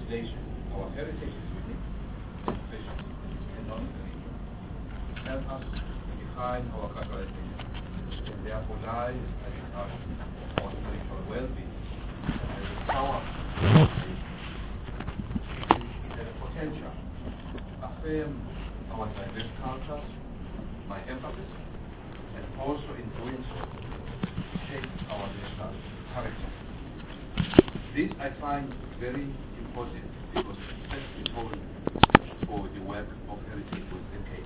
legislation, our heritage is unique, special, and non-religious. Help us define our cultural identity, and therefore lies at the heart of our spiritual well-being. And the power it has a potential to affirm our diverse cultures by emphasis, and also in doing so, shape our national character. This I find very important because it sets the tone for the work of Heritage Western Cape.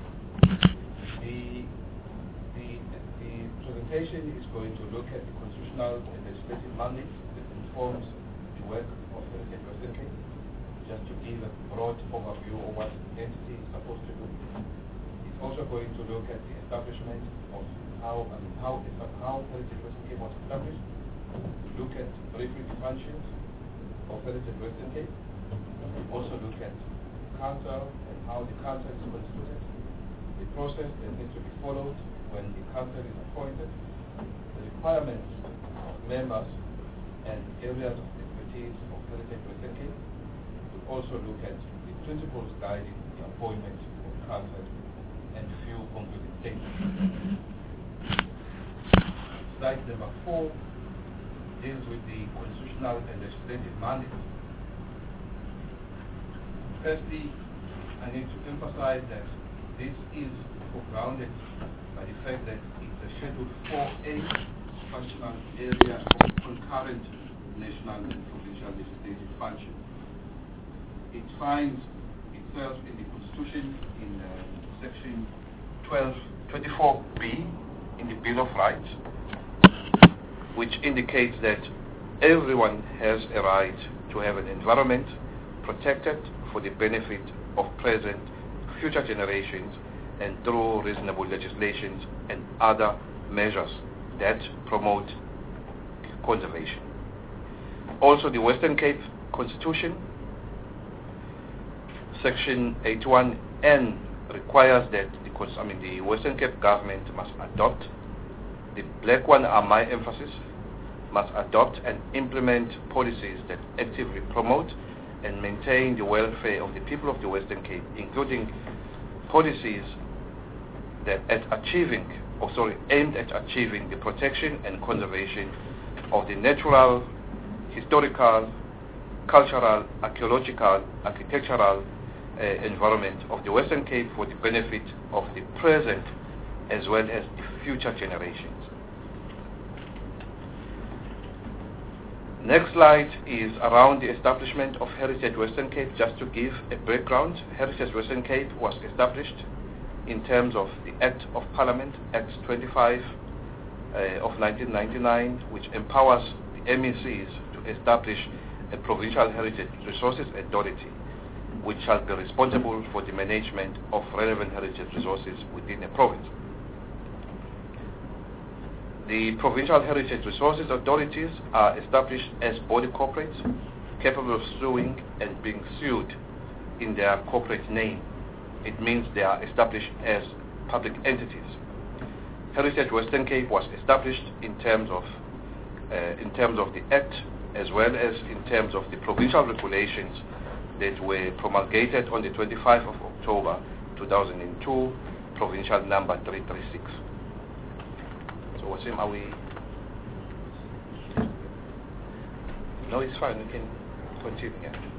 The presentation is going to look at the constitutional and legislative mandate that informs the work of Heritage Western Cape, just to give a broad overview of what the entity is supposed to do. It's also going to look at the establishment of how Heritage Western Cape was established, look at briefly the functions of Heritage Western Cape, also look at council and how the council is constituted, the process that needs to be followed when the council is appointed, the requirements of members and areas of expertise of Heritage Western Cape. We'll also look at the principles guiding the appointment of council and few concluding statements. Slide number 4 deals with the constitutional and legislative mandate. Firstly, I need to emphasize that this is grounded by the fact that it's a Schedule 4A functional area of concurrent national and provincial legislative function. It finds itself in the Constitution in Section 24B in the Bill of Rights, which indicates that everyone has a right to have an environment protected for the benefit of present, future generations, and through reasonable legislations and other measures that promote conservation. Also, the Western Cape Constitution, Section 81N, requires that the Western Cape government must adopt, the black one are my emphasis, must adopt and implement policies that actively promote and maintain the welfare of the people of the Western Cape, including policies that aimed at achieving the protection and conservation of the natural, historical, cultural, archaeological, architectural environment of the Western Cape for the benefit of the present as well as the future generations. Next slide is around the establishment of Heritage Western Cape. Just to give a background, Heritage Western Cape was established in terms of the Act of Parliament, Act 25 of 1999, which empowers the MECs to establish a Provincial Heritage Resources Authority, which shall be responsible for the management of relevant heritage resources within a province. The Provincial Heritage Resources Authorities are established as body corporates capable of suing and being sued in their corporate name. It means they are established as public entities. Heritage Western Cape was established in terms of the Act as well as in terms of the provincial regulations that were promulgated on the 25th of October 2002, provincial number 336. So Wasim, are we? No, it's fine, we can continue.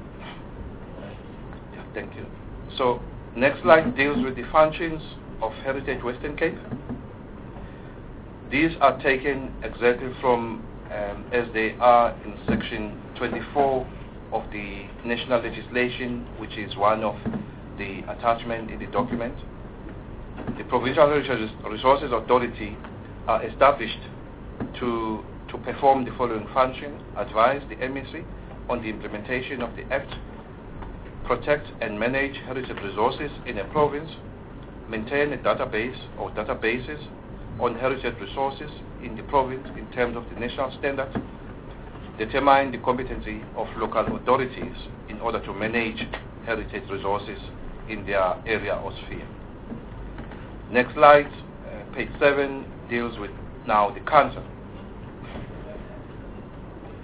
Yeah, thank you. So next slide deals with the functions of Heritage Western Cape. These are taken exactly from as they are in Section 24 of the national legislation, which is one of the attachment in the document. The Provincial Heritage Resources Authority are established to perform the following function: advise the MEC on the implementation of the Act, protect and manage heritage resources in a province, maintain a database or databases on heritage resources in the province in terms of the national standard, determine the competency of local authorities in order to manage heritage resources in their area or sphere. Next slide, page 7, deals with now the council.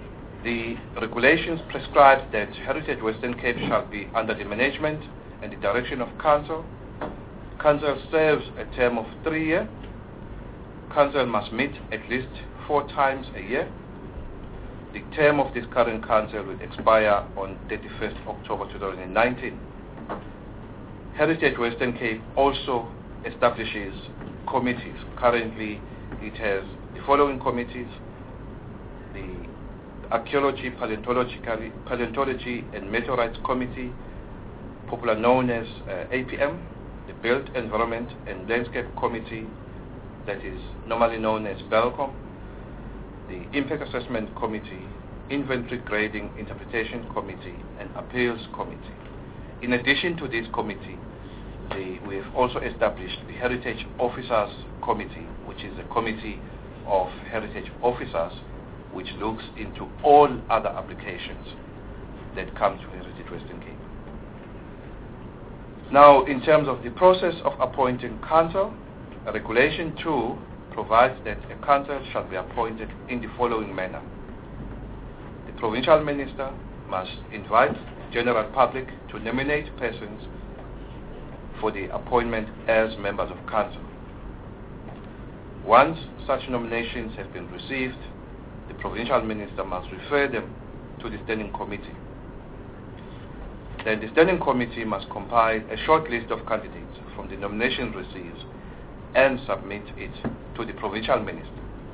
The regulations prescribe that Heritage Western Cape shall be under the management and the direction of Council. Council serves a term of 3 years. Council must meet at least 4 times a year. The term of this current Council will expire on 31st October 2019. Heritage Western Cape also establishes committees. Currently, it has the following committees: the Archaeology, Paleontology and Meteorites Committee, popularly known as APM, the Built Environment and Landscape Committee, that is normally known as BELCOM, the Impact Assessment Committee, Inventory Grading Interpretation Committee, and Appeals Committee. In addition to this committee, we have also established the Heritage Officers Committee, which is a committee of heritage officers which looks into all other applications that come to Heritage Western Cape. Now, in terms of the process of appointing council, Regulation 2 provides that a council shall be appointed in the following manner. The provincial minister must invite the general public to nominate persons for the appointment as members of council. Once such nominations have been received, the provincial minister must refer them to the standing committee. Then the standing committee must compile a short list of candidates from the nomination received and submit it to the provincial minister.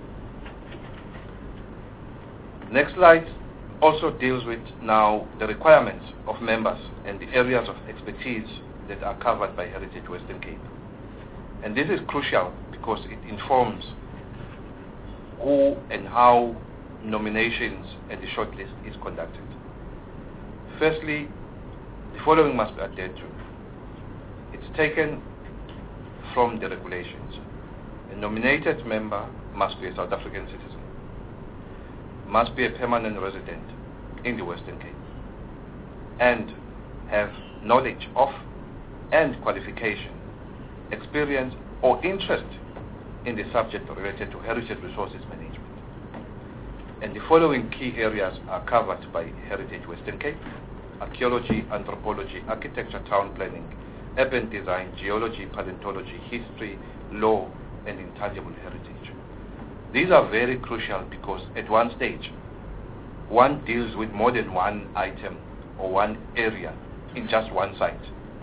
Next slide also deals with now the requirements of members and the areas of expertise that are covered by Heritage Western Cape. And this is crucial because it informs who and how nominations and the shortlist is conducted. Firstly, the following must be adhered to. It's taken from the regulations. A nominated member must be a South African citizen, must be a permanent resident in the Western Cape, and have knowledge of and qualification, experience or interest in the subject related to heritage resources management. And the following key areas are covered by Heritage Western Cape: archaeology, anthropology, architecture, town planning, urban design, geology, paleontology, history, law, and intangible heritage. These are very crucial because at one stage, one deals with more than one item or one area in just one site.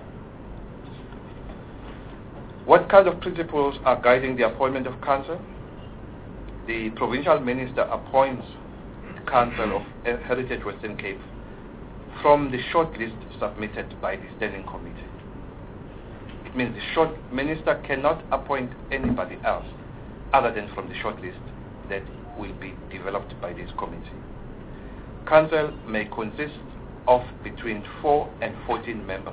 What kind of principles are guiding the appointment of council? The provincial minister appoints the council of Heritage Western Cape from the short list submitted by the standing committee. It means the minister cannot appoint anybody else other than from the short list that will be developed by this committee. Council may consist of between 4 and 14 members.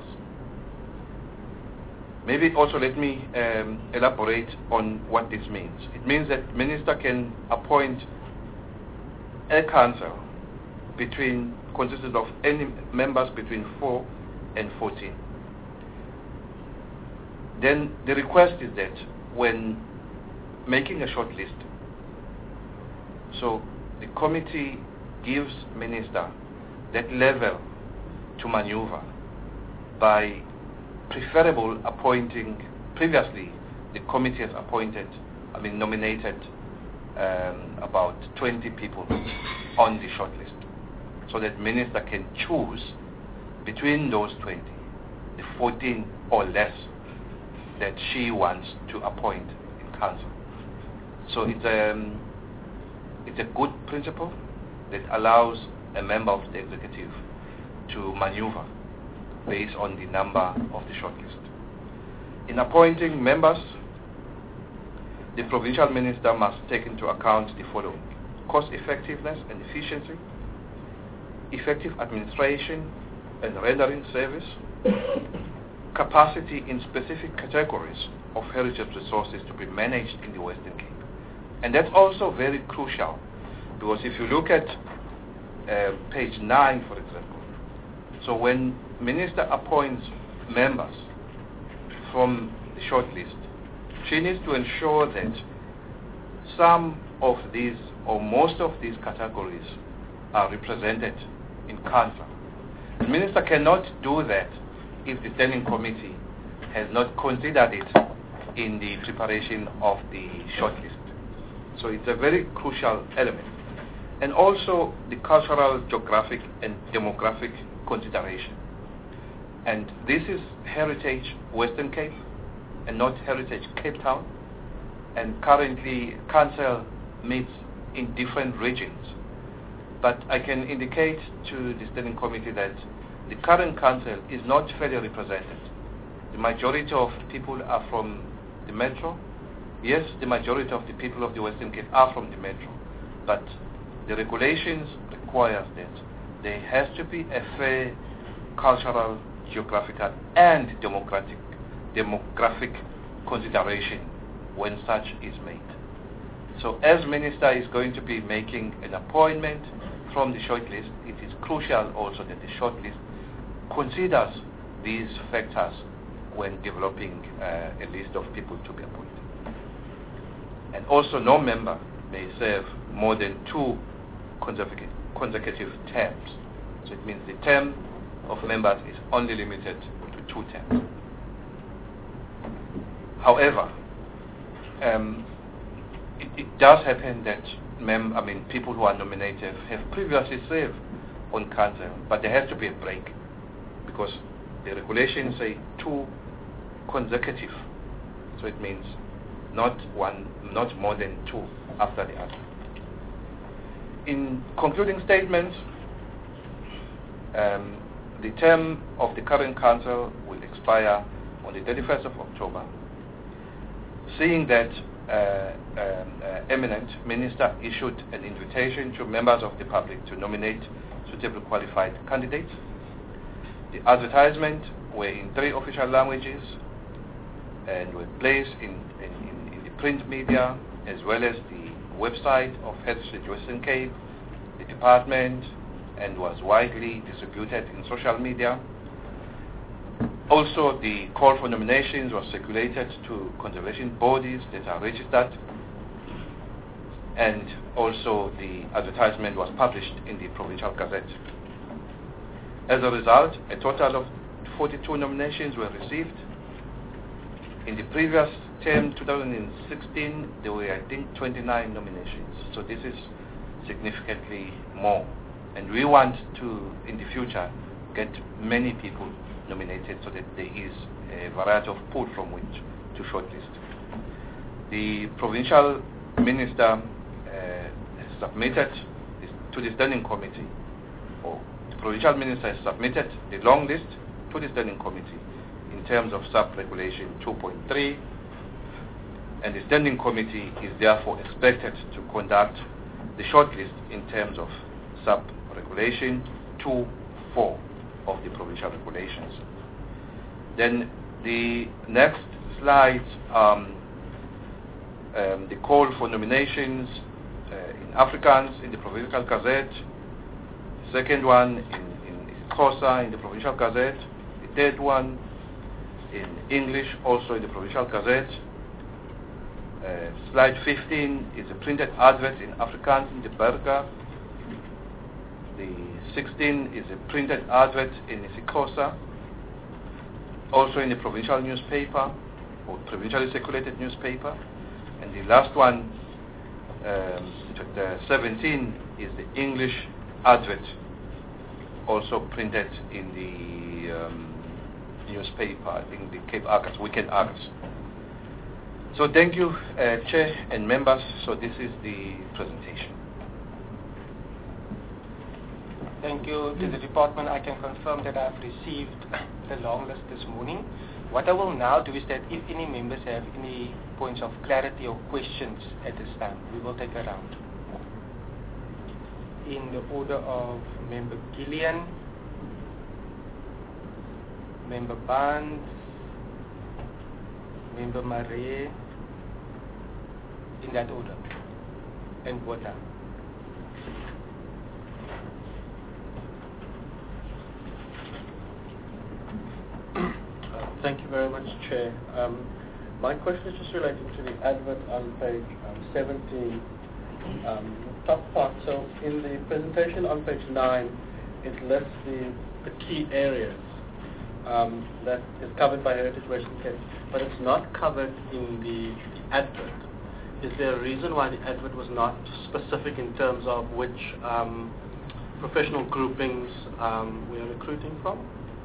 Maybe also let me elaborate on what this means. It means that minister can appoint a council consisted of any members between 4 and 14. Then the request is that when making a short list, so the committee gives minister that level to maneuver by preferable appointing. Previously the committee has nominated about 20 people on the short list, so that minister can choose between those 20, the 14 or less that she wants to appoint in council. So it's a good principle that allows a member of the executive to maneuver based on the number of the shortlist. In appointing members, the provincial minister must take into account the following: cost effectiveness and efficiency, effective administration and rendering service, capacity in specific categories of heritage resources to be managed in the Western Cape. And that's also very crucial, because if you look at page 9, for example, so when minister appoints members from the short list, she needs to ensure that some of these or most of these categories are represented in council. The minister cannot do that if the standing committee has not considered it in the preparation of the shortlist. So it's a very crucial element. And also the cultural, geographic, and demographic consideration. And this is Heritage Western Cape and not Heritage Cape Town. And currently, council meets in different regions. But I can indicate to the standing committee that the current council is not fairly represented. The majority of people are from the metro. Yes, the majority of the people of the Western Cape are from the metro. But the regulations require that there has to be a fair cultural, geographical, and demographic consideration when such is made. So as minister is going to be making an appointment from the shortlist, it is crucial also that the shortlist considers these factors when developing a list of people to be appointed. And also no member may serve more than 2 consecutive terms. So it means the term of members is only limited to 2 terms. However, it does happen that people who are nominated have previously served on council, but there has to be a break because the regulations say 2 consecutive. So it means not more than 2 after the other. In concluding statements, the term of the current council will expire on the 31st of October. Seeing that eminent minister issued an invitation to members of the public to nominate suitably qualified candidates. The advertisement were in 3 official languages and were placed in the print media as well as the website of Heritage Western Cape, the department, and was widely distributed in social media. Also, the call for nominations was circulated to conservation bodies that are registered, and also the advertisement was published in the Provincial Gazette. As a result, a total of 42 nominations were received. In the previous term, 2016, there were, I think, 29 nominations. So this is significantly more. And we want to, in the future, get many people nominated so that there is a variety of pool from which to shortlist. The provincial minister has submitted to the standing committee, or the provincial minister has submitted the long list to the standing committee in terms of sub-regulation 2.3, and the standing committee is therefore expected to conduct the shortlist in terms of sub-regulation 2.4 of the provincial regulations. Then the next slide, the call for nominations in Afrikaans in the Provincial Gazette, second one in Xhosa in the Provincial Gazette, the third one in English also in the Provincial Gazette. Slide 15 is a printed advert in Afrikaans in the Burger. The 16 is a printed advert in isiXhosa, also in the provincial newspaper, or provincially circulated newspaper. And the last one, the 17, is the English advert, also printed in the newspaper, in the Cape Argus, Weekend Argus. So thank you, Chair and members. So this is the presentation. Thank you to the department. I can confirm that I've received the long list this morning. What I will now do is that if any members have any points of clarity or questions at this time, we will take a round. In the order of Member Gillian, Member Barnes, Member Marais, in that order, and Botha. Thank you very much, Chair. My question is just relating to the advert on page 17 top part. So in the presentation on page 9, it lists the key areas that is covered by Heritage Western Cape, but it's not covered in the advert. Is there a reason why the advert was not specific in terms of which professional groupings we are recruiting from?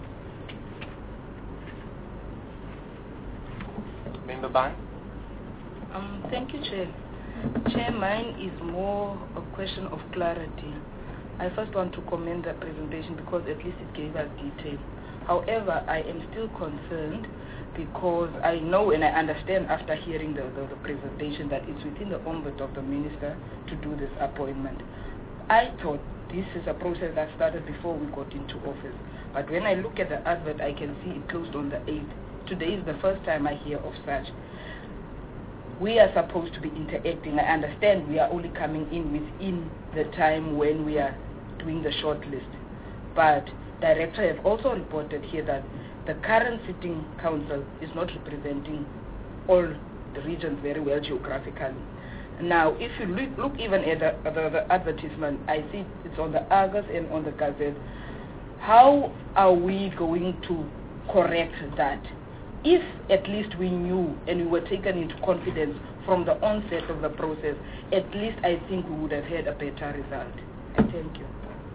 Member Ban? Thank you, Chair. Chair, mine is more a question of clarity. I first want to commend the presentation because at least it gave us detail. However, I am still concerned because I know and I understand after hearing the presentation that it's within the ombud of the minister to do this appointment. I thought this is a process that started before we got into office. But when I look at the advert, I can see it closed on the 8th. Today is the first time I hear of such. We are supposed to be interacting. I understand we are only coming in within the time when we are doing the short list. But Director have also reported here that the current sitting council is not representing all the regions very well geographically. Now, if you look even at the advertisement, I see it's on the Argus and on the Gazette. How are we going to correct that? If at least we knew and we were taken into confidence from the onset of the process, at least I think we would have had a better result. Thank you.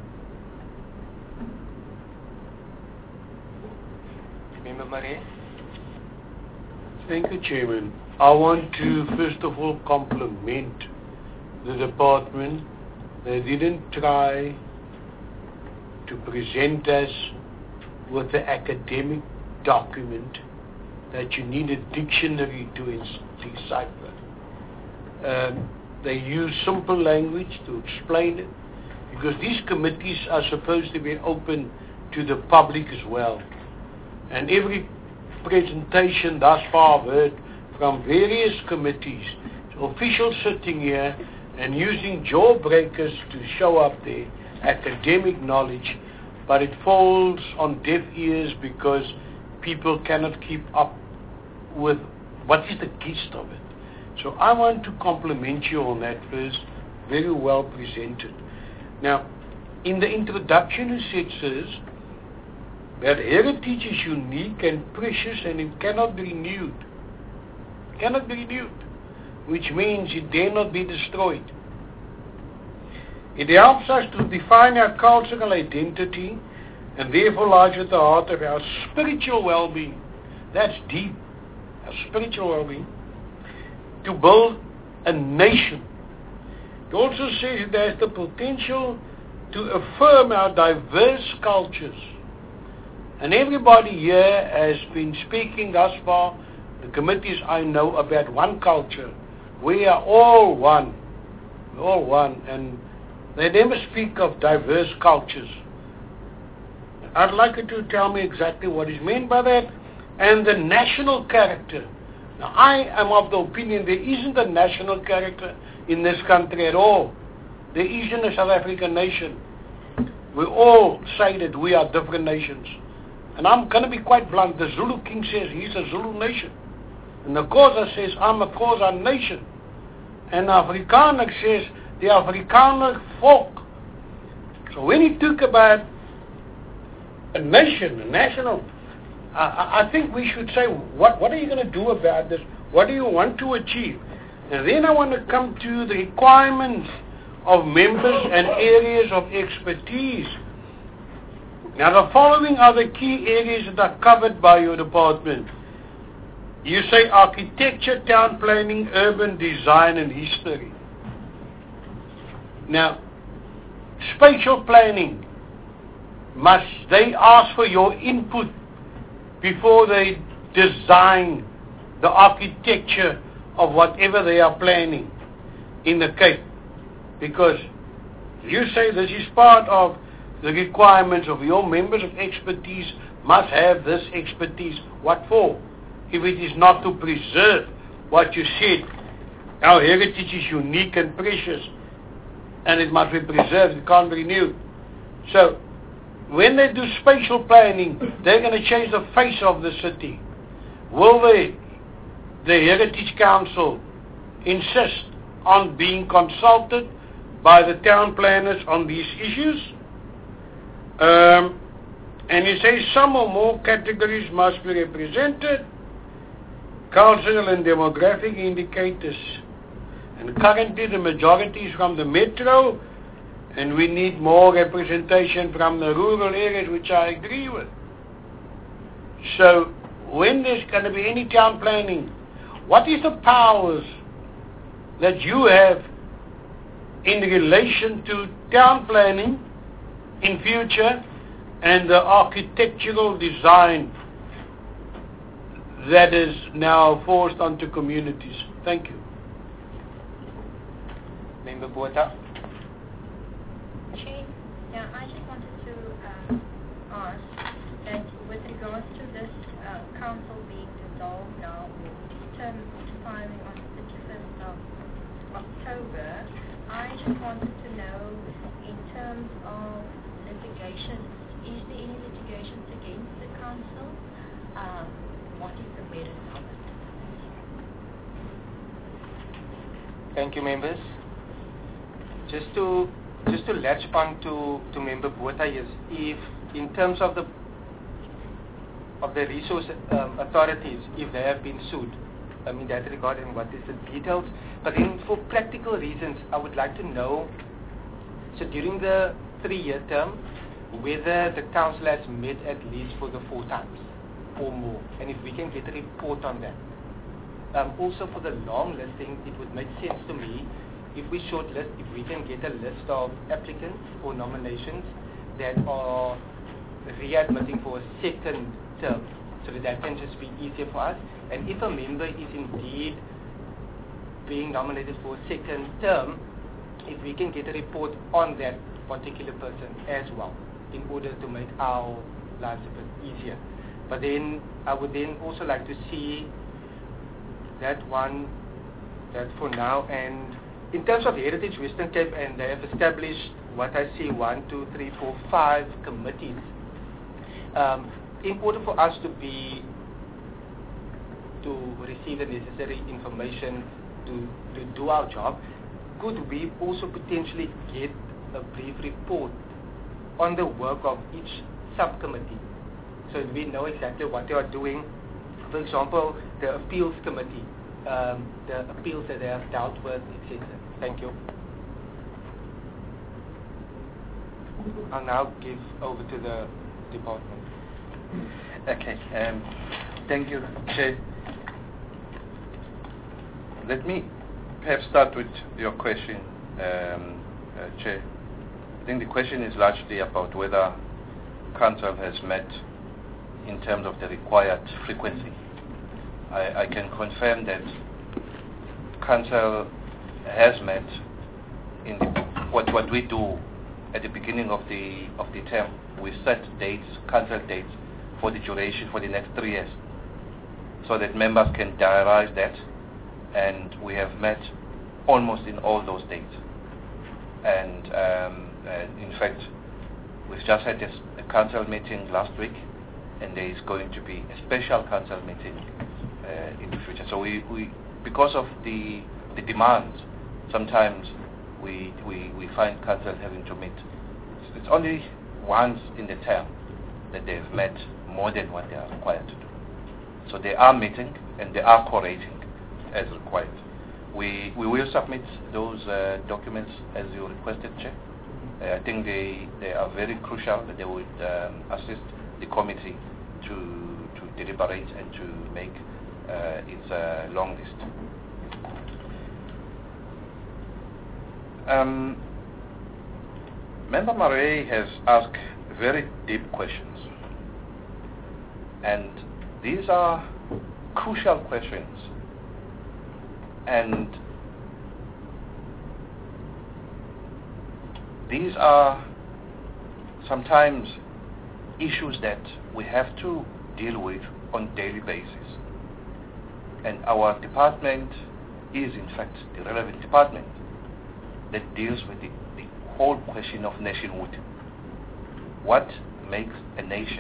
Member Marais? Thank you, Chairman. I want to first of all compliment the department. They didn't try to present us with the academic document that you need a dictionary to decipher. They use simple language to explain it because these committees are supposed to be open to the public as well. And every presentation thus far I've heard from various committees, officials sitting here and using jawbreakers to show up their academic knowledge, but it falls on deaf ears because people cannot keep up with what is the gist of it. So I want to compliment you on that first. Very well presented. Now, in the introduction it says that heritage is unique and precious and it cannot be renewed. Cannot be renewed, which means it dare not be destroyed. It helps us to define our cultural identity and therefore lies at the heart of our spiritual well-being. That's deep, our spiritual well-being. To build a nation. It also says it has the potential to affirm our diverse cultures. And everybody here has been speaking thus far, the committees I know, about one culture. We are all one. We're all one. And they never speak of diverse cultures. I'd like you to tell me exactly what is meant by that. And the national character. Now, I am of the opinion there isn't a national character in this country at all. There isn't a South African nation. We all say that we are different nations. And I'm going to be quite blunt. The Zulu king says he's a Zulu nation. And the Xhosa says, I'm a Xhosa nation. And the Afrikaner says, the Afrikaner folk. So when he talk about a nation, a national, I think we should say, what are you going to do about this? What do you want to achieve? And then I want to come to the requirements of members and areas of expertise. Now the following are the key areas that are covered by your department. You say architecture, town planning, urban design and history. Now, spatial planning, must they ask for your input before they design the architecture of whatever they are planning in the Cape? Because you say this is part of the requirements of your members of expertise must have this expertise. What for? If it is not to preserve what you said, our heritage is unique and precious and it must be preserved, it can't be renewed. So, when they do spatial planning, they're going to change the face of the city. Will the Heritage Council insist on being consulted by the town planners on these issues. And he says some or more categories must be represented, cultural and demographic indicators. And currently the majority is from the metro, and we need more representation from the rural areas, which I agree with. So when there's going to be any town planning, what is the powers that you have in relation to town planning in future and the architectural design that is now forced onto communities? Thank you. Member Botha. Chair, yeah, I just wanted to ask that with regards to this council being dissolved now, with term expiring on the 31st of October, I just wanted to know, in terms of litigation, is there any litigations against the council? What is the merit of it? Thank you, members. Just to latch on to Member Botha, is if in terms of the resource authorities, if they have been sued, I mean that regarding what is the details. But then for practical reasons, I would like to know, so during the 3-year term, whether the council has met at least for the 4 times or more, and if we can get a report on that. Also for the long listing, it would make sense to me if we shortlist, if we can get a list of applicants or nominations that are readmitting for a 2nd term, so that can just be easier for us. And if a member is indeed being nominated for a 2nd term, if we can get a report on that particular person as well, in order to make our lives a bit easier. But then I would then also like to see that one, that for now. And in terms of Heritage Western Cape, and they have established what I see 1, 2, 3, 4, 5 committees. In order for us to receive the necessary information to do our job, could we also potentially get a brief report on the work of each subcommittee, so we know exactly what they are doing? For example, the appeals committee, the appeals that they have dealt with, etc. Thank you. I'll now give over to the department. Okay, thank you, Chair. Let me perhaps start with your question, Chair. I think the question is largely about whether Council has met in terms of the required frequency. I can confirm that Council has met in what we do at the beginning of the term. We set dates, Council dates, for the duration for the next 3 years, so that members can diarize that, and we have met almost in all those dates. And in fact, we've just had a council meeting last week, and there is going to be a special council meeting in the future. So we because of the demands, sometimes we find council having to meet. It's only once in the term that they've met more than what they are required to do. So they are meeting and they are collaborating as required. We will submit those documents as you requested, Chair. I think they are very crucial, that they would assist the committee to deliberate and to make its long list. Member Murray has asked very deep questions, and these are crucial questions, and these are sometimes issues that we have to deal with on a daily basis. And our department is in fact the relevant department that deals with the whole question of nationhood. What makes a nation?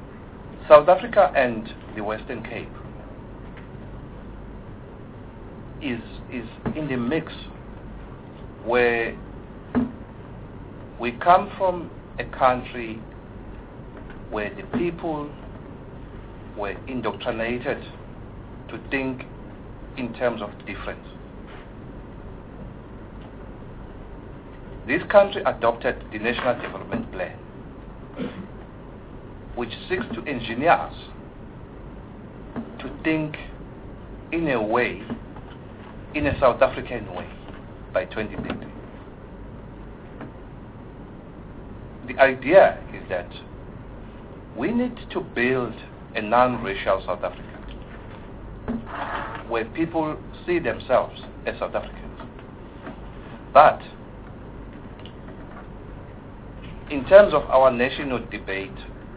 South Africa and the Western Cape is in the mix, where we come from a country where the people were indoctrinated to think in terms of difference. This country adopted the National Development Plan, which seeks to engineer us to think in a way, in a South African way, by 2030. The idea is that we need to build a non-racial South Africa, where people see themselves as South Africans. But in terms of our national debate,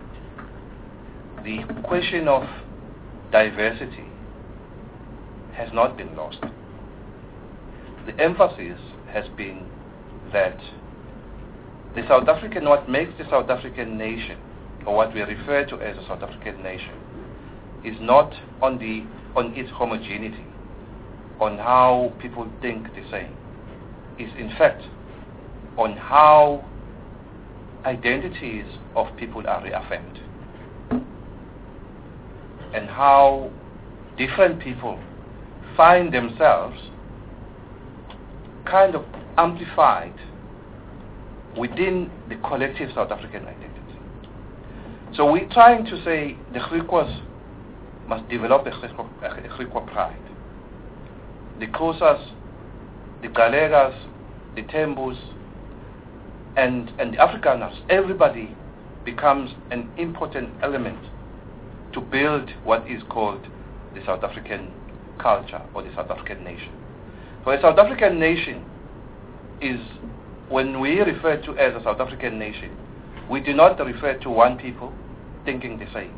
the question of diversity has not been lost. The emphasis has been that the South African, what makes the South African nation, or what we refer to as a South African nation, is not on its homogeneity, on how people think the same. Is in fact on how identities of people are reaffirmed, and how different people find themselves kind of amplified within the collective South African identity. So we're trying to say the Griquas must develop a Griqua pride. The Xhosas, the Galegas, the Tembus, and the Afrikaners, everybody becomes an important element to build what is called the South African culture or the South African nation. So a South African nation is, when we refer to as a South African nation, we do not refer to one people thinking the same.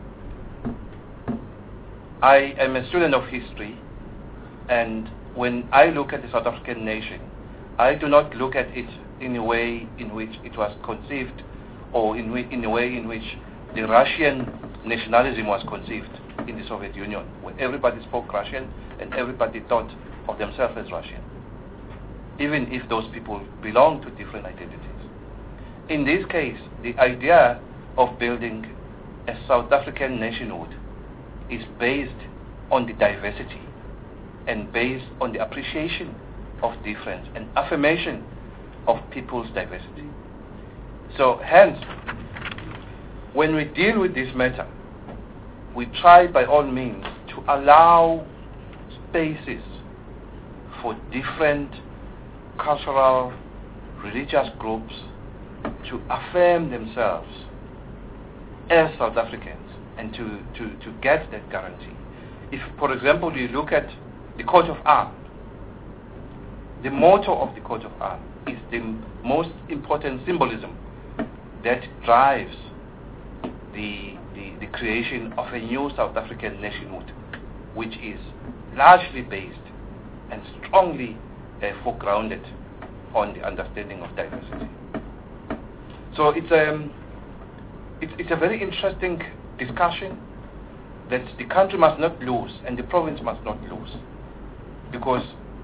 I am a student of history, and when I look at the South African nation, I do not look at it in a way in which it was conceived, or in a way in which the Russian nationalism was conceived in the Soviet Union, where everybody spoke Russian and everybody thought of themselves as Russian, even if those people belong to different identities. In this case, the idea of building a South African nationhood is based on the diversity and based on the appreciation of difference and affirmation of people's diversity. So hence, when we deal with this matter, we try by all means to allow spaces for different cultural, religious groups to affirm themselves as South Africans and to get that guarantee. If, for example, you look at the coat of arms, the motto of the coat of arms is the most important symbolism that drives the creation of a new South African nationhood, which is largely based and strongly foregrounded on the understanding of diversity. So it's a very interesting discussion that the country must not lose and the province must not lose, because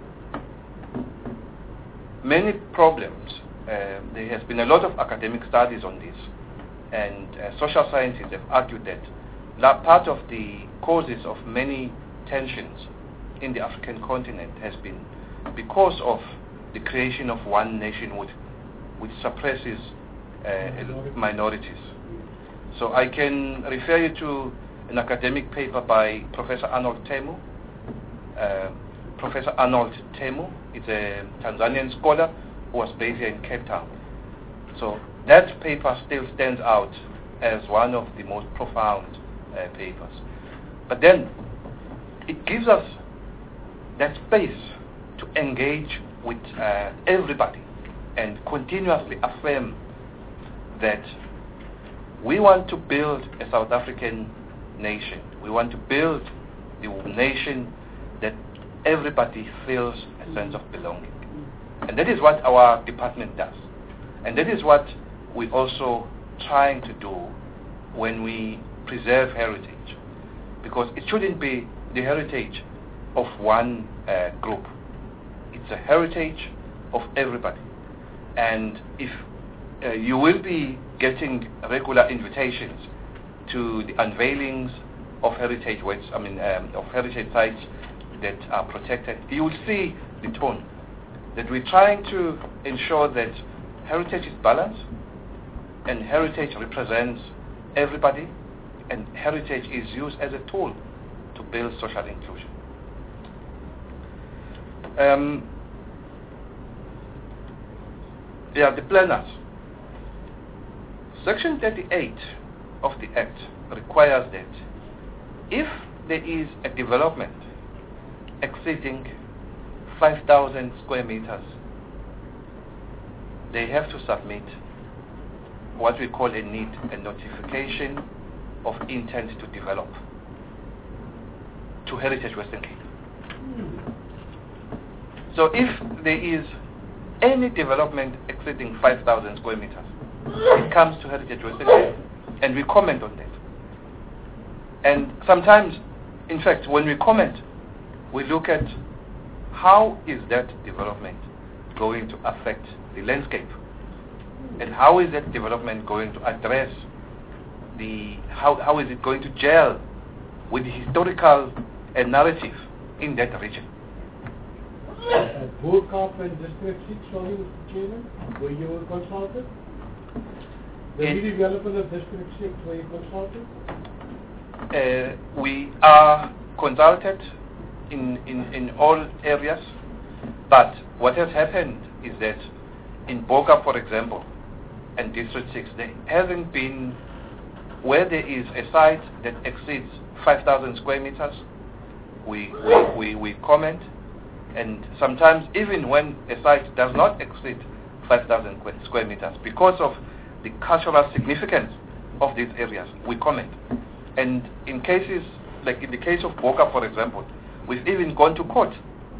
many problems, there has been a lot of academic studies on this, and social scientists have argued that part of the causes of many tensions in the African continent has been because of the creation of one nationhood which suppresses minorities. So I can refer you to an academic paper by Professor Arnold Temu. Professor Arnold Temu is a Tanzanian scholar who was based here in Cape Town. So that paper still stands out as one of the most profound papers. But then it gives us that space to engage with everybody and continuously affirm that we want to build a South African nation. We want to build the nation that everybody feels a sense of belonging. And that is what our department does. And that is what we're also trying to do when we preserve heritage. Because it shouldn't be the heritage of one group. It's a heritage of everybody. And if you will be getting regular invitations to the unveilings of heritage of heritage sites that are protected, you will see the tone that we're trying to ensure that heritage is balanced, and heritage represents everybody, and heritage is used as a tool to build social inclusion. The planners. Section 38 of the Act requires that if there is a development exceeding 5,000 square meters, they have to submit what we call a notification of intent to develop to Heritage Western Cape. So if there is any development exceeding 5,000 square meters, it comes to Heritage Western Cape, and we comment on that. And sometimes, in fact, when we comment, we look at how is that development going to affect the landscape, and how is that development going to address how is it going to gel with the historical narrative in that region. At Bo-Kaap and District 6, sorry, Mr. Chairman, were you consulted? The redevelopment of District 6, were you consulted? We are consulted in all areas, but what has happened is that in Bo-Kaap, for example, and District 6, there hasn't been, where there is a site that exceeds 5,000 square meters, we comment, and sometimes even when a site does not exceed 5,000 square meters, because of the cultural significance of these areas, we comment. And in cases, like in the case of Bo-Kaap, for example, we've even gone to court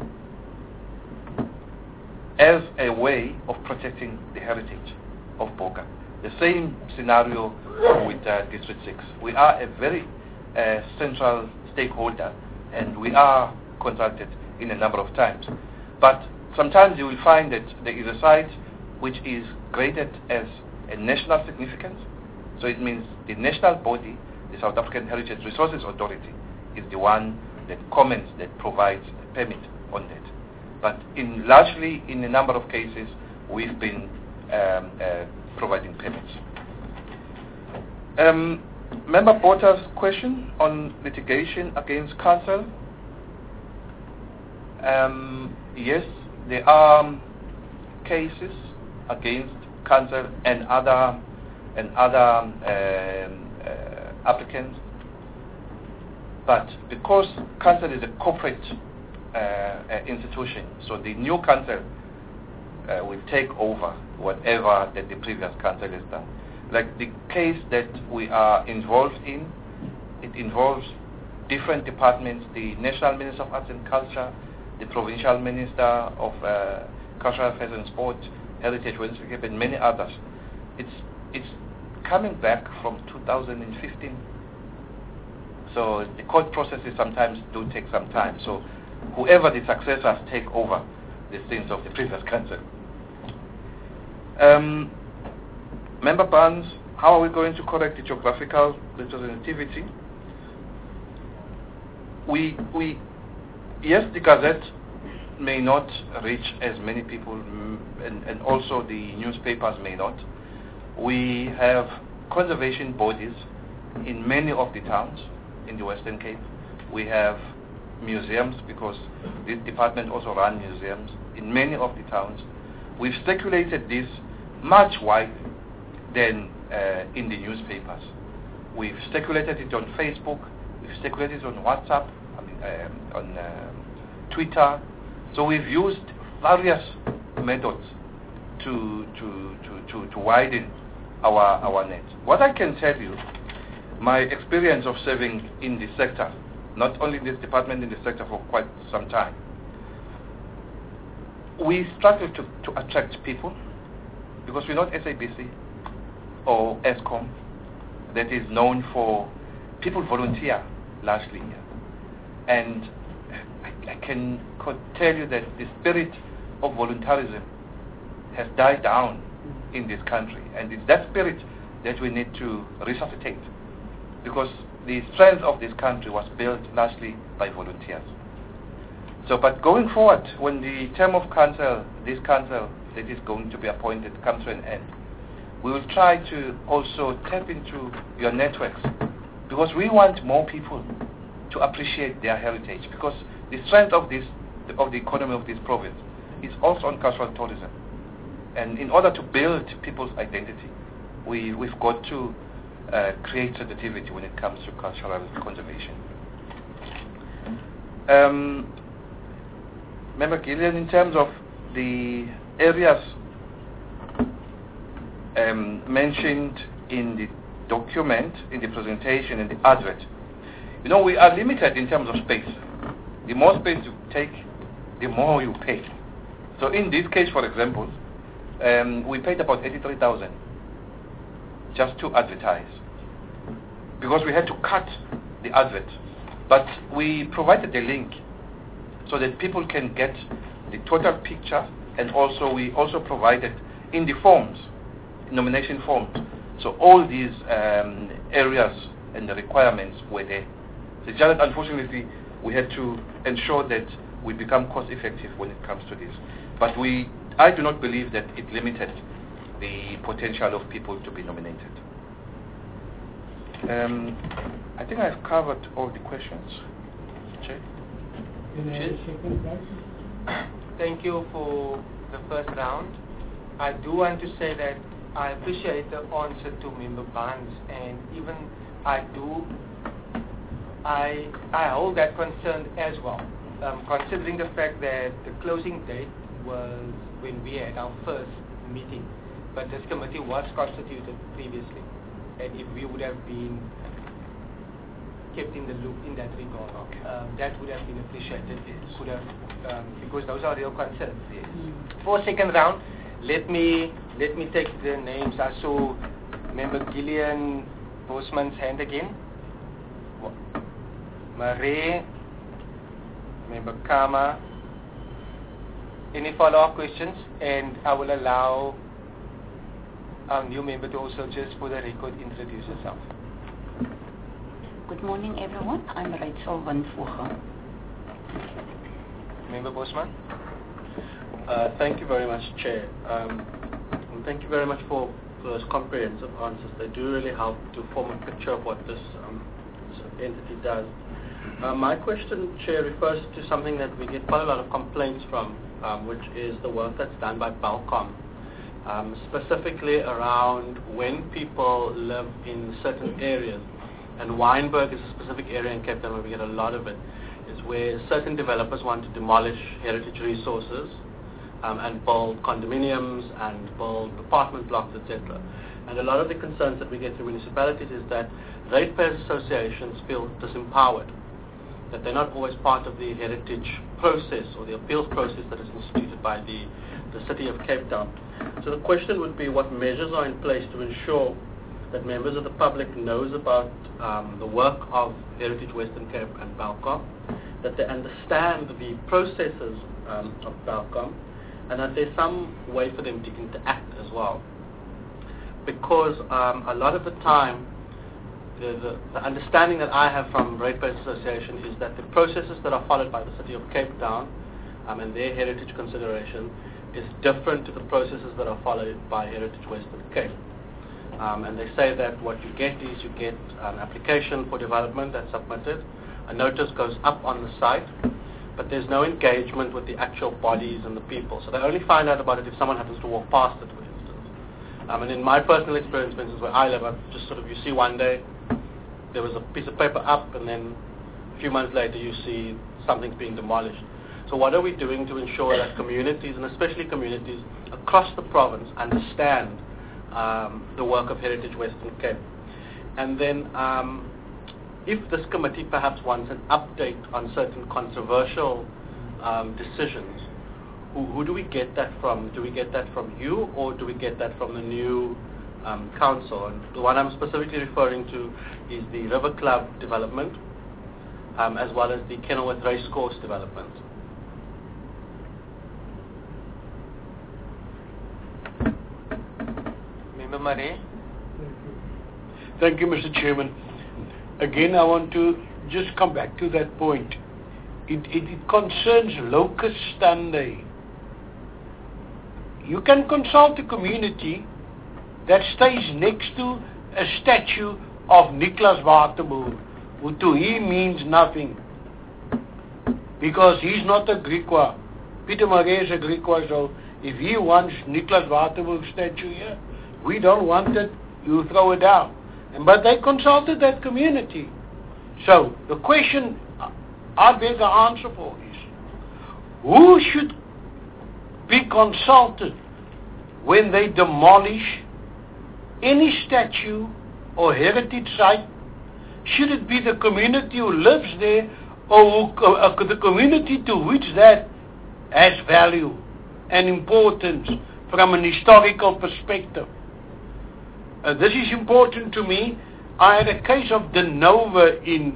as a way of protecting the heritage of Bo-Kaap. The same scenario with District 6. We are a very central stakeholder, and we are consulted in a number of times. But sometimes you will find that there is a site which is graded as a national significance. So it means the national body, the South African Heritage Resources Authority, is the one that comments, that provides a permit on that. But largely in a number of cases, we've been providing permits. Member Porter's question on litigation against council. Yes, there are cases against council and other applicants, but because council is a corporate institution, so the new council will take over whatever that the previous council has done. Like the case that we are involved in, it involves different departments: the National Minister of Arts and Culture, the Provincial Minister of Cultural Affairs and Sport, Heritage Western Cape, and many others. It's coming back from 2015. So the court processes sometimes do take some time. So whoever the successors take over the things of the previous council. Member Barnes, how are we going to correct the geographical representativity? Yes, the Gazette may not reach as many people, and also the newspapers may not. We have conservation bodies in many of the towns in the Western Cape. We have museums, because this department also runs museums in many of the towns. We've circulated this much wider than in the newspapers. We've circulated it on Facebook, we've circulated it on WhatsApp, on Twitter. So we've used various methods to widen our net. What I can tell you, my experience of serving in the sector, not only in this department, in the sector for quite some time, we struggle to attract people because we're not SABC or ESCOM that is known for people volunteer largely here. And could tell you that the spirit of voluntarism has died down in this country, and it's that spirit that we need to resuscitate, because the strength of this country was built largely by volunteers. So, but going forward, when the term of council, this council that is going to be appointed, comes to an end, we will try to also tap into your networks, because we want more people to appreciate their heritage, because the strength of the economy of this province is also on cultural tourism. And in order to build people's identity, we've got to create sensitivity when it comes to cultural conservation. Member Gillian, in terms of the areas mentioned in the document, in the presentation, in the advert, we are limited in terms of space. The more space you take, the more you pay. So in this case, for example, we paid about 83,000 just to advertise, because we had to cut the advert. But we provided a link so that people can get the total picture, and also we also provided in the forms, nomination forms. So all these areas and the requirements were there. So just unfortunately, we had to ensure that we become cost effective when it comes to this. But I do not believe that it limited the potential of people to be nominated. I think I've covered all the questions. Chair? Thank you for the first round. I do want to say that I appreciate the answer to Member Barnes, and even I hold that concern as well, considering the fact that the closing date was when we had our first meeting, but this committee was constituted previously, and if we would have been kept in the loop in that regard, that would have been appreciated. Could have, because those are real concerns. Yes. For second round, let me take the names. I saw Member Gillian Bosman's hand again. Marie, Member Kama. Any follow-up questions? And I will allow our new member to also, just for the record, introduce herself. Good morning, everyone. I'm Rachel Van Vogel. Member Bosman. Thank you very much, Chair. And thank you very much for those comprehensive answers. They do really help to form a picture of what this entity does. My question, Chair, refers to something that we get quite a lot of complaints from, which is the work that's done by Balcom, specifically around when people live in certain areas. And Wynberg is a specific area in Cape Town where we get a lot of it, is where certain developers want to demolish heritage resources and build condominiums and build apartment blocks, etc. And a lot of the concerns that we get through municipalities is that ratepayers associations feel disempowered, that they're not always part of the heritage process or the appeals process that is instituted by the City of Cape Town. So the question would be, what measures are in place to ensure that members of the public knows about the work of Heritage Western Cape and Balcom, that they understand the processes of Balcom, and that there's some way for them to interact as well. Because a lot of the time, the understanding that I have from Ratepayers Association is that the processes that are followed by the City of Cape Town and their heritage consideration is different to the processes that are followed by Heritage Western Cape. And they say that what you get is you get an application for development that's submitted, a notice goes up on the site, but there's no engagement with the actual bodies and the people. So they only find out about it if someone happens to walk past it, for instance. And in my personal experience, for instance, where I live, just sort of, you see one day, there was a piece of paper up, and then a few months later you see something's being demolished. So what are we doing to ensure that communities, and especially communities across the province, understand the work of Heritage Western Cape? And then if this committee perhaps wants an update on certain controversial decisions, who do we get that from? Do we get that from you, or do we get that from the new council? And the one I'm specifically referring to is the River Club development, as well as the Kenilworth Racecourse development. Member Murray. Thank you, Mr. Chairman. Again, I want to just come back to that point. It concerns locus standi. You can consult the community that stays next to a statue of Nicholas Waterbull, who to him means nothing, because he's not a Griqua. Peter Murray is a Griqua, so if he wants Nicholas Waterbull statue here, we don't want it, you throw it down. But they consulted that community. So the question I beg an answer for is, who should be consulted when they demolish any statue or heritage site? Should it be the community who lives there, or the community to which that has value and importance from an historical perspective? This is important to me. I had a case of De Nova in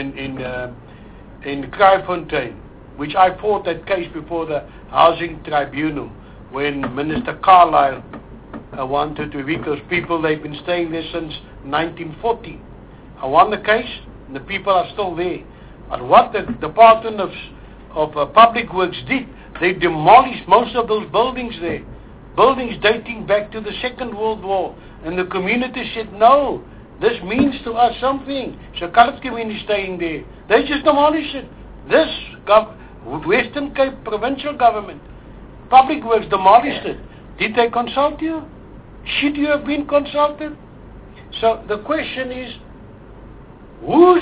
Kraaifontein, which I fought that case before the Housing Tribunal when Minister Carlyle wanted to, because people, they've been staying there since 1940. I won the case, and the people are still there. And what the Department of Public Works did, they demolished most of those buildings there, buildings dating back to the Second World War. And the community said, no, this means to us something. So colored community staying there. They just demolished it. This Western Cape provincial government, Public Works, demolished it. Did they consult you? Should you have been consulted? So the question is, whose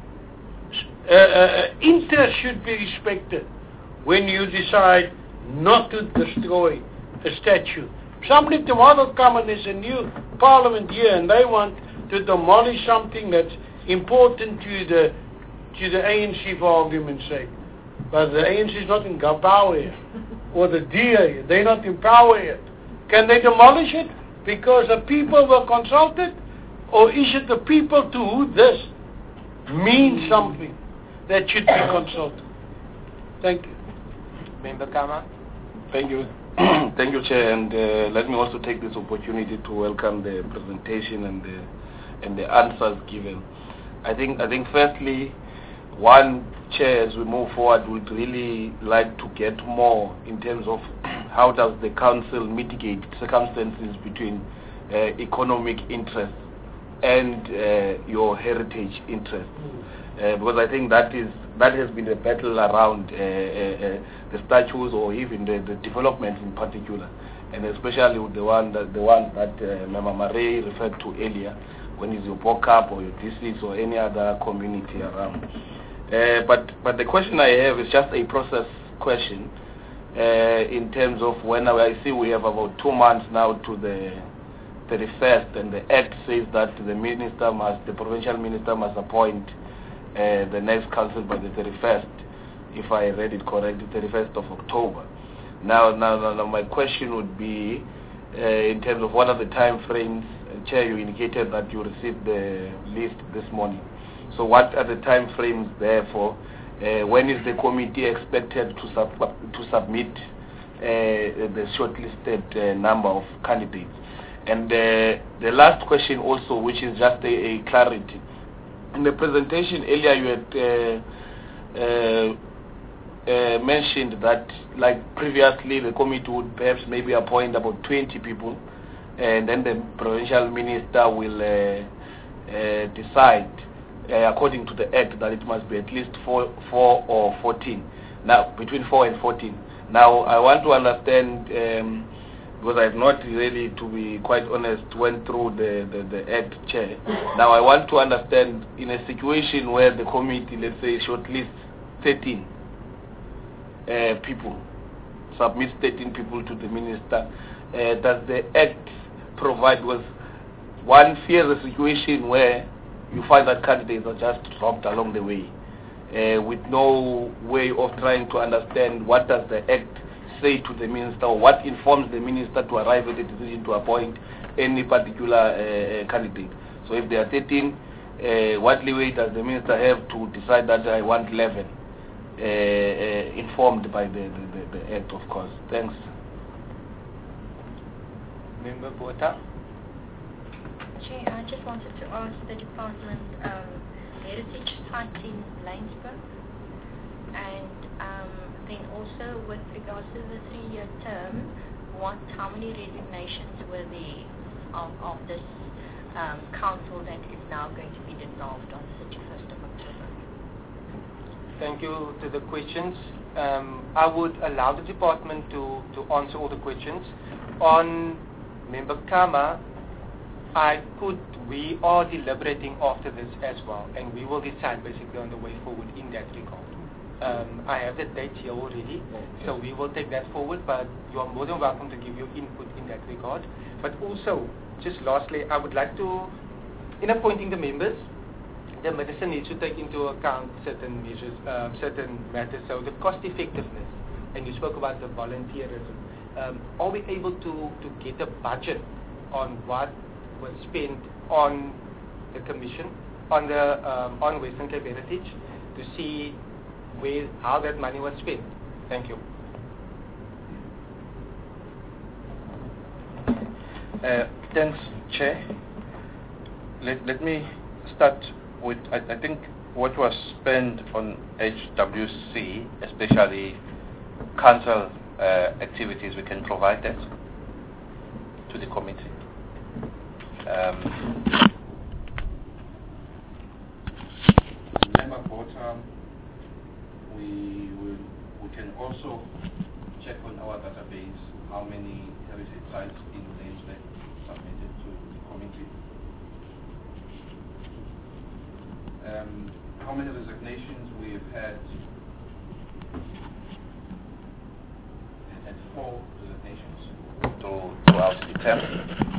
interest should be respected when you decide not to destroy a statue? Somebody tomorrow come and there's a new parliament here and they want to demolish something that's important to the ANC, for argument's sake. But the ANC is not in power here, or the DA, they're not in power yet. Can they demolish it because the people were consulted? Or is it the people to who this means something that should be consulted? Thank you. Member Kama. Thank you. Thank you, Chair, and let me also take this opportunity to welcome the presentation and the answers given. I think firstly, one, Chair, as we move forward, would really like to get more in terms of how does the council mitigate circumstances between economic interests and your heritage interests. Because I think that has been a battle around the statues, or even the developments in particular, and especially with the one that Mama Marie referred to earlier, when is your Bokap or your districts or any other community around. But the question I have is just a process question in terms of when I see we have about 2 months now to the 31st, and the Act says that the provincial minister must appoint the next council by the 31st, if I read it correctly, 31st of October. Now my question would be, in terms of what are the time frames? Chair, you indicated that you received the list this morning. So what are the time frames therefore? When is the committee expected to submit the shortlisted number of candidates? And the last question also, which is just a clarity. In the presentation earlier, you had mentioned that, like previously, the committee would perhaps maybe appoint about 20 people, and then the provincial minister will decide, according to the Act, that it must be at least 4 or 14. Now, between 4 and 14. Now, I want to understand, because I've not really, to be quite honest, went through the Act, Chair. Now, I want to understand, in a situation where the committee, let's say, shortlists 13 people, submits 13 people to the minister, does the Act provide, was one fears a situation where you find that candidates are just dropped along the way, with no way of trying to understand what does the Act say to the minister, or what informs the minister to arrive at a decision to appoint any particular candidate. So if there are 13, what leeway does the minister have to decide that I want 11, informed by the Act, of course? Thanks. Member Botha. Chair, I just wanted to ask the department, heritage site in Laingsburg, and then also with regards to the 3-year term, how many resignations were there of this council that is now going to be dissolved on the 31st of October? Thank you to the questions. I would allow the department to answer all the questions. On Member Kama, we are deliberating after this as well, and we will decide basically on the way forward in that regard. I have the date here already, so we will take that forward, but you are more than welcome to give your input in that regard. But also, just lastly, I would like to, in appointing the members, the minister needs to take into account certain measures, certain matters, so the cost effectiveness, and you spoke about the volunteerism. Are we able to get a budget on what was spent on the commission, on Western Cape Heritage, to see how that money was spent? Thank you. Thanks, Chair. Let me start with, I think what was spent on HWC, especially council activities, we can provide that to the committee. Member Botha, we can also check on our database how many heritage sites in Laingsburg submitted to the committee. How many resignations we have had? Had 4 resignations throughout the term.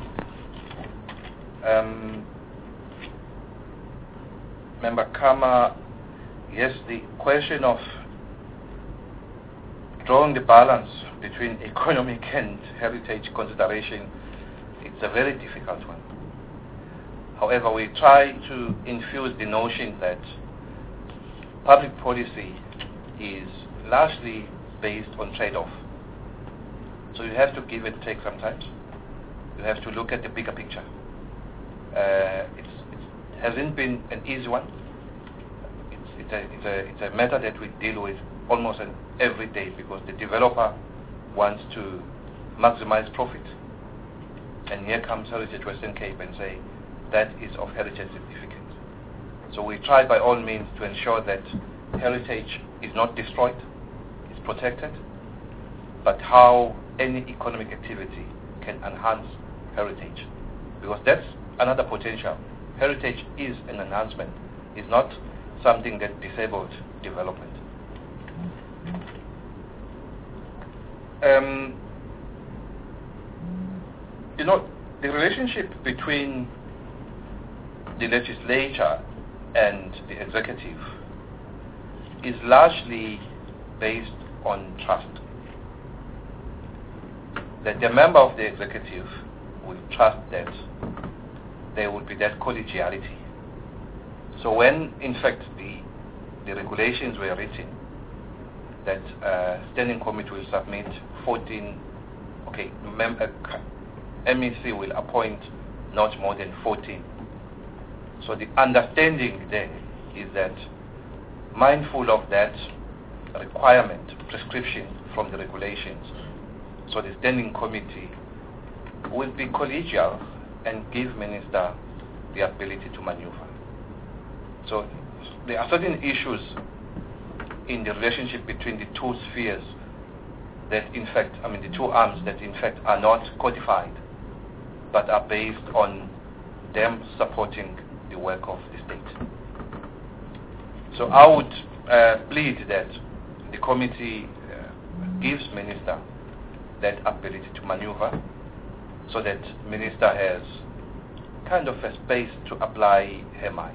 Member Kama, yes, the question of drawing the balance between economic and heritage consideration, it's a very difficult one. However, we try to infuse the notion that public policy is largely based on trade-off. So you have to give and take sometimes. You have to look at the bigger picture. It hasn't been an easy one. It's a matter that we deal with almost every day, because the developer wants to maximize profit. And here comes Heritage Western Cape and say that is of heritage significance. So we try by all means to ensure that heritage is not destroyed, is protected, but how any economic activity can enhance heritage. Because that's another potential. Heritage is an enhancement, is not something that disabled development. The relationship between the legislature and the executive is largely based on trust. That the member of the executive will trust that there will be that collegiality. So when, in fact, the regulations were written, that standing committee will submit 14, MEC will appoint not more than 14. So the understanding there is that, mindful of that requirement, prescription from the regulations, so the standing committee will be collegial and give minister the ability to maneuver. So there are certain issues in the relationship between the two spheres that in fact, the two arms that in fact are not codified, but are based on them supporting the work of the state. So I would plead that the committee gives minister that ability to maneuver, so that minister has kind of a space to apply her mind.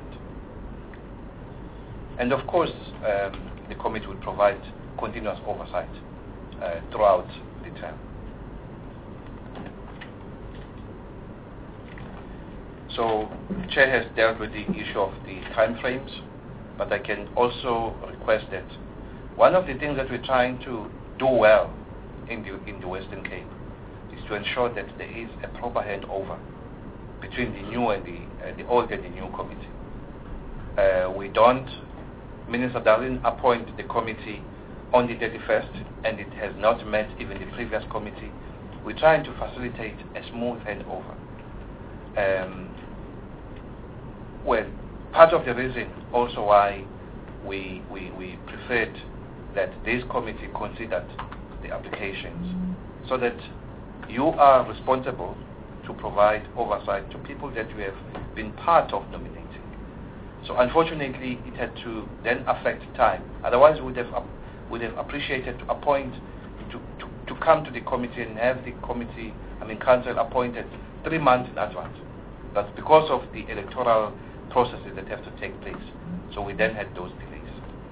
And of course, the committee will provide continuous oversight throughout the term. So Chair has dealt with the issue of the time frames, but I can also request that one of the things that we're trying to do well in the Western Cape is to ensure that there is a proper handover between the new and the old and the new committee. Minister Darling appointed the committee on the 31st, and it has not met even the previous committee. We're trying to facilitate a smooth handover. Well, part of the reason also why we preferred that this committee considered the applications, so that you are responsible to provide oversight to people that you have been part of nominating. So unfortunately, it had to then affect time. Otherwise, we would have appreciated to appoint, to come to the committee and have the council appointed 3 months in advance. But because of the electoral processes that have to take place, so we then had those delays.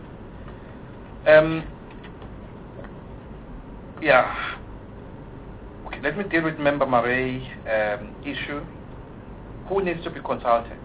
Okay, let me deal with Member Marais issue. Who needs to be consulted?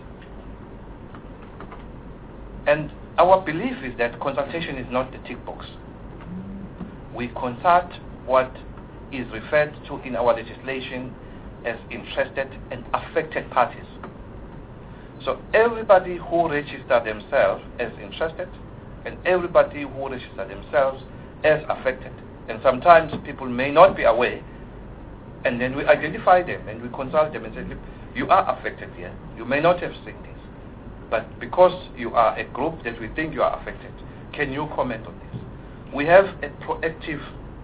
And our belief is that consultation is not the tick box. We consult what is referred to in our legislation as interested and affected parties. So everybody who register themselves as interested and everybody who register themselves as affected. And sometimes people may not be aware, and then we identify them and we consult them and say, look, you are affected here. You may not have seen this, but because you are a group that we think you are affected, can you comment on this? We have a proactive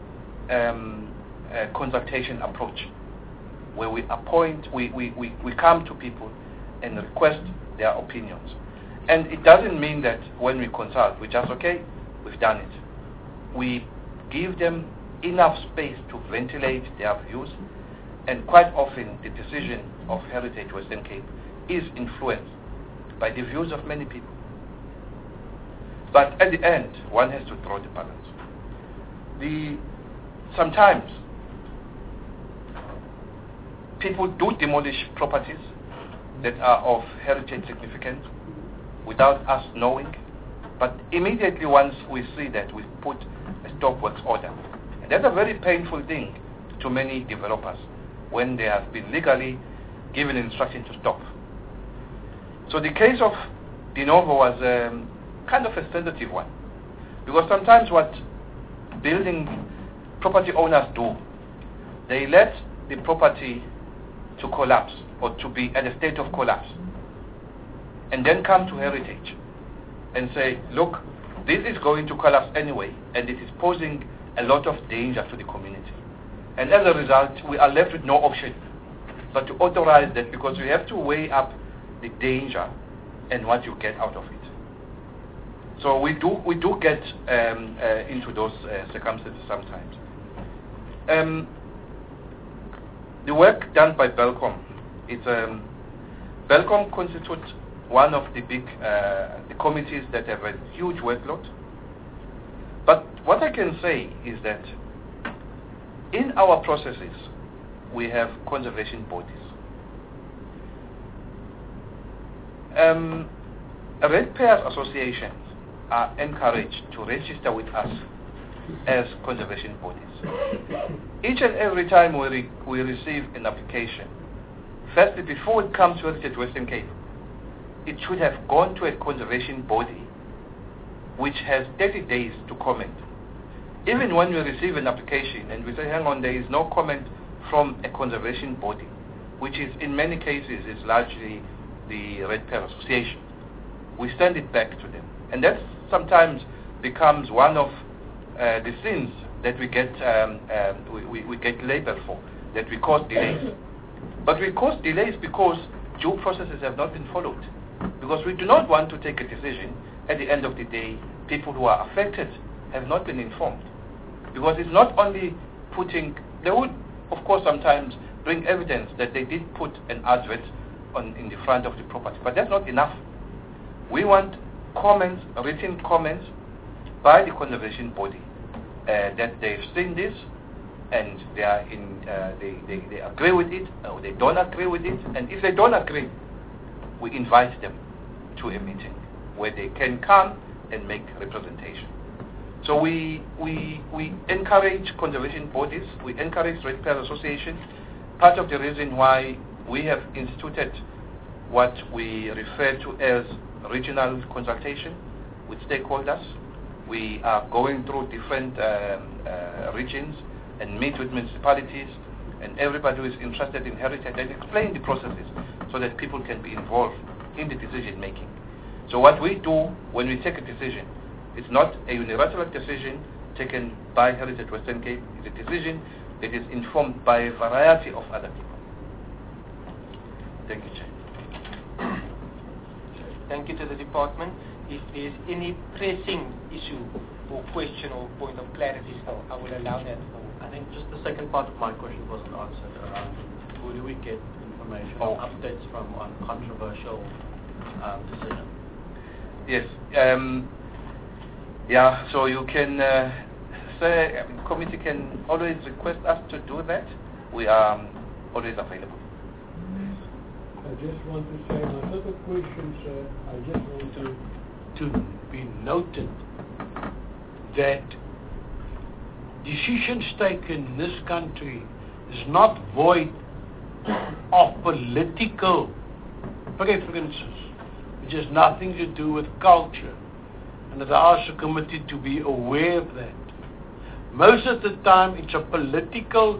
consultation approach where we come to people and request their opinions. And it doesn't mean that when we consult, we just, okay, we've done it. We give them enough space to ventilate their views, and quite often the decision of Heritage Western Cape is influenced by the views of many people. But at the end, one has to draw the balance. Sometimes people do demolish properties that are of heritage significance without us knowing, but immediately once we see that, we put a stop works order. And that's a very painful thing to many developers when they have been legally given instruction to stop. So the case of De Novo was kind of a sensitive one, because sometimes what building property owners do, they let the property to collapse or to be at a state of collapse, and then come to Heritage and say, look, this is going to collapse anyway, and it is posing a lot of danger to the community. And as a result, we are left with no option but to authorize that, because we have to weigh up the danger and what you get out of it. So we do get into those circumstances sometimes. The work done by Belcom, Belcom constitutes one of the big the committees that have a huge workload. But what I can say is that in our processes, we have conservation bodies. Ratepayers associations are encouraged to register with us as conservation bodies. Each and every time we receive an application, firstly, before it comes to Heritage Western Cape, it should have gone to a conservation body which has 30 days to comment. Even when we receive an application and we say, hang on, there is no comment from a conservation body, which is in many cases is largely the Ratepayer Association, we send it back to them. And that sometimes becomes one of the sins that we get we get labeled for, that we cause delays. But we cause delays because due processes have not been followed. Because we do not want to take a decision at the end of the day, people who are affected have not been informed. Because it's not only putting, they would of course sometimes bring evidence that they did put an advert in the front of the property, but that's not enough. We want comments, written comments by the conservation body that they've seen this and they agree with it or they don't agree with it, and if they don't agree, we invite them to a meeting where they can come and make representation. So we encourage conservation bodies, we encourage ratepayers associations. Part of the reason why we have instituted what we refer to as regional consultation with stakeholders. We are going through different regions and meet with municipalities and everybody who is interested in heritage and explain the processes so that people can be involved in the decision making. So what we do when we take a decision, it's not a unilateral decision taken by Heritage Western Cape. It's a decision that is informed by a variety of other people. Thank you, Chair. Thank you to the department. If there's any pressing issue or question or point of clarity still, I will allow that. I think just the second part of my question wasn't answered around who do we get information or updates from on controversial decisions? Yes. Yeah, so you can say, committee can always request us to do that. We are always available. I just want to say another question, sir. I just want to be noted that decisions taken in this country is not void of political preferences, which has nothing to do with culture. And I ask the committee to be aware of that. Most of the time it's a political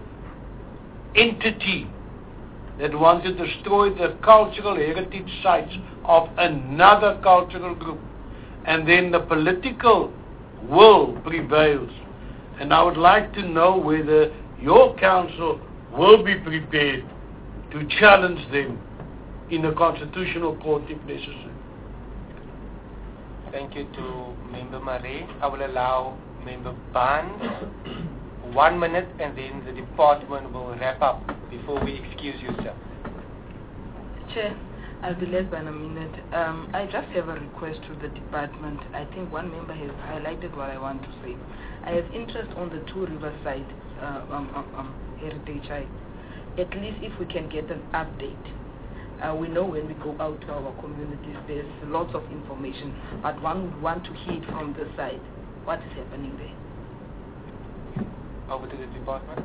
entity that wants to destroy the cultural heritage sites of another cultural group. And then the political will prevails. And I would like to know whether your council will be prepared to challenge them in the constitutional court if necessary. Thank you to Member Marais. I will allow Member Barnes 1 minute and then the department will wrap up before we excuse you, sir. Chair, I'll be less than a minute. I just have a request to the department. I think one member has highlighted what I want to say. I have interest on the Two Riverside heritage site. At least if we can get an update. We know when we go out to our communities, there's lots of information, but one would want to hear it from the side. What is happening there? Over to the department.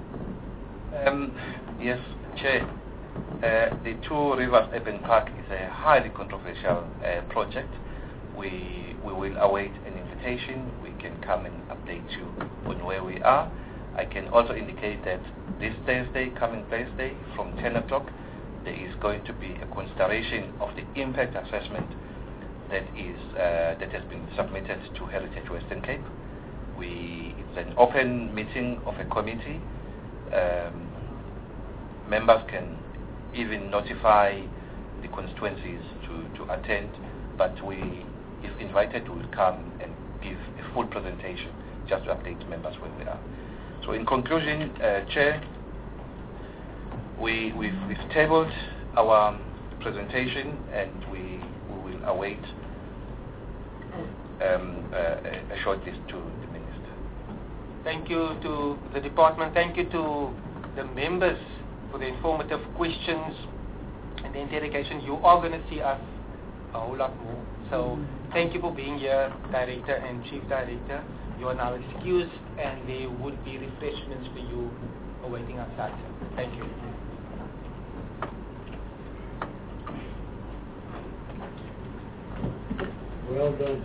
Yes, Chair. The Two Rivers Urban Park is a highly controversial project. We will await an invitation. We can come and update you on where we are. I can also indicate that this Thursday, coming Thursday, from 10 o'clock, there is going to be a consideration of the impact assessment that has been submitted to Heritage Western Cape. It's an open meeting of a committee. Members can even notify the constituencies to attend, but if invited, we will come and give a full presentation just to update members where we are. So in conclusion, Chair, we've tabled our presentation and we will await a short list to the Minister. Thank you to the department. Thank you to the members for the informative questions and the interrogation. You are going to see us a whole lot more. So thank you for being here, Director and Chief Director. You are now excused and there would be refreshments for you awaiting outside. Thank you. Well done.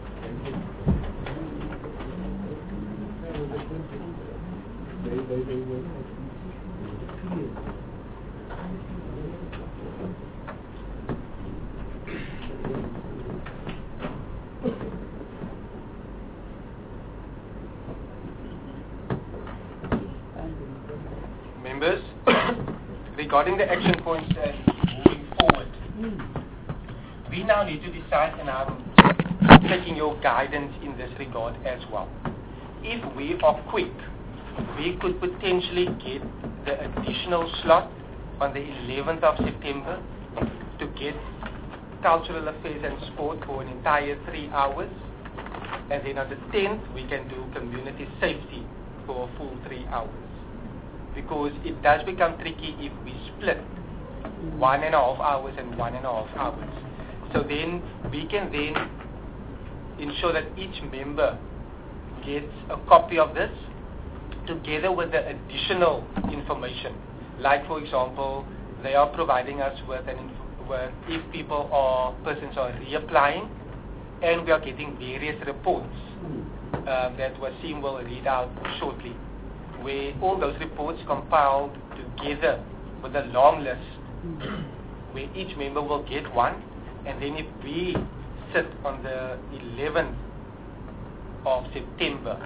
Members, regarding the action points and moving forward, we now need to decide, and I'm taking your guidance in this regard as well. If we are quick, we could potentially get the additional slot on the 11th of September to get cultural affairs and sport for an entire 3 hours. And then on the 10th, we can do community safety for a full 3 hours. Because it does become tricky if we split 1.5 hours and 1.5 hours. So then we can then ensure that each member gets a copy of this together with the additional information. Like, for example, they are providing us with if persons are reapplying, and we are getting various reports that Wasim will read out shortly, where all those reports compiled together with a long list, where each member will get one, and then if we sit on the 11th of September,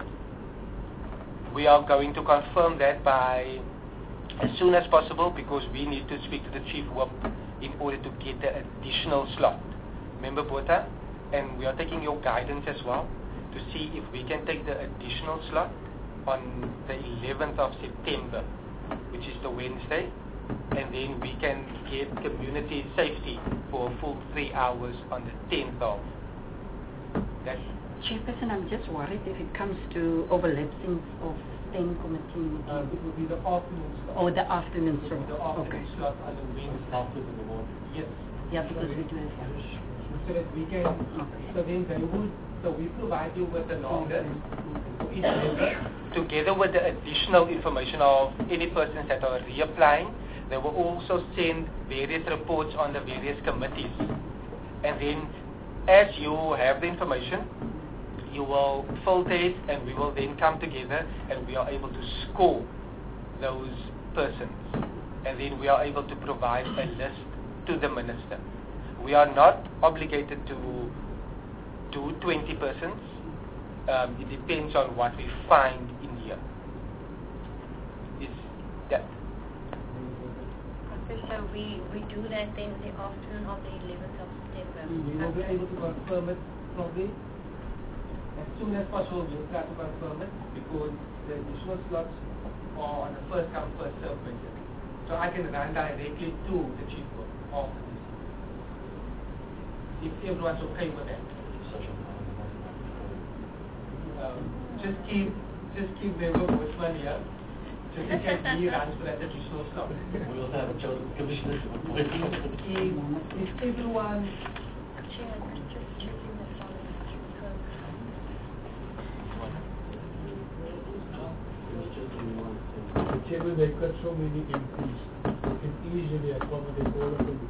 we are going to confirm that by as soon as possible, because we need to speak to the Chief Whip in order to get the additional slot. Member Botha, and we are taking your guidance as well to see if we can take the additional slot on the 11th of September, which is the Wednesday, and then we can get community safety for a full 3 hours on the 10th of that. Chairperson, I'm just worried if it comes to overlapping of 10 committee meetings. It will be the afternoon slot. Oh, the afternoon slot. The afternoon Okay. slot on the Wednesday. After the morning. Yes. Yeah, because we do have. So that we can, so then they would, so we provide you with the longest for each member. Together with the additional information of any persons that are reapplying, they will also send various reports on the various committees. And then as you have the information, you will filter it, and we will then come together and we are able to score those persons. And then we are able to provide a list to the minister. We are not obligated to do 20 persons. It depends on what we find in here. Is that? Okay, so we do that then the afternoon of the 11th of September. We will be able to confirm it probably as soon as possible. We'll try to confirm it because the additional slots are on a first come first served basis. So I can run directly to the Chief Whip after this. If everyone's okay with that. Just keep member Bushman here. Just in case he runs for that additional slot. We also have a chosen commissioner. If everyone Actually, I was just checking the following. The chairman, they've got so many MPs. They can easily accommodate all of them.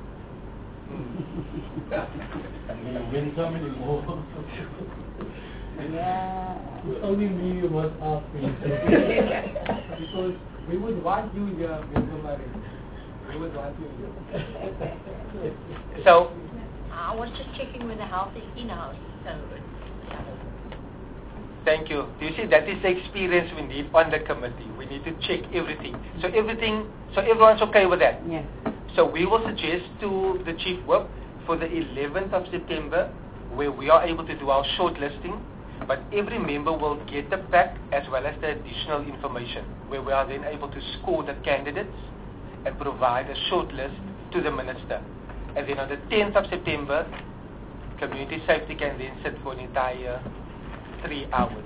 And win so many more. It's only me you must ask me. because we would want you here, Mr. Murray. We would want you here. So, I was just checking with the house is in-house, so thank you. Do you see, that is the experience we need on the committee. We need to check everything. So everyone's okay with that? Yeah. So we will suggest to the Chief Whip for the 11th of September, where we are able to do our shortlisting, but every member will get the pack as well as the additional information, where we are then able to score the candidates and provide a shortlist to the minister. And then on the 10th of September, community safety can then sit for an entire 3 hours.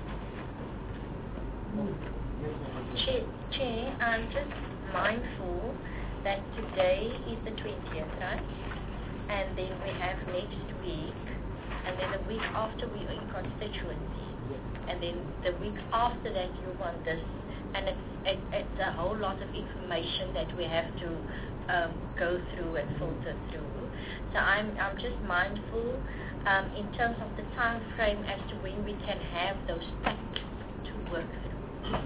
Chair, I'm just mindful that today is the 20th, right? And then we have next week, and then the week after we are in constituency, and then the week after that you want this, and it's a whole lot of information that we have to go through and filter through. So I'm just mindful in terms of the time frame as to when we can have those facts to work through.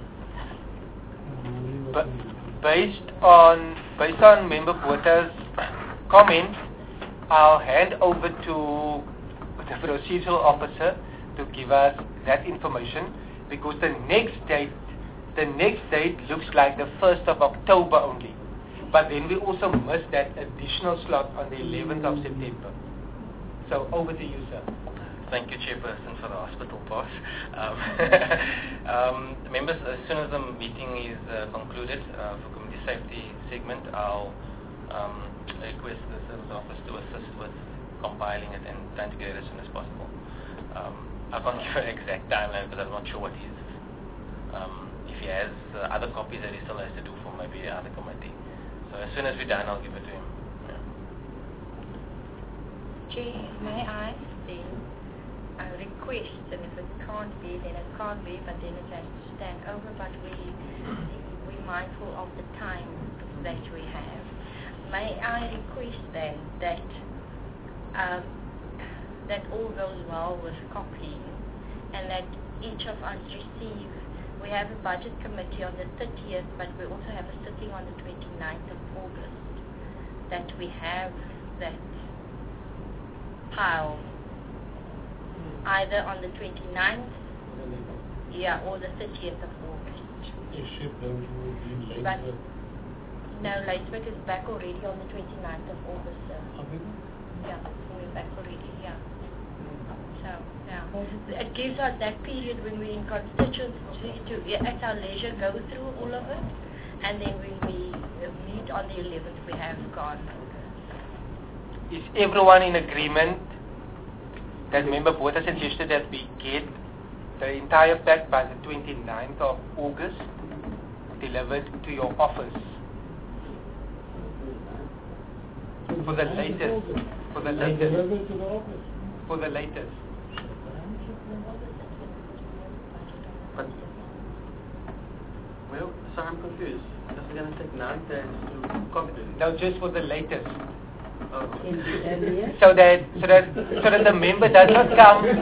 But based on Member Botha's comment, I'll hand over to the procedural officer to give us that information, because the next date looks like the 1st of October only. But then we also missed that additional slot on the 11th of September. So over to you, sir. Thank you, Chairperson, for the hospital pass. Members, as soon as the meeting is concluded for community safety segment, I'll request the service office to assist with compiling it and trying to get it as soon as possible. I can't give an exact timeline because I'm not sure what he is. If he has other copies that he still has to do for maybe the other committee. So as soon as we're done, I'll give it to him. Chair, may I then request, and if it can't be, then it can't be, but then it has to stand over, but we're mindful of the time that we have. May I request then that that all goes well with copying, and that each of us receive. We have a budget committee on the 30th, but we also have a sitting on the 29th of August, that we have that pile either on the 29th, or the 30th of August. But no, Ladysmith is back already on the 29th of August, sir. Yeah, we're back already, yeah. So, yeah. It gives us that period when we're in constituents to at our leisure, go through all of it, and then when we meet on the 11th, we have gone. Is everyone in agreement that Member Botha suggested that we get the entire pack by the 29th of August delivered to your office? For the latest. For the latest. For the latest. But, well, so I'm confused. Is it going to take 9 days to copy it? No, just for the latest. So that the member does not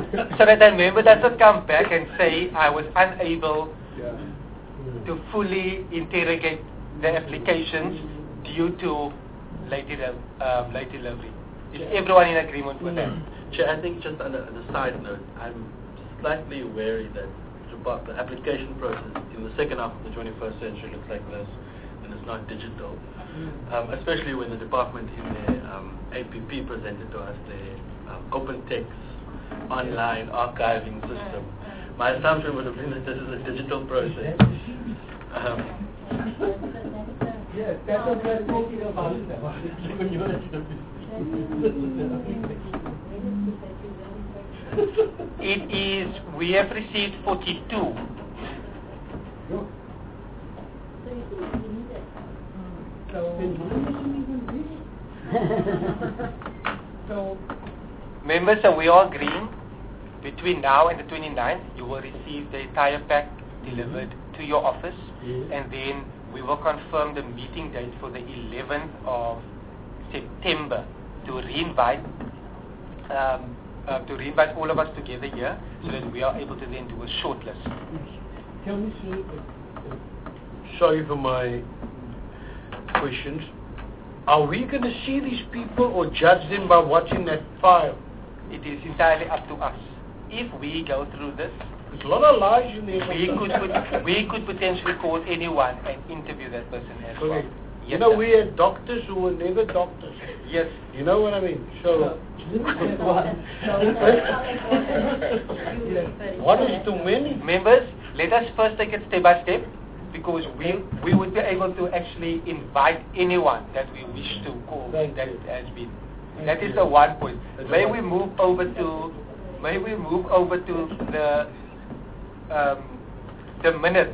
come back and say I was unable to fully interrogate the applications due to late delivery. Is everyone in agreement with that? Chair, I think just on a side note, I'm slightly wary that the application process in the second half of the 21st century looks like this, and it's not digital. Especially when the department in their APP presented to us their open text online archiving system. My assumption would have been that this is a digital process. Yes, that's what we're talking about. It is, we have received 42. So members, so we are agreeing between now and the 29th, you will receive the entire pack delivered to your office, and then we will confirm the meeting date for the 11th of September to reinvite all of us together here, so that we are able to then do a shortlist. Tell me, sir, sorry for my questions. Are we going to see these people or judge them by watching that file? It is entirely up to us. If we go through this, there's a lot of lies in there. We could potentially call anyone and interview that person as well. Yes, you know, we had doctors who were never doctors. Yes. You know what I mean? So, what is too many? Members, let us first take it step by step, because we would be able to actually invite anyone that we wish to call that has been. That is the one point. May we move over to the minutes.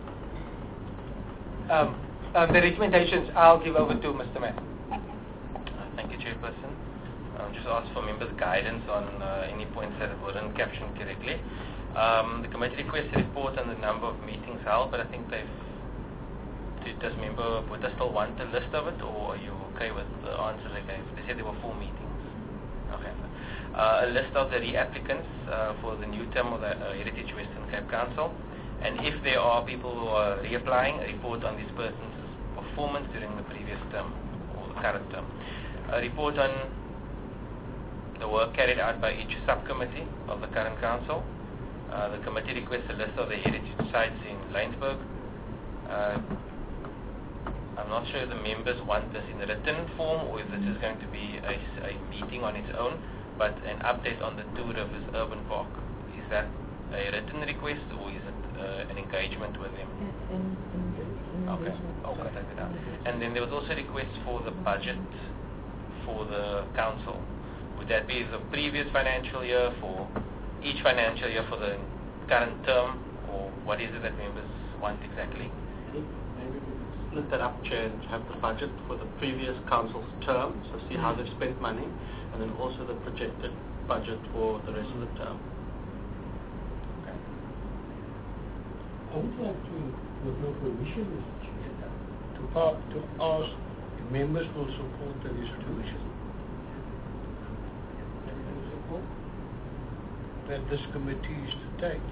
The recommendations I'll give over to Mr. Mann. Thank you, Chairperson. Just ask for members' guidance on any points that weren't captioned correctly. The committee requests a report on the number of meetings held, but I think does member Botha still want a list of it, or are you okay with the answer they gave? They said there were 4 meetings. Okay. A list of the re-applicants for the new term of the Heritage Western Cape Council, and if there are people who are reapplying, a report on this person's performance during the previous term or the current term. A report on the work carried out by each subcommittee of the current council. The committee requests a list of the heritage sites in Laingsburg. I'm not sure if the members want this in a written form or if this is going to be a meeting on its own, but an update on the Two Rivers Urban Park. Is that a written request or is it an engagement with them? Okay, I'll take it out. And then there was also a request for the budget for the council. Would that be the previous financial year, for each financial year for the current term, or what is it that members want exactly? split that up, Chair, and have the budget for the previous council's term, so see how they've spent money, and then also the projected budget for the rest of the term. I would like to, with your permission, Mr. Chair, to ask if members will support the resolution that this committee is to take.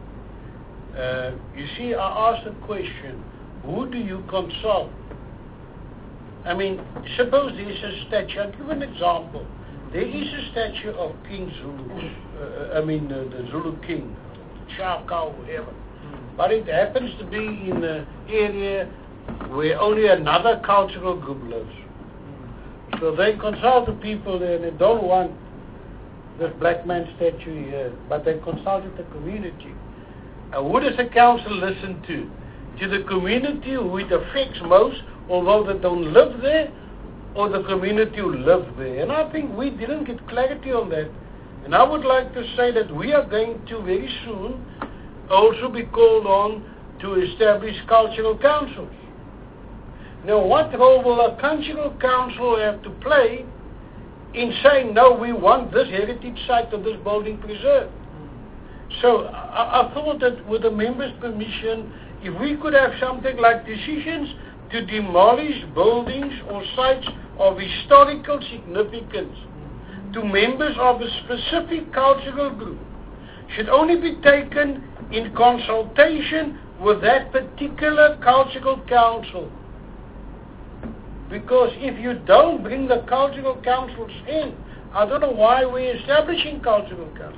You see, I asked a question, who do you consult? I mean, suppose there is a statue, I'll give an example. There is a statue of King Zulu, the Zulu king, Shaka, whoever. But it happens to be in an area where only another cultural group lives. So they consult the people there, and they don't want this black man statue here, but they consulted the community. And who does the council listen to? To the community who it affects most, although they don't live there, or the community who live there. And I think we didn't get clarity on that. And I would like to say that we are going to very soon also be called on to establish cultural councils. Now, what role will a cultural council have to play in saying, no, we want this heritage site or this building preserved? So I thought that with the members' permission, if we could have something like decisions to demolish buildings or sites of historical significance to members of a specific cultural group, should only be taken in consultation with that particular cultural council. Because if you don't bring the cultural councils in, I don't know why we're establishing cultural councils.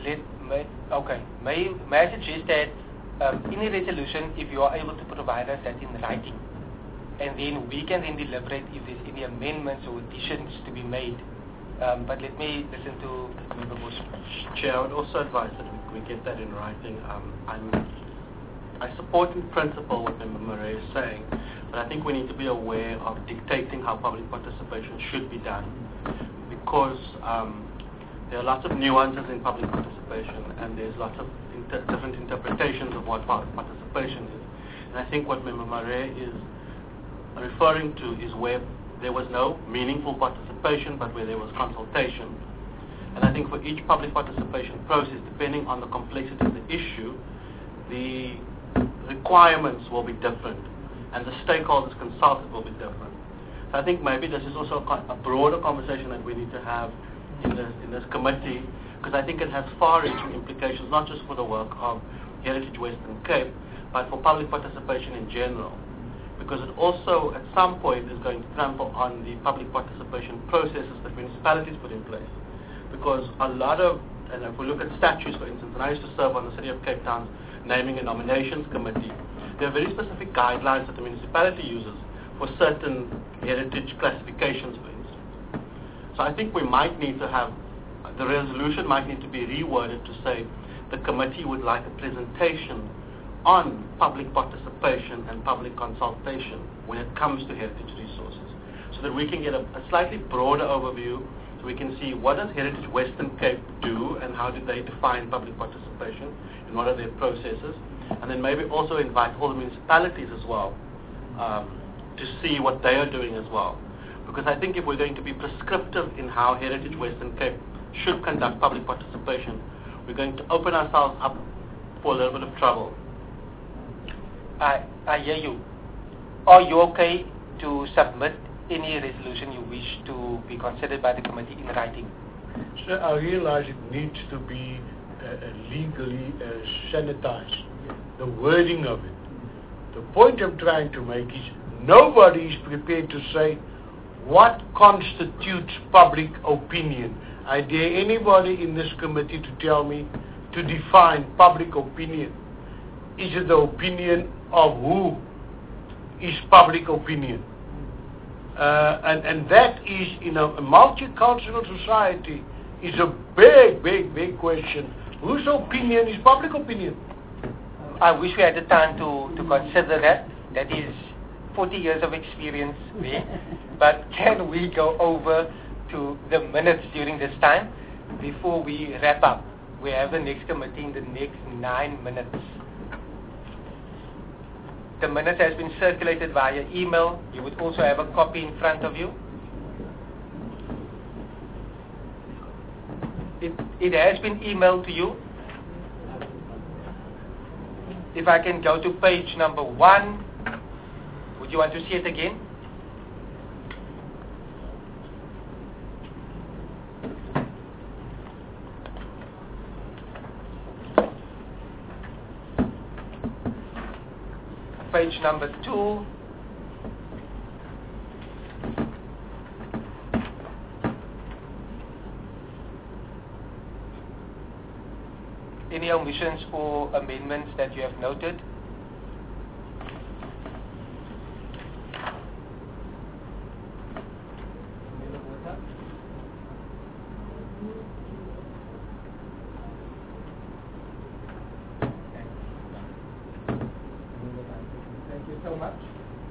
May I suggest that in a resolution, if you are able to provide us that in writing, and then we can then deliberate if there's any amendments or additions to be made. But let me listen to Member Bush. Chair, I would also advise that we get that in writing. I support in principle what Member Murray is saying, but I think we need to be aware of dictating how public participation should be done, because there are lots of nuances in public participation, and there's lots of different interpretations of what public participation is. And I think what Member Murray is referring to is where there was no meaningful participation, but where there was consultation. And I think for each public participation process, depending on the complexity of the issue, the requirements will be different, and the stakeholders consulted will be different. So I think maybe this is also a broader conversation that we need to have in this committee, because I think it has far-reaching implications, not just for the work of Heritage Western Cape, but for public participation in general. Because it also, at some point, is going to trample on the public participation processes that municipalities put in place. Because a lot of, and if we look at statutes, for instance, and I used to serve on the City of Cape Town's Naming and Nominations Committee, there are very specific guidelines that the municipality uses for certain heritage classifications, for instance. So I think we might need to have, the resolution might need to be reworded to say the committee would like a presentation on public participation and public consultation when it comes to heritage resources, so that we can get a slightly broader overview, so we can see what does Heritage Western Cape do and how do they define public participation and what are their processes, and then maybe also invite all the municipalities as well to see what they are doing as well. Because I think if we're going to be prescriptive in how Heritage Western Cape should conduct public participation, we're going to open ourselves up for a little bit of trouble. I hear you. Are you okay to submit any resolution you wish to be considered by the committee in writing? Sir, I realize it needs to be legally sanitized, the wording of it. The point I'm trying to make is nobody is prepared to say what constitutes public opinion. I dare anybody in this committee to tell me to define public opinion. Is it the opinion of who is public opinion? And that is, in a multicultural society, is a big question. Whose opinion is public opinion? I wish we had the time to consider that. That is 40 years of experience there. But can we go over to the minutes during this time before we wrap up? We have the next committee in the next 9 minutes. The minutes has been circulated via email. You would also have a copy in front of you. It has been emailed to you. If I can go to page number 1, would you want to see it again? Page number 2. Any omissions or amendments that you have noted? Thank you so much.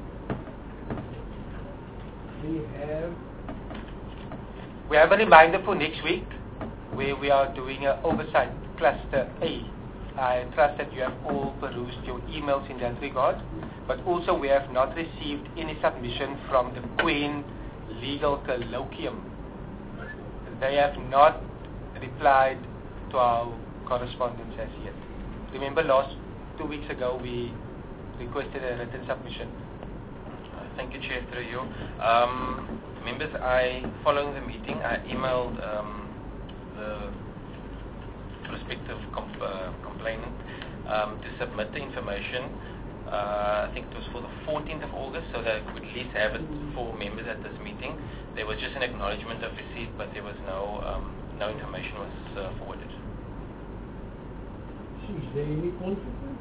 We have a reminder for next week where we are doing an oversight cluster A. I trust that you have all perused your emails in that regard, but also we have not received any submission from the Queen Legal Colloquium. They have not replied to our correspondence as yet. Remember 2 weeks ago we requested a written submission. Thank you, Chair, through you. Members, following the meeting, I emailed the prospective complainant to submit the information. I think it was for the 14th of August, so that we could at least have it for members at this meeting. There was just an acknowledgement of receipt, but there was no information was forwarded. Is there any consequence?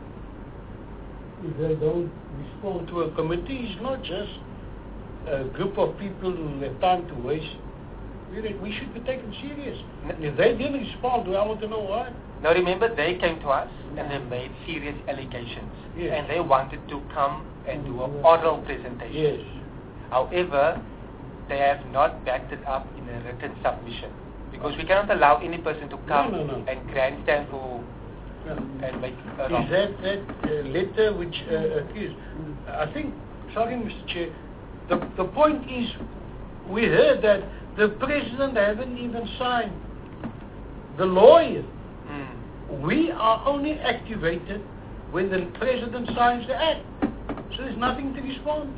If they don't respond to a committee, it's not just a group of people who have time to waste. We should be taken serious. If they didn't respond, I want to know why. Now remember, they came to us and they made serious allegations. Yes. And they wanted to come and do an oral presentation. Yes. However, they have not backed it up in a written submission. Because we cannot allow any person to come and grandstand for and make a wrong. Is that letter which accused? I think, sorry Mr. Chair, the point is, we heard that the president haven't even signed. The lawyers. We are only activated when the president signs the act. So there's nothing to respond.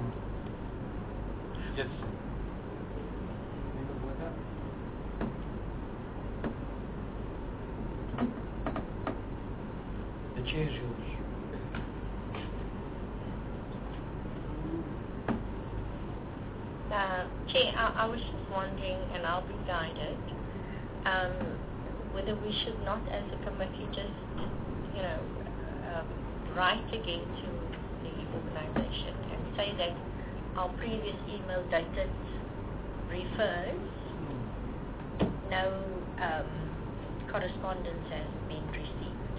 Yes. The chair is yours. Chair, I was just wondering, and I'll be guided, whether we should not, as a committee, just, write again to the organization and say that our previous email dated refers, no correspondence has been received.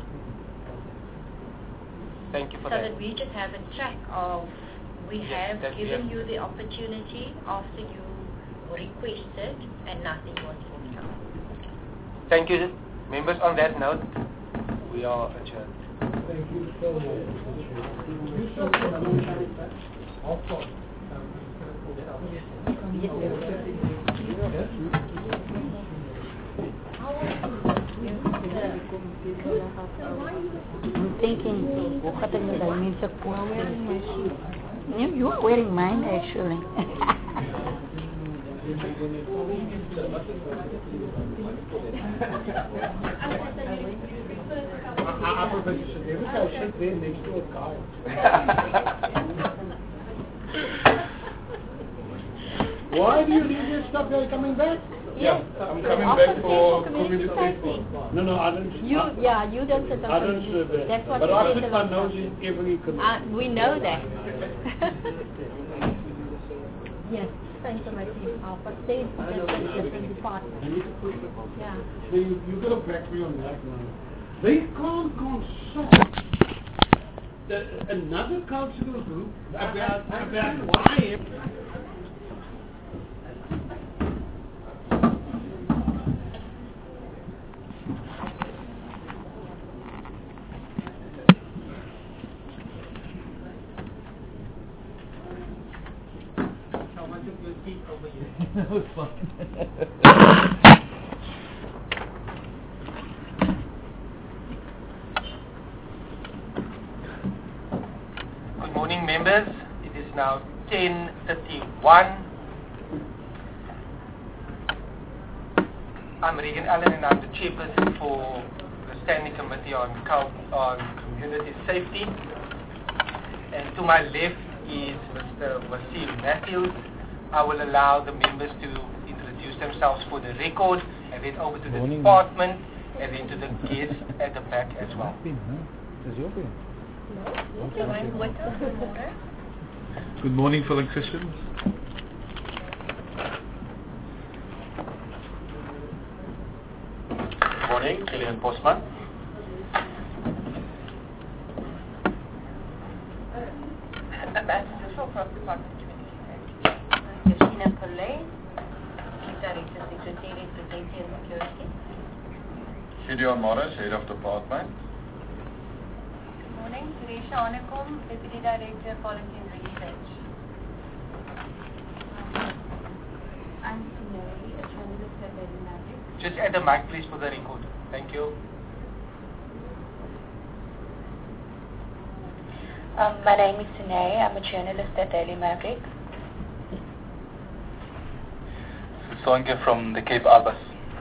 Thank you for so that. that we just have a track of, we have given you the opportunity after you requested and nothing was forthcoming. Thank you. Members, on that note, we are adjourned. Thank you so much. I'm thinking, you are wearing mine actually. I prefer to sit there. I'll sit there next to a car. Why do you leave this stuff? You're coming back? Yeah, I'm coming back for community safety. No, I don't. You don't sit on I don't serve that. That's what but you I said put my about nose in every committee. we know that. Yes, same committee. But they different departments. You need to push it. Yeah. So you got to back me on that now. They can't consult another cultural group about why. Good morning, members. It is now 10:31. I'm Regan Allen, and I'm the chairperson for the Standing Committee on Community Safety. And to my left is Mr. Wasim Matthews. I will allow the members to introduce themselves for the record, and then over to the department, and then to the guests at the back as well. Good morning, fellow Christians. Good morning, Gillian Postman. Ambassador for Cross Department Communication. Yashina Pillay, Chief Director, Secretariat for Safety and Security. Gideon Morris, Head of Department. Good morning, Suresha Onakum, Deputy Director, Policy and Research. I'm Sineri, a journalist at Daily Magic. Just add the mic, please, for the record. Thank you. My name is Sineri. I'm a journalist at Daily Maverick. Sonke from the Cape Albas.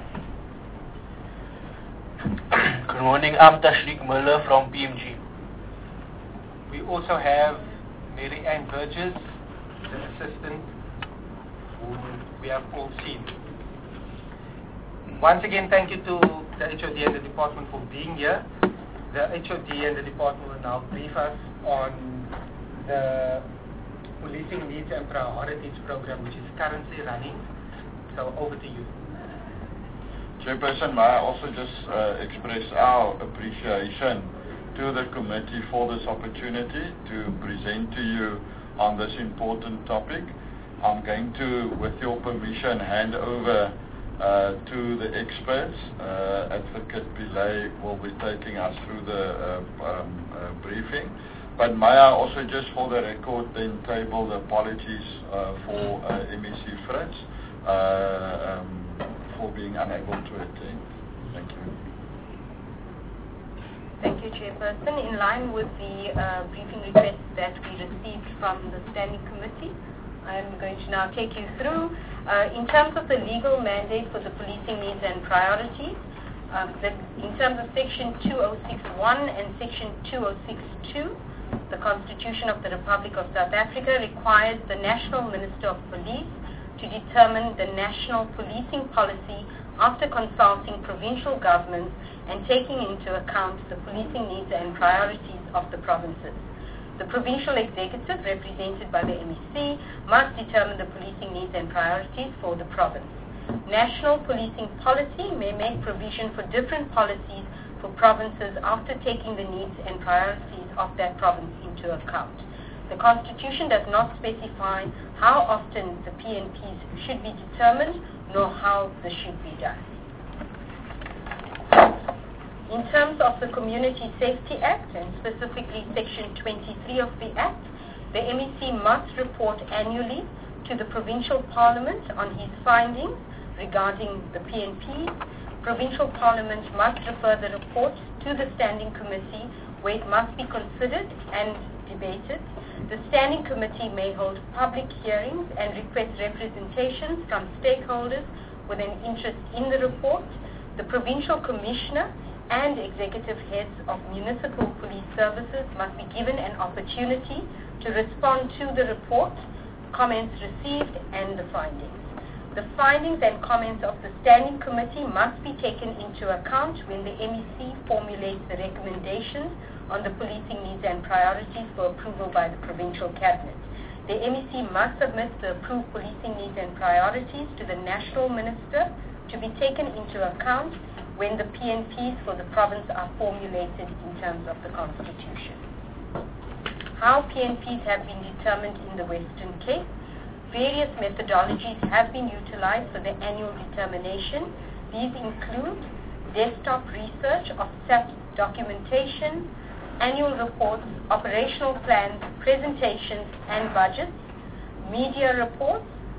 Good morning, I'm Tashrik Muller from PMG. We also have Mary Ann Burgess, the assistant, who we have all seen. Once again, thank you to the HOD and the department for being here. The HOD and the department will now brief us on the Policing Needs and Priorities program, which is currently running. So over to you. Chairperson, may I also just express our appreciation to the committee for this opportunity to present to you on this important topic. I'm going to, with your permission, hand over to the experts. Advocate Pillay will be taking us through the briefing. But may I also just for the record then table the apologies for MEC Fritz for being unable to attend. Thank you. Thank you, Chairperson. In line with the briefing request that we received from the Standing Committee, I'm going to now take you through. In terms of the legal mandate for the policing needs and priorities, in terms of Section 2061 and Section 2062, the Constitution of the Republic of South Africa requires the National Minister of Police to determine the national policing policy after consulting provincial governments and taking into account the policing needs and priorities of the provinces. The provincial executive, represented by the MEC, must determine the policing needs and priorities for the province. National policing policy may make provision for different policies for provinces after taking the needs and priorities of that province into account. The Constitution does not specify how often the PNPs should be determined, nor how this should be done. In terms of the Community Safety Act, and specifically Section 23 of the Act, the MEC must report annually to the Provincial Parliament on his findings regarding the PNPs. Provincial Parliament must refer the report to the Standing Committee, where it must be considered and debated. The Standing Committee may hold public hearings and request representations from stakeholders with an interest in the report. The Provincial Commissioner and executive heads of municipal police services must be given an opportunity to respond to the report, comments received, and the findings. The findings and comments of the Standing Committee must be taken into account when the MEC formulates the recommendations on the policing needs and priorities for approval by the Provincial Cabinet. The MEC must submit the approved policing needs and priorities to the National Minister to be taken into account when the PNPs for the province are formulated in terms of the Constitution. How PNPs have been determined in the Western Cape. Various methodologies have been utilized for the annual determination. These include desktop research of SAP documentation, annual reports, operational plans, presentations and budgets, media reports,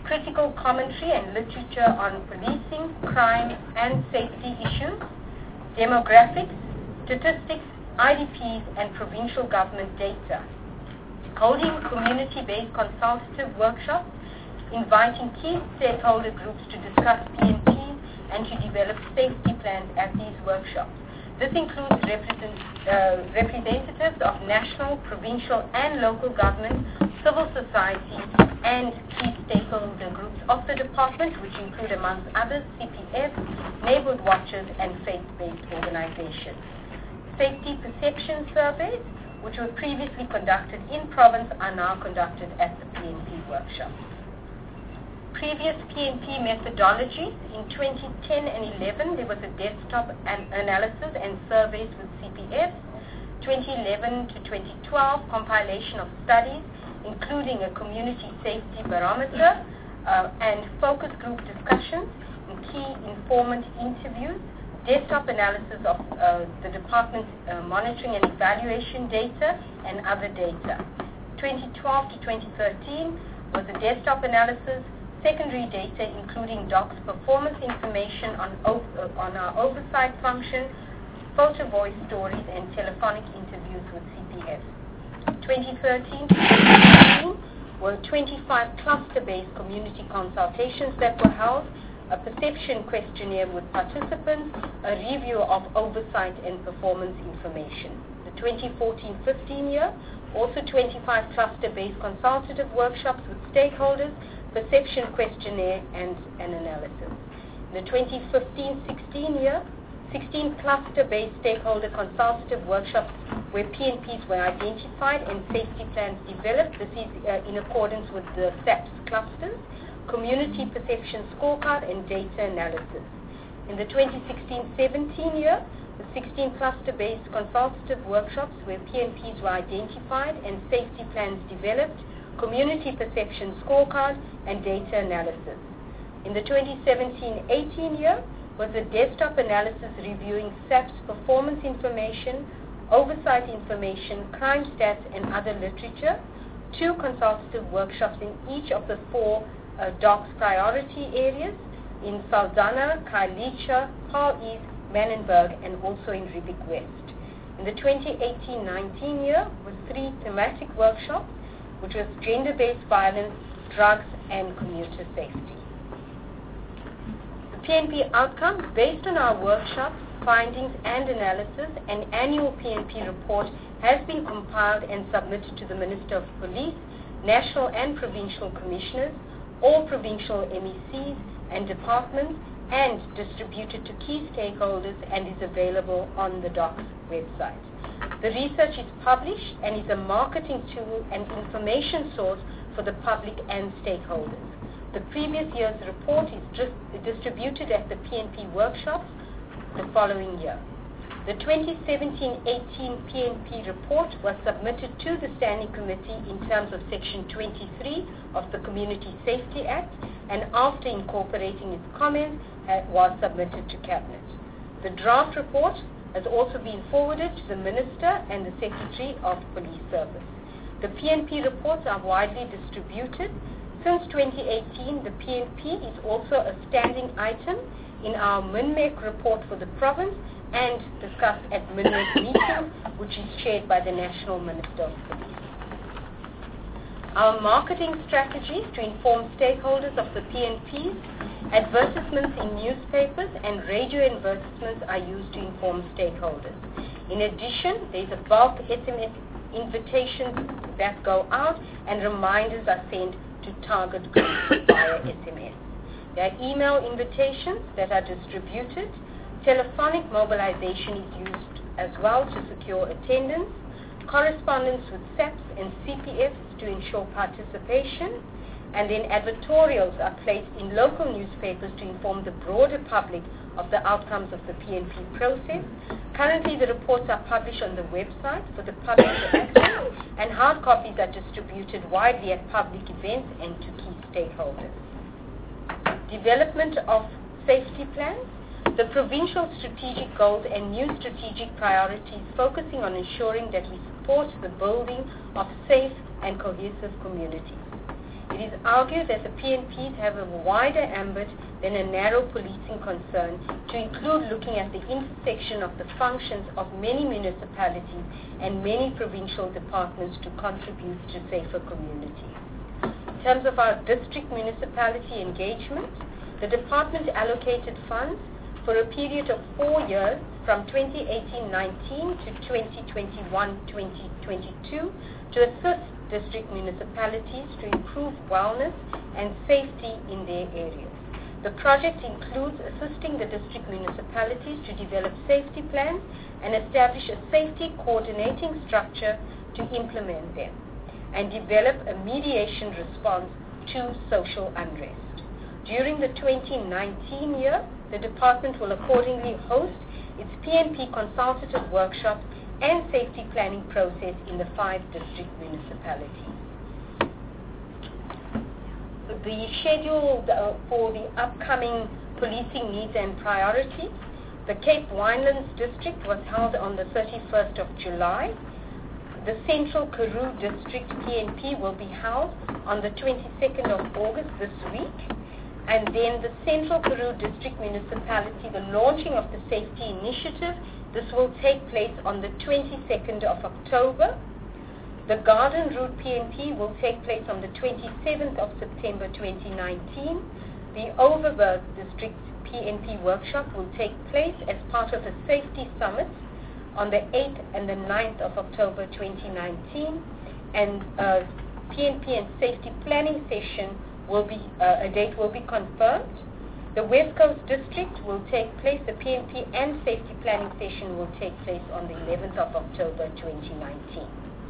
critical commentary and literature on policing, crime and safety issues, demographics, statistics, IDPs and provincial government data. Holding community-based consultative workshops, inviting key stakeholder groups to discuss PNPs and to develop safety plans at these workshops. This includes representatives of national, provincial and local government, civil society and key stakeholder groups of the department, which include amongst others CPF, neighborhood watchers and faith-based organizations. Safety perception surveys, which were previously conducted in province, are now conducted at the PNP workshops. Previous PNP methodologies, in 2010 and 11 there was a desktop analysis and surveys with CPF. 2011 to 2012 compilation of studies including a community safety barometer and focus group discussions and key informant interviews, desktop analysis of the department's monitoring and evaluation data and other data. 2012 to 2013 was a desktop analysis, secondary data including DOC's performance information on our oversight function, photo voice stories and telephonic interviews with CPF. 2013 to 2015 were 25 cluster-based community consultations that were held, a perception questionnaire with participants, a review of oversight and performance information. The 2014-15 year, also 25 cluster-based consultative workshops with stakeholders, perception questionnaire and an analysis. The 2015-16 year, 16 cluster-based stakeholder consultative workshops where PNPs were identified and safety plans developed. This is in accordance with the SAPS clusters, community perception scorecard and data analysis. In the 2016-17 year, the 16 cluster-based consultative workshops where PNPs were identified and safety plans developed, community perception scorecard and data analysis. In the 2017-18 year was a desktop analysis reviewing SAP's performance information, oversight information, crime stats and other literature, 2 consultative workshops in each of the 4 DOC's priority areas in Saldanha, Khayelitsha, Paarl East, Manenberg and also in Riebeek West. In the 2018-19 year was 3 thematic workshops, which was gender-based violence, drugs and commuter safety. The PNP outcomes based on our workshops, findings and analysis, an annual PNP report has been compiled and submitted to the Minister of Police, national and provincial commissioners, all provincial MECs and departments and distributed to key stakeholders and is available on the DOC's website. The research is published and is a marketing tool and information source for the public and stakeholders. The previous year's report is distributed at the PNP workshops the following year. The 2017-18 PNP report was submitted to the Standing Committee in terms of Section 23 of the Community Safety Act and after incorporating its comments was submitted to Cabinet. The draft report has also been forwarded to the Minister and the Secretary of Police Service. The PNP reports are widely distributed. Since 2018, the PNP is also a standing item in our MINMEC report for the province and discussed at MINMEC meetings, which is chaired by the National Minister of Police. Our marketing strategies to inform stakeholders of the PNPs, advertisements in newspapers and radio advertisements are used to inform stakeholders. In addition, there is a bulk SMS invitations that go out and reminders are sent to target groups via SMS. There are email invitations that are distributed. Telephonic mobilization is used as well to secure attendance. Correspondence with SAPS and CPFs to ensure participation. And then advertorials are placed in local newspapers to inform the broader public of the outcomes of the PNP process. Currently, the reports are published on the website for the public to access, and hard copies are distributed widely at public events and to key stakeholders. Development of safety plans. The provincial strategic goals and new strategic priorities focusing on ensuring that we support the building of safe and cohesive communities. It is argued that the PNPs have a wider ambit than a narrow policing concern to include looking at the intersection of the functions of many municipalities and many provincial departments to contribute to safer communities. In terms of our district municipality engagement, the department allocated funds for a period of 4 years from 2018-19 to 2021-2022 to assist district municipalities to improve wellness and safety in their areas. The project includes assisting the district municipalities to develop safety plans and establish a safety coordinating structure to implement them, and develop a mediation response to social unrest. During the 2019 year, the department will accordingly host its PNP consultative workshops and safety planning process in the 5 district municipalities. The schedule for the upcoming policing needs and priorities: the Cape Winelands district was held on the 31st of July. The Central Karoo district PNP will be held on the 22nd of August this week. And then the Central Karoo district municipality, the launching of the safety initiative, this will take place on the 22nd of October. The Garden Route PNP will take place on the 27th of September 2019. The Overberg District PNP workshop will take place as part of a safety summit on the 8th and the 9th of October 2019. And PNP and safety planning session will be, a date will be confirmed. The West Coast District will take place, the PNP and safety planning session will take place on the 11th of October 2019.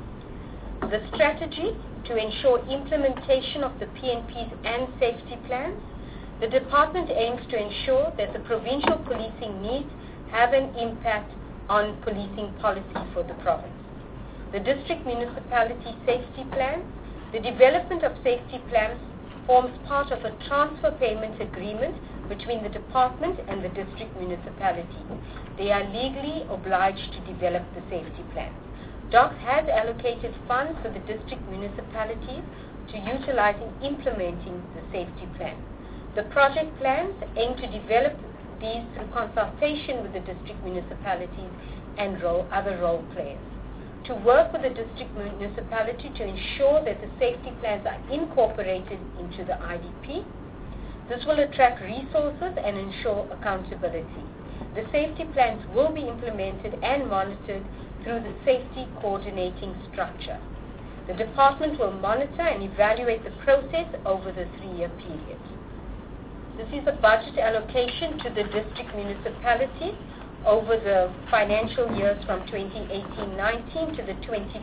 The strategy to ensure implementation of the PNPs and safety plans: the department aims to ensure that the provincial policing needs have an impact on policing policy for the province. The district municipality safety plans: the development of safety plans forms part of a transfer payment agreement between the department and the district municipality. They are legally obliged to develop the safety plans. DOCS has allocated funds for the district municipalities to utilize in implementing the safety plan. The project plans aim to develop these through consultation with the district municipalities and other role players. To work with the district municipality to ensure that the safety plans are incorporated into the IDP. This will attract resources and ensure accountability. The safety plans will be implemented and monitored through the safety coordinating structure. The department will monitor and evaluate the process over the 3-year period. This is a budget allocation to the district municipalities over the financial years from 2018-19 to the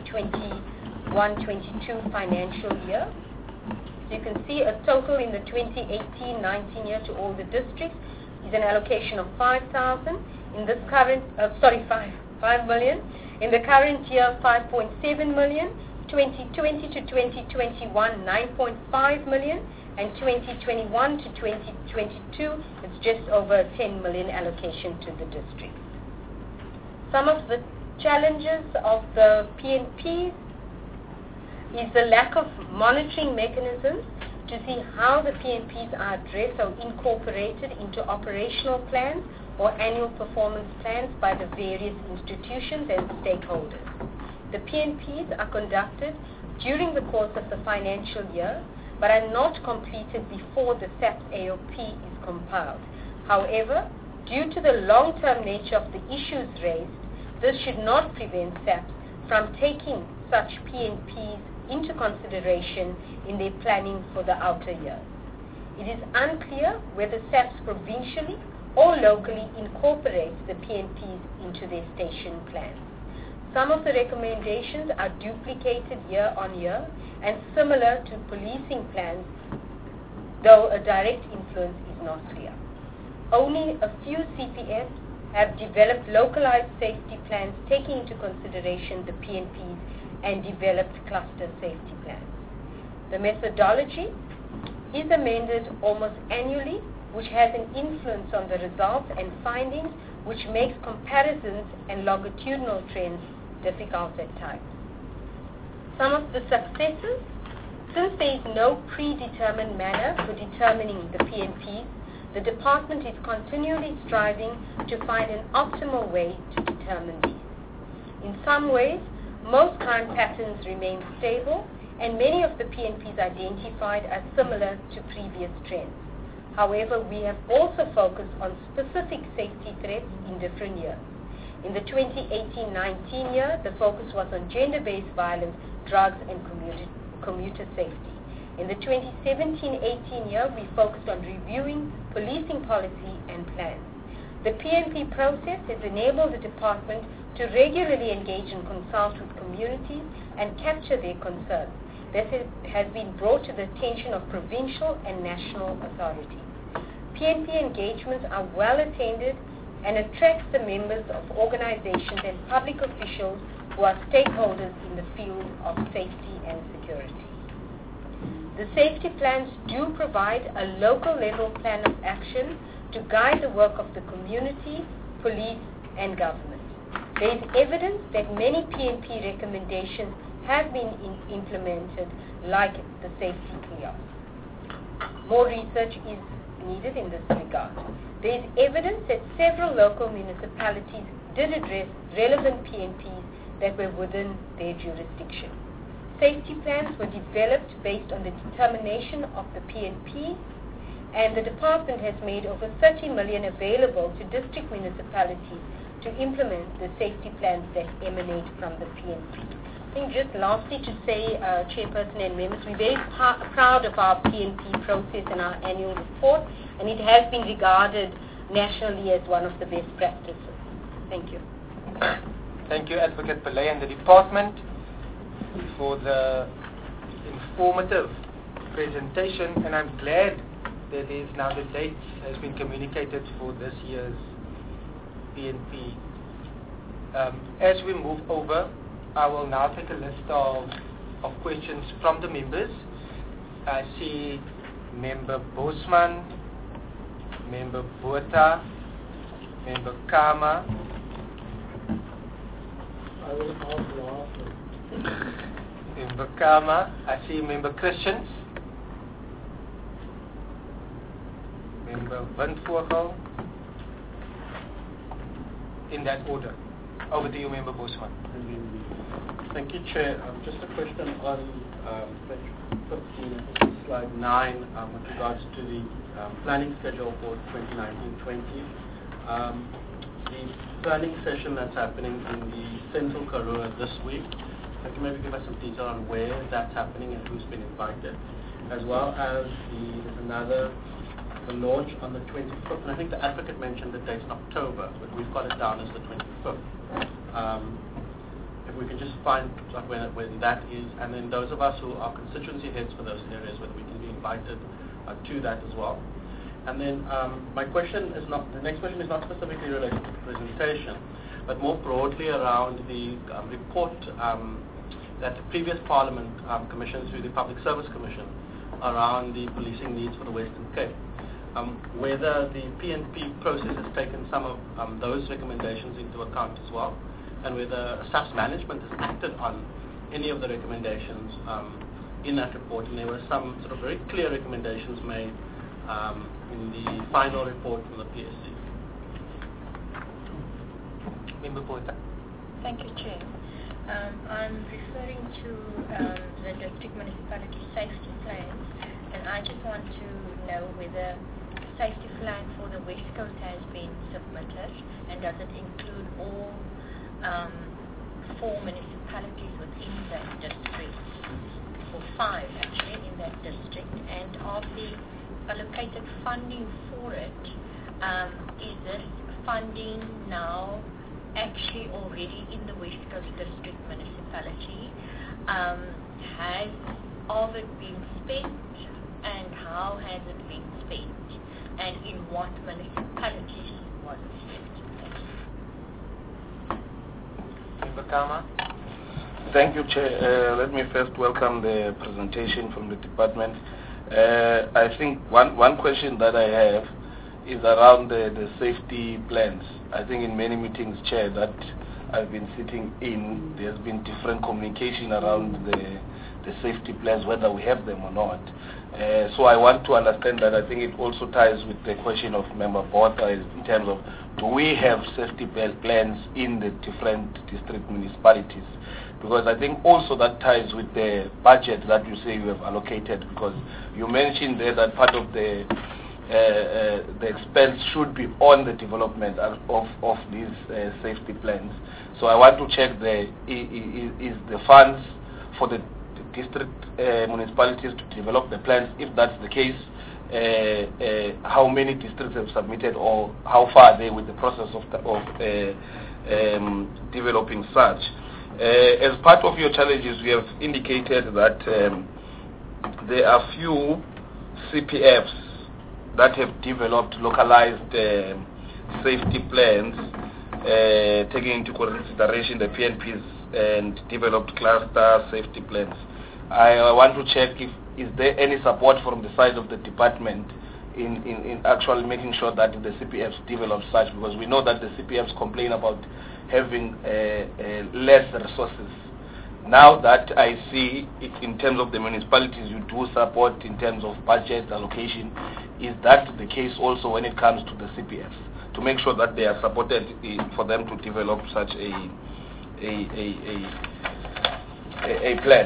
2021-22 financial year. So you can see a total in the 2018-19 year to all the districts is an allocation of 5,000. In this current, 5 million. In the current year, 5.7 million. 2020 to 2021, 9.5 million. And 2021 to 2022, it's just over 10 million allocation to the district. Some of the challenges of the PNPs is the lack of monitoring mechanisms to see how the PNPs are addressed or incorporated into operational plans or annual performance plans by the various institutions and stakeholders. The PNPs are conducted during the course of the financial year, but are not completed before the SAPS AOP is compiled. However, due to the long-term nature of the issues raised, this should not prevent SAPS from taking such PNPs into consideration in their planning for the outer years. It is unclear whether SAPS provincially or locally incorporates the PNPs into their station plans. Some of the recommendations are duplicated year on year and similar to policing plans, though a direct influence is not clear. Only a few CPFs have developed localized safety plans taking into consideration the PNPs and developed cluster safety plans. The methodology is amended almost annually, which has an influence on the results and findings, which makes comparisons and longitudinal trends difficult at times. Some of the successes Since there is no predetermined manner for determining the PNPs, the department is continually striving to find an optimal way to determine these. In some ways, most crime patterns remain stable, and many of the PNPs identified are similar to previous trends. However, we have also focused on specific safety threats in different years. In the 2018-19 year, the focus was on gender-based violence, drugs, and commuter safety. In the 2017-18 year, we focused on reviewing policing policy and plans. The PNP process has enabled the department to regularly engage and consult with communities and capture their concerns. This has been brought to the attention of provincial and national authorities. PNP engagements are well attended and attracts the members of organizations and public officials who are stakeholders in the field of safety and security. The safety plans do provide a local level plan of action to guide the work of the community, police, and government. There is evidence that many PNP recommendations have been implemented, like the safety kiosk. More research is needed in this regard. There is evidence that several local municipalities did address relevant PNPs that were within their jurisdiction. Safety plans were developed based on the determination of the PNP, and the department has made over 30 million available to district municipalities to implement the safety plans that emanate from the PNP. I think just lastly to say, Chairperson and members, we're very proud of our PNP process and our annual report, and it has been regarded nationally as one of the best practices. Thank you. Thank you, Advocate Pillay and the department for the informative presentation, and I'm glad that is now the date has been communicated for this year's PNP. As we move over, I will now take a list of questions from the members. I see Member Bosman, Member Botha, Member Kama. I will ask Member Kama. I see Member Christians, Member Van Vogel. In that order. Over to you, Member Bosman. Thank you, Chair. Just a question on page 15, slide 9, with regards to the planning schedule for 2019-20. The planning session that's happening in the Central Karoo this week. Can you maybe give us some detail on where that's happening and who's been invited, as well as the launch on the 25th, and I think the advocate mentioned the date in October, but we've got it down as the 25th. If we can just find out when that is, and then those of us who are constituency heads for those areas, whether we can be invited to that as well. And then my question is not, the next question is not specifically related to the presentation, but more broadly around the report that the previous Parliament commissioned through the Public Service Commission around the policing needs for the Western Cape. Whether the PNP process has taken some of those recommendations into account as well, and whether SAP's management has acted on any of the recommendations in that report. And there were some sort of very clear recommendations made in the final report from the PSC. Member Botha. Thank you, Chair. I'm referring to the district municipality safety plans, and I just want to know whether safety plan for the West Coast has been submitted, and does it include all 4 municipalities within that district, or 5 actually in that district, and of the allocated funding for it, is this funding now actually already in the West Coast District Municipality? Has all of it been spent, and how has it been spent, and in what municipalities was it spent? Member Kama. Thank you, Chair. Let me first welcome the presentation from the department. I think one question that I have is around the safety plans. I think in many meetings, Chair, that I've been sitting in, there's been different communication around the safety plans, whether we have them or not. So I want to understand that. I think it also ties with the question of Member Botha in terms of, do we have safety plans in the different district municipalities? Because I think also that ties with the budget that you say you have allocated, because you mentioned there that part of the expense should be on the development of these safety plans. So I want to check is the funds for the district municipalities to develop the plans. If that's the case, how many districts have submitted, or how far are they with the process of developing such? As part of your challenges, we have indicated that there are few CPFs that have developed localized safety plans, taking into consideration the PNPs and developed cluster safety plans. I want to check is there any support from the side of the department in actually making sure that the CPFs develop such, because we know that the CPFs complain about having less resources. Now that I see it in terms of the municipalities, you do support in terms of budget allocation. Is that the case also when it comes to the CPFs, to make sure that they are supported for them to develop such a plan?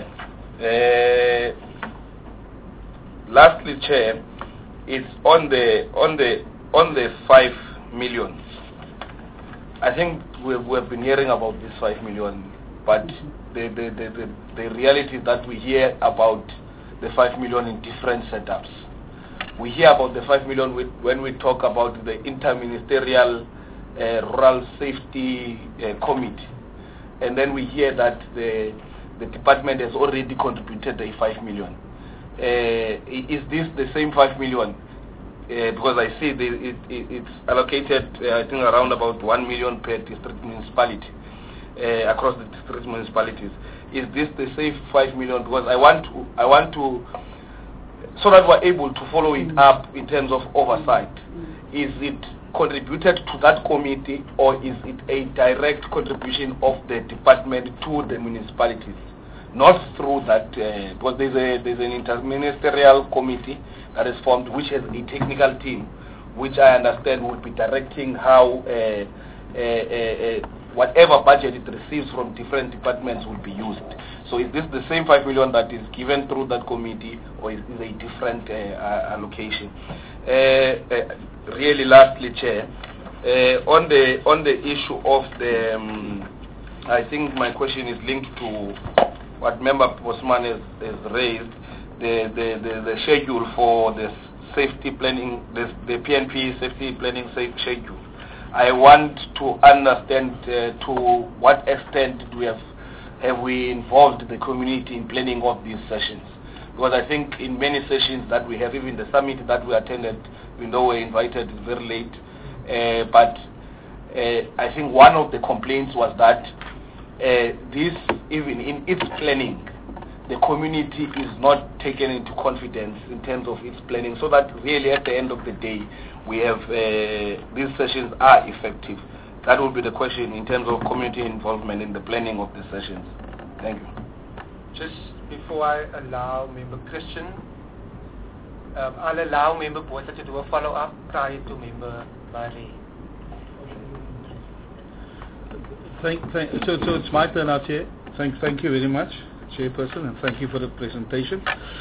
Lastly, Chair, it's on the 5 million. I think we have been hearing about this 5 million, but the reality is that we hear about the 5 million in different setups. We hear about the 5 million when we talk about the interministerial rural safety committee, and then we hear that the department has already contributed the 5 million. Is this the same 5 million? Because I see it's allocated, I think, around about 1 million per district municipality across the district municipalities. Is this the same 5 million? Because I want to, so that we're able to follow it up in terms of oversight. Is it contributed to that committee, or is it a direct contribution of the department to the municipalities? Not through that, because there's an interministerial committee that is formed, which has a technical team, which I understand will be directing how whatever budget it receives from different departments will be used. So is this the same 5 million that is given through that committee, or is it a different allocation? Really, lastly, Chair, on the issue of the, I think my question is linked to what Member Bosman has raised, the schedule for the safety planning, the PNP safety planning schedule. I want to understand to what extent have we involved the community in planning of these sessions, because I think in many sessions that we have, even the summit that we attended, we know we're invited very late, but I think one of the complaints was that this, even in its planning, the community is not taken into confidence in terms of its planning, so that really at the end of the day we have these sessions are effective. That will be the question in terms of community involvement in the planning of the sessions. Thank you. Just before I allow Member Christian, I'll allow Member Botha to do a follow-up prior to Member Barry. So it's my turn now, Chair. Thank you very much, Chairperson, and thank you for the presentation.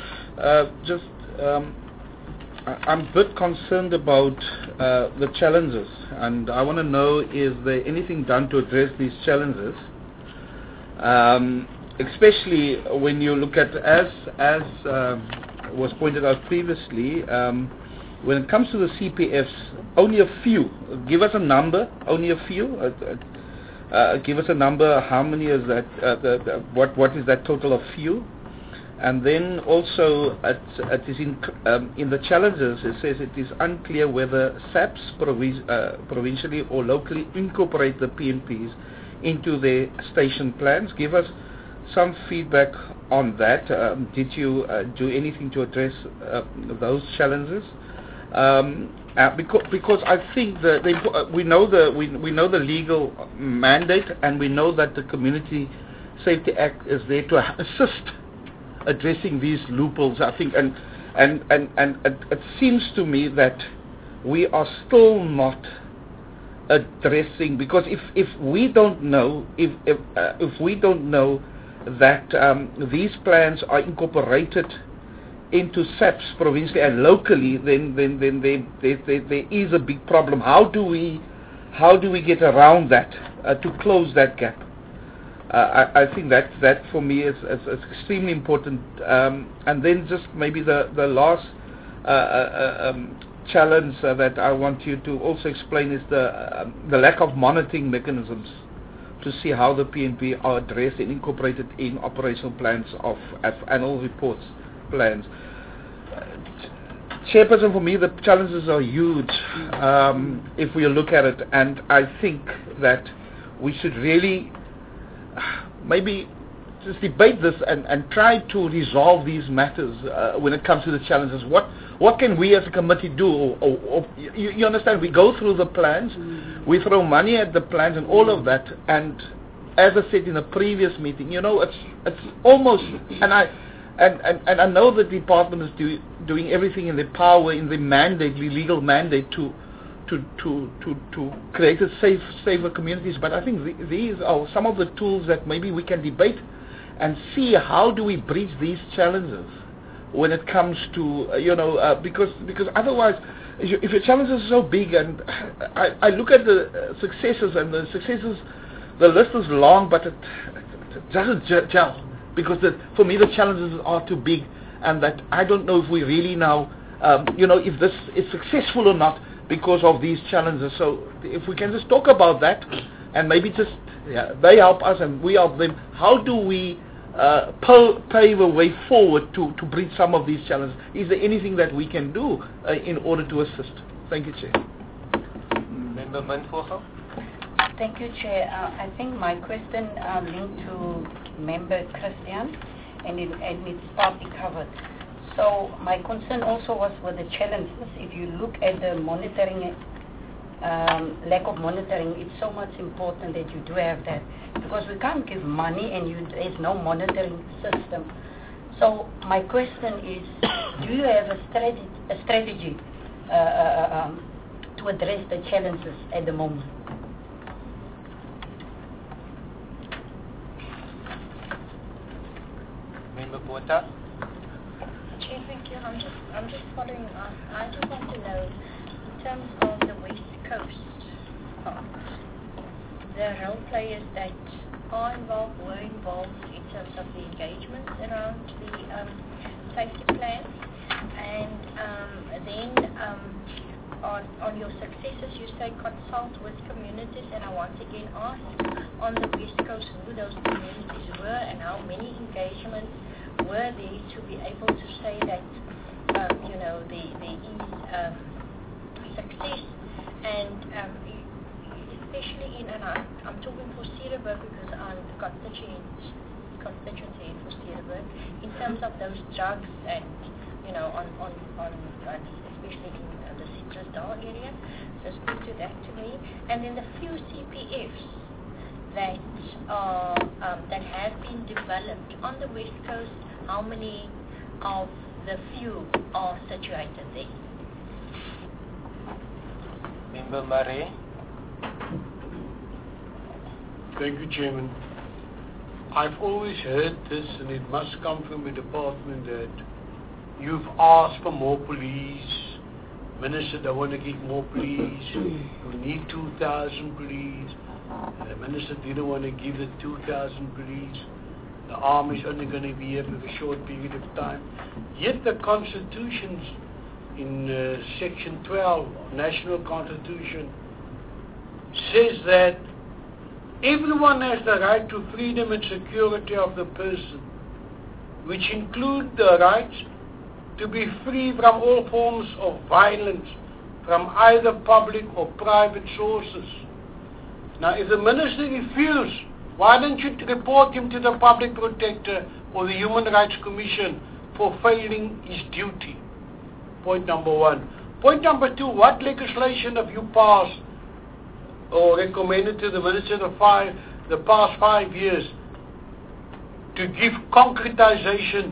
I'm a bit concerned about the challenges, and I want to know, is there anything done to address these challenges? Especially when you look at, as was pointed out previously, when it comes to the CPFs, only a few. Give us a number. Only a few. Give us a number. How many is that? What is that total of few? And then also, it is in the challenges, it says it is unclear whether SAPs provincially or locally incorporate the PNPs into their station plans. Give us some feedback on that. Did you do anything to address those challenges? Because I think we know the legal mandate, and we know that the Community Safety Act is there to assist addressing these loopholes. I think, and it seems to me that we are still not addressing, because if we don't know if we don't know that these plans are incorporated into SAPS provincially and locally, then there is a big problem. How do we get around that to close that gap? I think that for me is extremely important. And then just maybe the last challenge that I want you to also explain is the lack of monitoring mechanisms to see how the PNP are addressed and incorporated in operational plans of annual reports plans. Chairperson, for me the challenges are huge if we look at it, and I think that we should really maybe just debate this and try to resolve these matters when it comes to the challenges. What can we as a committee do? Or you understand, we go through the plans, we throw money at the plans and all of that, and as I said in a previous meeting, it's almost, and I know the department is doing everything in their power, in the mandate, the legal mandate to create safer communities. But I think these are some of the tools that maybe we can debate and see how do we bridge these challenges when it comes to because otherwise, if your challenges are so big, and I look at the successes, and the successes, the list is long, but it doesn't gel, because for me the challenges are too big, and that I don't know if we really now if this is successful or not because of these challenges. So if we can just talk about that, and maybe just they help us and we help them, how do we pave a way forward to bridge some of these challenges? Is there anything that we can do in order to assist? Thank you, Chair. Member Mantfogel. Thank you, Chair. I think my question linked to Member Christian, and it's partly covered. So my concern also was with the challenges. If you look at the monitoring, lack of monitoring, it's so much important that you do have that, because we can't give money and there's no monitoring system. So my question is, do you have a strategy to address the challenges at the moment? Member Botha. Chair, thank you. I'm just following up. I just want to know, in terms of the West Coast part, the role players that were involved in terms of the engagement around the safety plan, and then on your successes, you say consult with communities, and I once again ask on the West Coast who those communities were and how many engagements were there to be able to say that there is success, and especially and I'm talking for Cederberg because I'm the constituency for Cederberg, in terms of those drugs and on especially in the Citrus Dal area. So speak to that to me, and then the few CPFs that that have been developed on the West Coast, how many of the few are situated there? Member Murray. Thank you, Chairman. I've always heard this, and it must come from the department, that you've asked for more police. Minister don't want to give more police. We need 2,000 police. The minister didn't want to give the 2,000 police. The army is only going to be here for a short period of time. Yet the constitutions in section 12, National Constitution, says that everyone has the right to freedom and security of the person, which include the right to be free from all forms of violence from either public or private sources. Now, if the minister refuses, why don't you report him to the public protector or the Human Rights Commission for failing his duty? Point number one. Point number two, what legislation have you passed or recommended to the minister the past 5 years to give concretization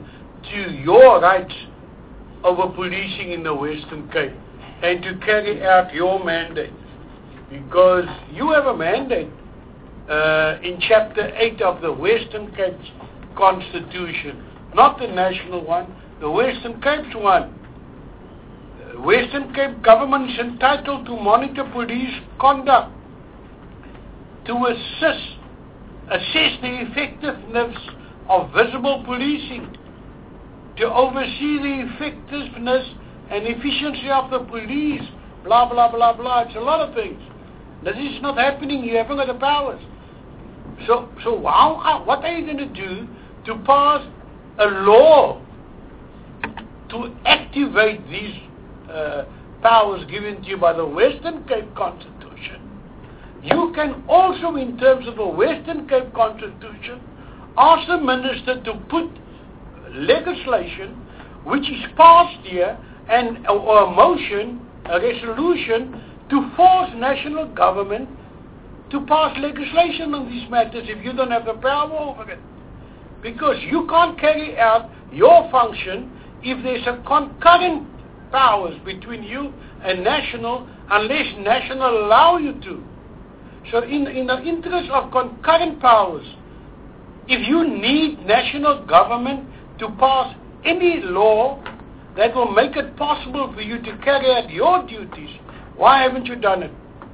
to your rights over policing in the Western Cape and to carry out your mandate. Because you have a mandate in Chapter 8 of the Western Cape Constitution, not the national one, the Western Cape's one. Western Cape government is entitled to monitor police conduct, to assess the effectiveness of visible policing, to oversee the effectiveness and efficiency of the police, blah, blah, blah, blah. It's a lot of things. This is not happening. You haven't got the powers. So what are you going to do to pass a law to activate these powers given to you by the Western Cape Constitution? You can also, in terms of the Western Cape Constitution, ask the minister to put legislation which is passed here and or a motion, a resolution to force national government to pass legislation on these matters if you don't have the power over it. Because you can't carry out your function if there's a concurrent powers between you and national unless national allow you to. So in the interest of concurrent powers, if you need national government to pass any law that will make it possible for you to carry out your duties, why haven't you done it?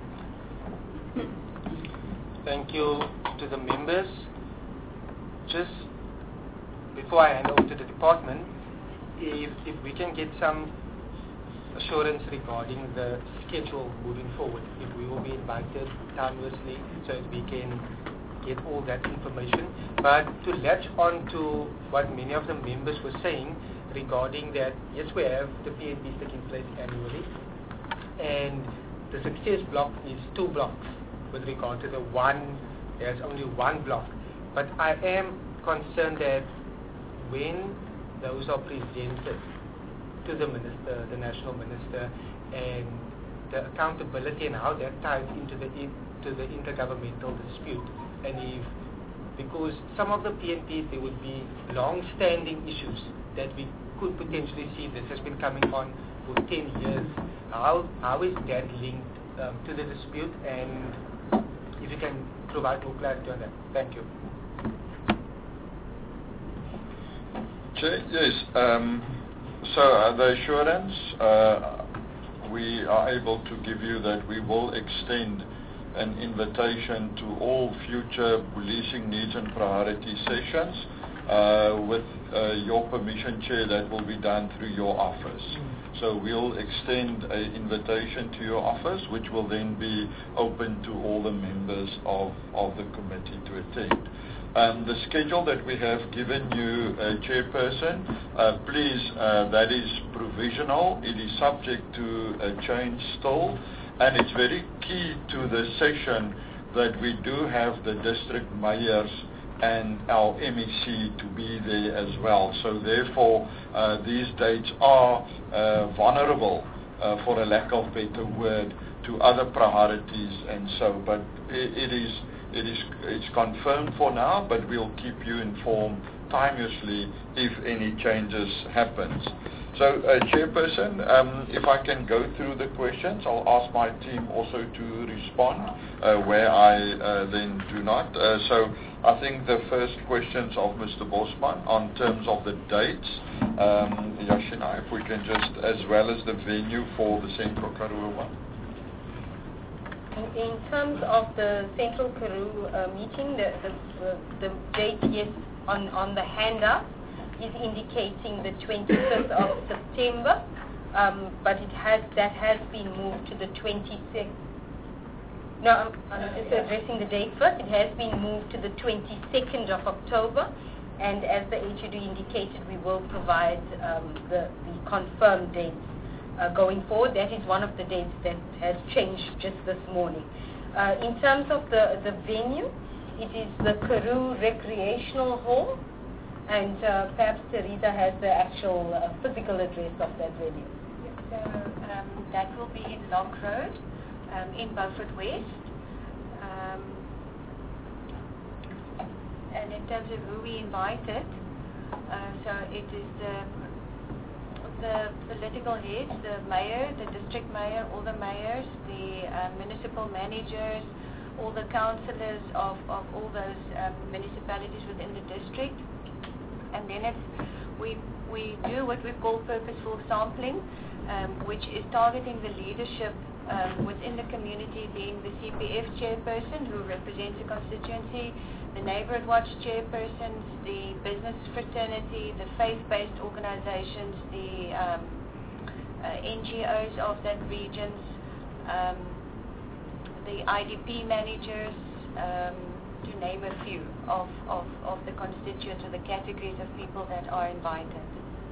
Thank you to the members. Just before I hand over to the department, if we can get some assurance regarding the schedule moving forward, if we will be invited timelessly so that we can get all that information. But to latch on to what many of the members were saying regarding that, yes, we have the PNP taking place annually, and the success block is 2 blocks with regard to the one, there's only 1 block. But I am concerned that when those are presented to the minister, the national minister, and the accountability and how that ties into the intergovernmental dispute, and if, because some of the PNPs, there would be long-standing issues that we could potentially see. This has been coming on for 10 years. How is that linked to the dispute, and if you can provide more clarity on that. Thank you. Yes. So the assurance we are able to give you that we will extend an invitation to all future policing needs and priority sessions. With your permission, Chair, that will be done through your office. So we'll extend an invitation to your office, which will then be open to all the members of the committee to attend. The schedule that we have given you, Chairperson, please, that is provisional. It is subject to a change still, and it's very key to the session that we do have the district mayors and our MEC to be there as well. So therefore, these dates are vulnerable, for a lack of better word, to other priorities and so. But it's confirmed for now, but we'll keep you informed timelessly if any changes happens. So, Chairperson, if I can go through the questions, I'll ask my team also to respond where I then do not. So I think the first questions of Mr. Bosman on terms of the dates, Yashina, if we can just, as well as the venue for the Central Karoo one. In terms of the Central Karoo meeting, the date, yes, on the handout is indicating the 25th of September, but that has been moved to the 26th. No, I'm just addressing the date first. It has been moved to the 22nd of October, and as the HUD indicated, we will provide the confirmed dates going forward. That is one of the dates that has changed just this morning. In terms of the venue, it is the Karoo Recreational Hall, and perhaps Teresa has the actual physical address of that venue. So that will be in Lock Road, in Beaufort West. And in terms of who we invited, So it is the political heads, the mayor, the district mayor, all the mayors, the municipal managers, all the councillors of all those municipalities within the district. And then we do what we call purposeful sampling, which is targeting the leadership within the community, being the CPF chairperson who represents the constituency, the Neighbourhood Watch chairpersons, the business fraternity, the faith-based organizations, the NGOs of that region, the IDP managers, to name a few of the constituents or the categories of people that are invited.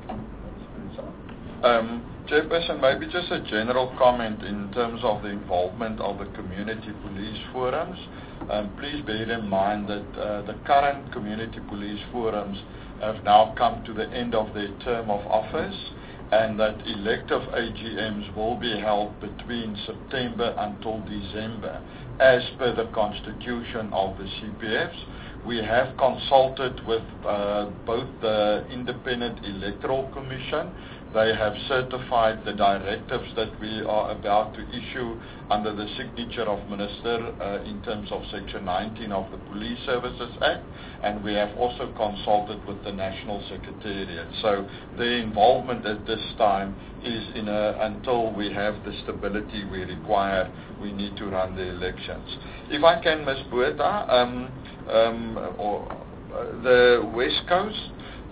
Chairperson, maybe just a general comment in terms of the involvement of the community police forums. Please bear in mind that the current community police forums have now come to the end of their term of office, and that elective AGMs will be held between September until December, as per the constitution of the CPFs. We have consulted with both the Independent Electoral Commission. They have certified the directives that we are about to issue under the signature of Minister in terms of Section 19 of the Police Services Act, and we have also consulted with the National Secretariat. So the involvement at this time is until we have the stability we require, we need to run the elections. If I can, Ms. Botha, the West Coast,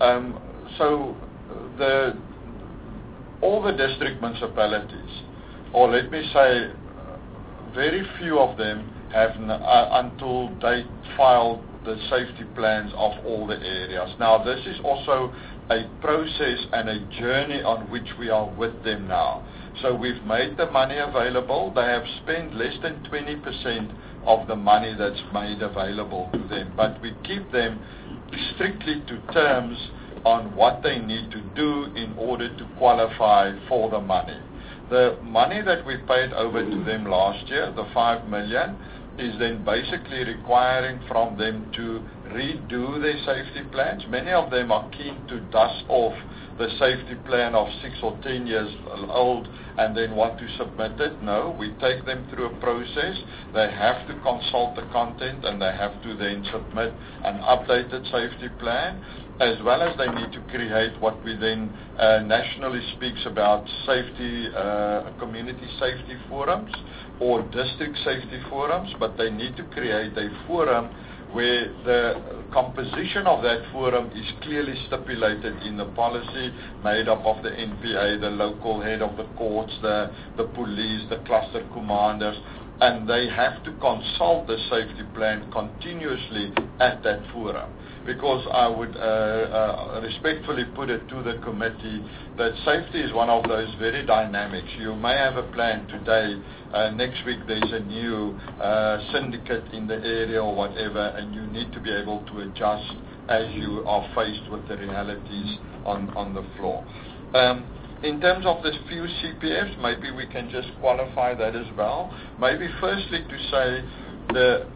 all the district municipalities, or let me say, very few of them have until date filed the safety plans of all the areas. Now, this is also a process and a journey on which we are with them now. So we've made the money available. They have spent less than 20% of the money that's made available to them, but we keep them strictly to terms on what they need to do in order to qualify for the money. The money that we paid over to them last year, the 5 million, is then basically requiring from them to redo their safety plans. Many of them are keen to dust off the safety plan of 6 or 10 years old and then want to submit it. No, we take them through a process. They have to consult the content and they have to then submit an updated safety plan, as well as they need to create what we then nationally speaks about safety, community safety forums or district safety forums, but they need to create a forum where the composition of that forum is clearly stipulated in the policy made up of the NPA, the local head of the courts, the police, the cluster commanders, and they have to consult the safety plan continuously at that forum. Because I would respectfully put it to the committee that safety is one of those very dynamics. You may have a plan today, next week there's a new syndicate in the area or whatever, and you need to be able to adjust as you are faced with the realities on the floor. In terms of the few CPFs, maybe we can just qualify that as well. Maybe firstly to say the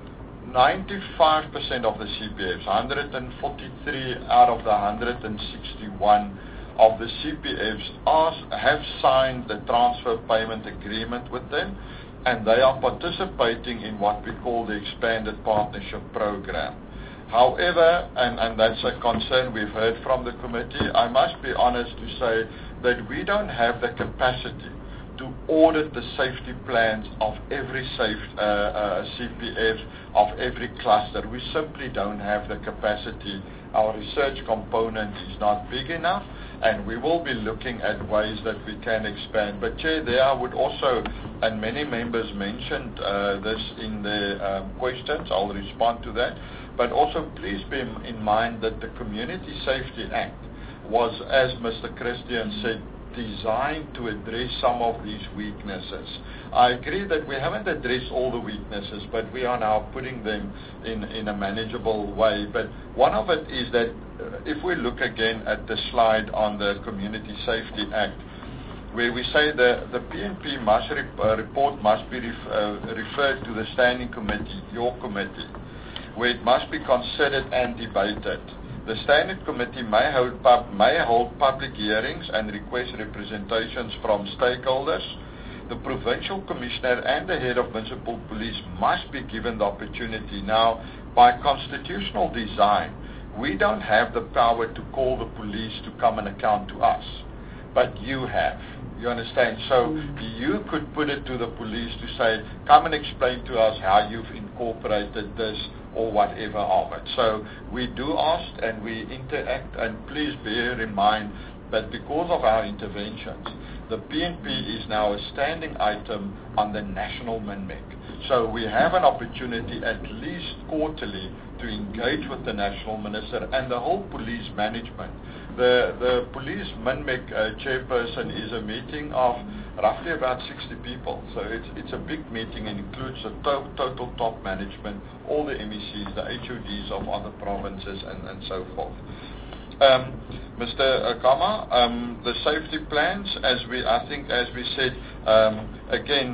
95% of the CPFs, 143 out of the 161 of the CPFs have signed the transfer payment agreement with them, and they are participating in what we call the expanded partnership program. However, and that's a concern we've heard from the committee, I must be honest to say that we don't have the capacity to audit the safety plans of every CPF, of every cluster. We simply don't have the capacity. Our research component is not big enough, and we will be looking at ways that we can expand. But Chair, there I would also, and many members mentioned this in their questions, I'll respond to that, but also please bear in mind that the Community Safety Act was, as Mr. Christian said, designed to address some of these weaknesses. I agree that we haven't addressed all the weaknesses, but we are now putting them in a manageable way. But one of it is that if we look again at the slide on the Community Safety Act, where we say the PNP report must be referred to the Standing Committee, your committee, where it must be considered and debated. The Standing Committee may hold public hearings and request representations from stakeholders. The Provincial Commissioner and the Head of Municipal Police must be given the opportunity. Now, by constitutional design, we don't have the power to call the police to come and account to us, but you have. You understand? So you could put it to the police to say, come and explain to us how you've incorporated this or whatever of it. So we do ask and we interact, and please bear in mind that because of our interventions, the PNP is now a standing item on the national MINMEC. So we have an opportunity at least quarterly to engage with the national minister and the whole police management. The police MINMEC chairperson is a meeting of roughly about 60 people. So it's a big meeting and includes the total top management, all the MECs, the HODs of other provinces and so forth. Mr. Kama, the safety plans, as we said, again,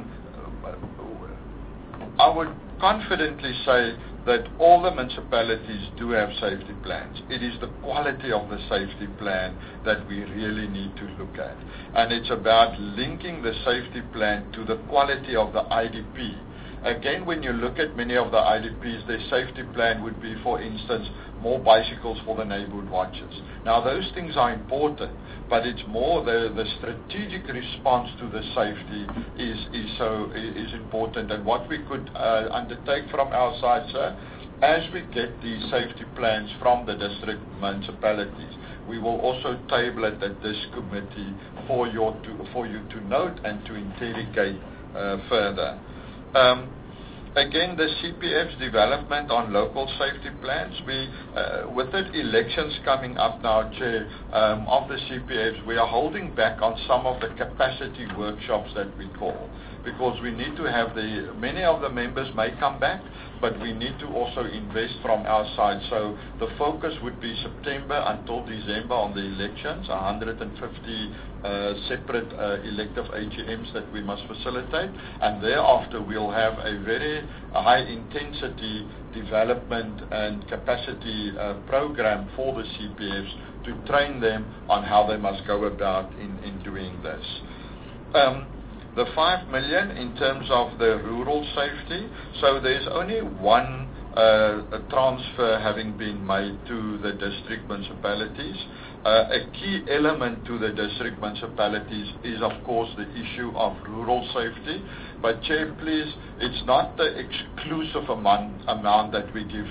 I would confidently say that all the municipalities do have safety plans. It is the quality of the safety plan that we really need to look at. And it's about linking the safety plan to the quality of the IDP. Again, when you look at many of the IDPs, their safety plan would be, for instance, more bicycles for the neighborhood watches. Now, those things are important, but it's more the strategic response to the safety is important. And what we could undertake from our side, sir, as we get these safety plans from the district municipalities, we will also table it at this committee for you to note and to interrogate further. Again, the CPF's development on local safety plans, with the elections coming up now, Chair, of the CPFs, we are holding back on some of the capacity workshops that we call, because we need to have many of the members may come back, but we need to also invest from our side. So the focus would be September until December on the elections, 150 separate elective AGMs that we must facilitate, and thereafter we'll have a very high intensity development and capacity program for the CPFs to train them on how they must go about in doing this. The 5 million in terms of the rural safety, so there's only one transfer having been made to the district municipalities. A key element to the district municipalities is, of course, the issue of rural safety. But, Chair, please, it's not the exclusive amount that we give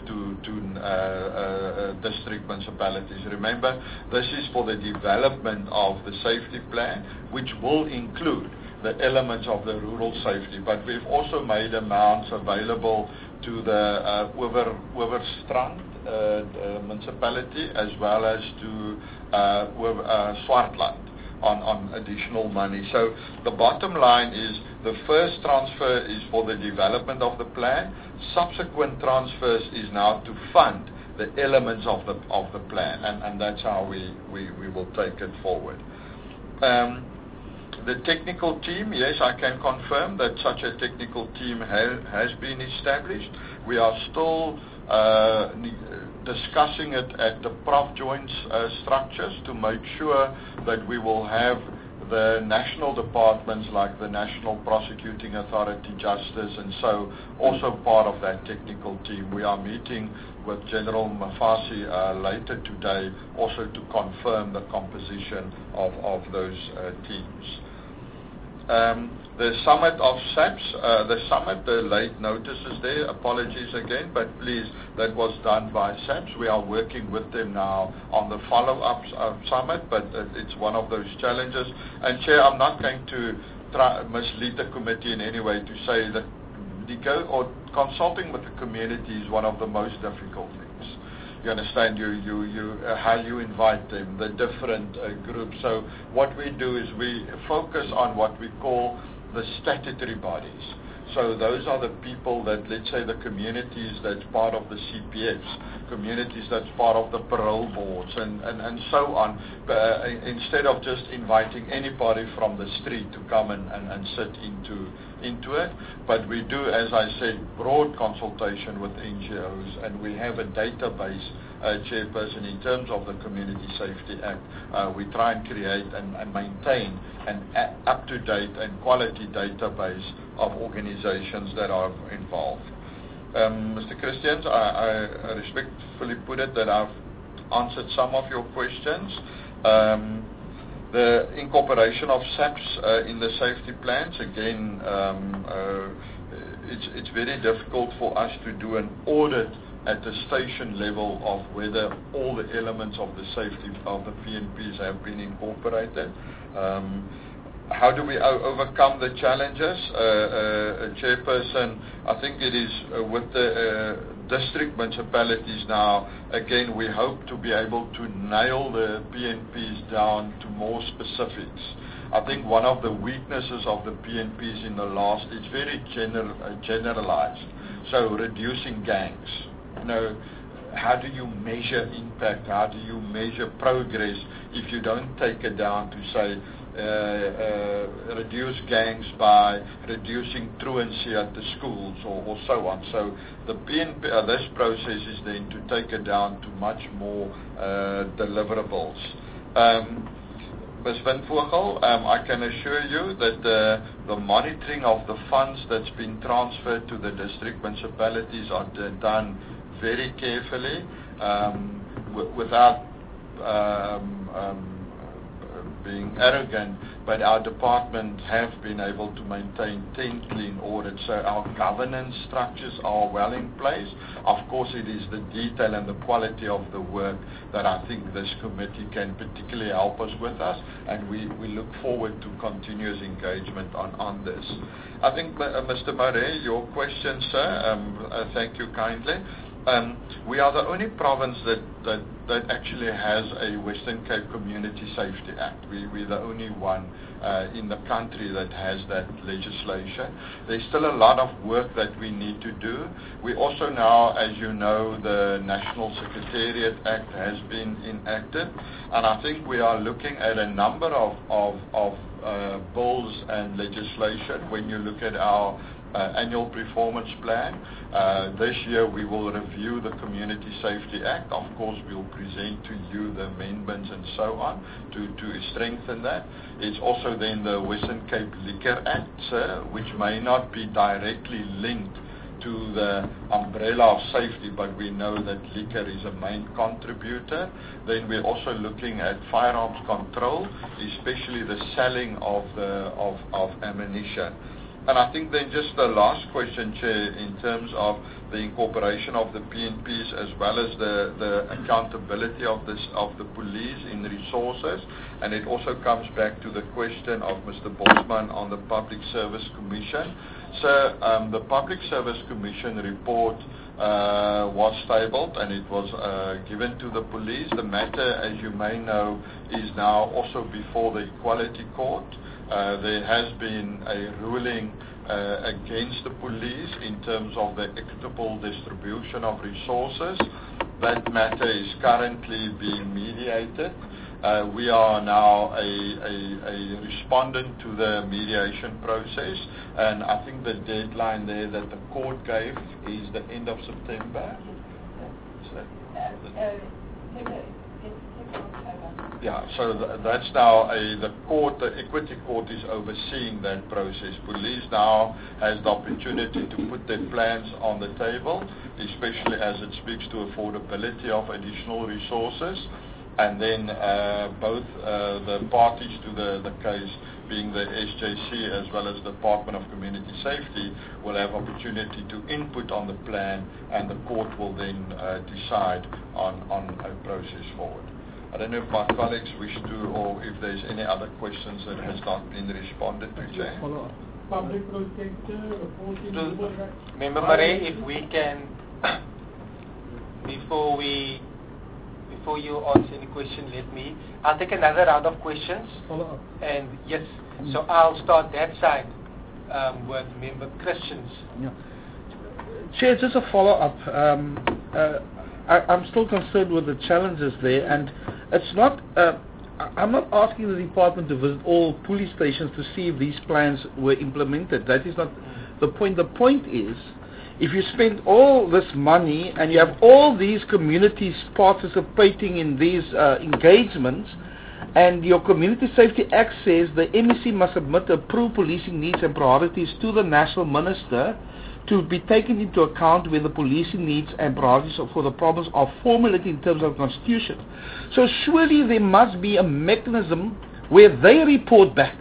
to district municipalities. Remember, this is for the development of the safety plan, which will include the elements of the rural safety. But we've also made amounts available to the Oeverstrand municipality, as well as to Swartland on additional money. So the bottom line is the first transfer is for the development of the plan. Subsequent transfers is now to fund the elements of the plan, and that's how we will take it forward. The technical team, yes, I can confirm that such a technical team has been established. We are still discussing it at the Prof joint structures to make sure that we will have the national departments like the National Prosecuting Authority, Justice, and so also part of that technical team. We are meeting with General Mafasi later today also to confirm the composition of those teams. The summit of SAPS, the late notices there, apologies again, but please, that was done by SAPS. We are working with them now on the follow-up summit, but it's one of those challenges. And Chair, I'm not going to mislead the committee in any way to say that consulting with the community is one of the most difficult things. You understand, how you invite them, the different groups. So what we do is we focus on what we call the statutory bodies. So those are the people that, let's say, the communities that's part of the CPFs, communities that's part of the parole boards, and so on, instead of just inviting anybody from the street to come and sit into it, but we do, as I said, broad consultation with NGOs, and we have a database, Chairperson, in terms of the Community Safety Act. We try and create and maintain an up-to-date and quality database of organizations that are involved. Mr. Christians, I respectfully put it that I've answered some of your questions. The incorporation of SAPs in the safety plans, again, it's very difficult for us to do an audit at the station level of whether all the elements of the safety of the PNPs have been incorporated. How do we overcome the challenges? Chairperson, I think it is with the district municipalities now, again, we hope to be able to nail the PNPs down to more specifics. I think one of the weaknesses of the PNPs in the last is very generalized. So reducing gangs. How do you measure impact? How do you measure progress if you don't take it down to say, reduce gangs by reducing truancy at the schools or so on. So the PNP, this process is then to take it down to much more deliverables. Ms. Windvogel, I can assure you that the monitoring of the funds that's been transferred to the district municipalities are done very carefully without being arrogant, but our department have been able to maintain 10 clean audits. So our governance structures are well in place. Of course, it is the detail and the quality of the work that I think this committee can particularly help us with us, and we look forward to continuous engagement on this. I think, Mr. Murray, your question, sir, thank you kindly. We are the only province that actually has a Western Cape Community Safety Act. We're the only one in the country that has that legislation. There's still a lot of work that we need to do. We also now, as you know, the National Secretariat Act has been enacted, and I think we are looking at a number of bills and legislation when you look at our annual performance plan. This year we will review the Community Safety Act. Of course, we'll present to you the amendments and so on to strengthen that. It's also then the Western Cape Liquor Act, which may not be directly linked to the umbrella of safety, but we know that liquor is a main contributor. Then we're also looking at firearms control, especially the selling of ammunition. And I think then just the last question, Chair, in terms of the incorporation of the PNPs as well as the accountability of the police in resources, and it also comes back to the question of Mr. Bosman on the Public Service Commission. So the Public Service Commission report was tabled and it was given to the police. The matter, as you may know, is now also before the Equality Court. There has been a ruling against the police in terms of the equitable distribution of resources. That matter is currently being mediated. We are now a respondent to the mediation process, and I think the deadline there that the court gave is the end of September. Yeah, so that's now the court, the Equity Court is overseeing that process. Police now has the opportunity to put their plans on the table, especially as it speaks to affordability of additional resources. And then both the parties to the case, being the SJC as well as the Department of Community Safety, will have opportunity to input on the plan, and the court will then decide on a process forward. I don't know if my colleagues wish to, or if there's any other questions that has not been responded to, Chair. Public protector reporting. Member Murray, if we can, before you answer any question, I'll take another round of questions. Follow up. And yes, so I'll start that side with Member Christians. Yeah. Chair, just a follow-up. I'm still concerned with the challenges there, and it's not I'm not asking the department to visit all police stations to see if these plans were implemented. That is not the point. The point is, if you spend all this money and you have all these communities participating in these engagements, and your Community Safety Act says the MEC must submit approved policing needs and priorities to the National Minister to be taken into account when the policing needs and priorities for the problems are formulated in terms of the Constitution. So surely there must be a mechanism where they report back.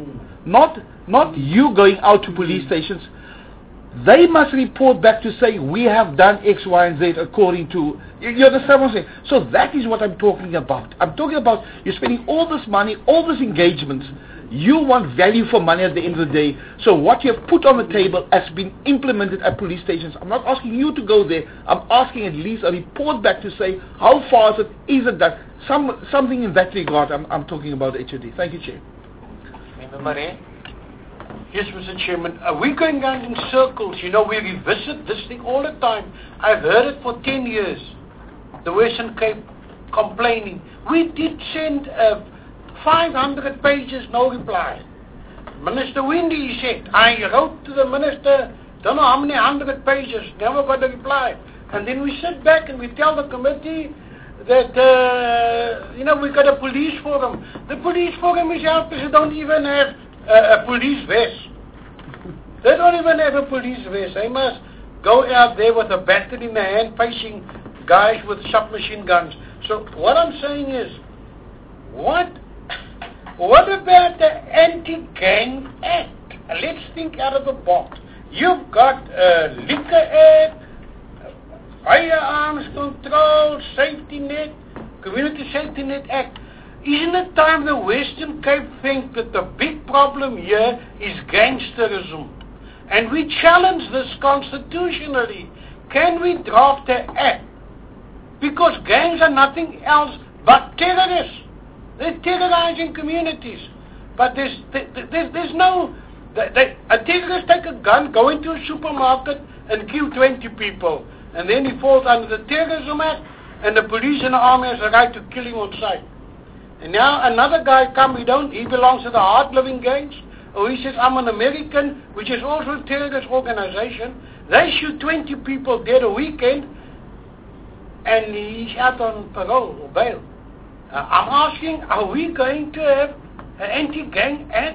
Not you going out to police stations. They must report back to say, we have done X, Y, and Z according to... You understand what I'm saying? So that is what I'm talking about. I'm talking about you're spending all this money, all these engagements. You want value for money at the end of the day. So what you have put on the table has been implemented at police stations. I'm not asking you to go there. I'm asking at least a report back to say, how far is it? Is it that? Something in that regard I'm talking about HOD. Thank you, Chair. Member Marais. Yes, Mr. Chairman. We're going around in circles. You know, we revisit this thing all the time. I've heard it for 10 years. The Western Cape complaining. We did send 500 pages, no reply. Minister Windy said, I wrote to the minister, don't know how many 100 pages, never got a reply. And then we sit back and we tell the committee that, we got a police forum. The police forum is helpless. They don't even have a police vest. They don't even have a police vest. They must go out there with a battery in their hand facing guys with submachine guns. So what I'm saying is, what about the Anti-Gang Act? Let's think out of the box. You've got a Liquor Act, Firearms Control, Safety Net, Community Safety Net Act. Isn't it time the Western Cape think that the big problem here is gangsterism? And we challenge this constitutionally. Can we draft an act? Because gangs are nothing else but terrorists. They're terrorizing communities. But there's no... a terrorist take a gun, go into a supermarket and kill 20 people. And then he falls under the Terrorism Act, and the police and the army has a right to kill him on sight. And now another guy he belongs to the Hard Living Gangs, or he says, I'm an American, which is also a terrorist organization. They shoot 20 people dead a weekend, and he's out on parole or bail. I'm asking, are we going to have an anti-gang act?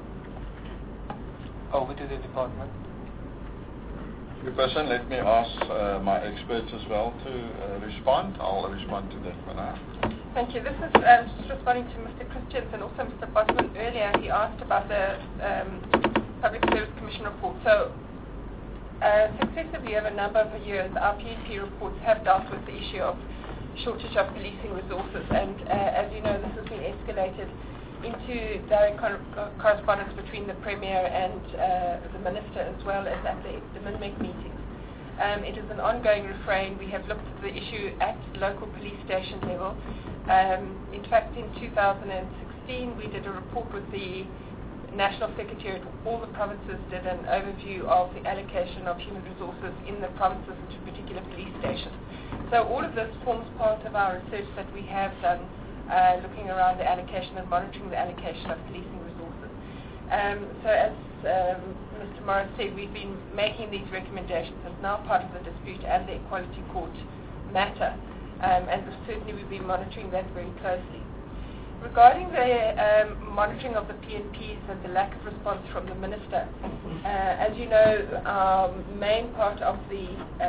Over to the department. Person, let me ask my experts as well to respond. I'll respond to that for now. Thank you. This is just responding to Mr. Christians and also Mr. Bosman earlier. He asked about the Public Service Commission report. So successively over a number of years, our PEP reports have dealt with the issue of shortage of policing resources. And as you know, this has been escalated into direct correspondence between the Premier and the Minister, as well as at the MINMEC meetings. It is an ongoing refrain. We have looked at the issue at local police station level. In fact, in 2016, we did a report with the National Secretariat. All the provinces did an overview of the allocation of human resources in the provinces to particular police stations. So all of this forms part of our research that we have done, looking around the allocation and monitoring the allocation of policing resources. So as Mr. Morris said, we've been making these recommendations as now part of the dispute and the Equality Court matter, and certainly we've been monitoring that very closely. Regarding the monitoring of the PNPs and the lack of response from the Minister, as you know, our main part of the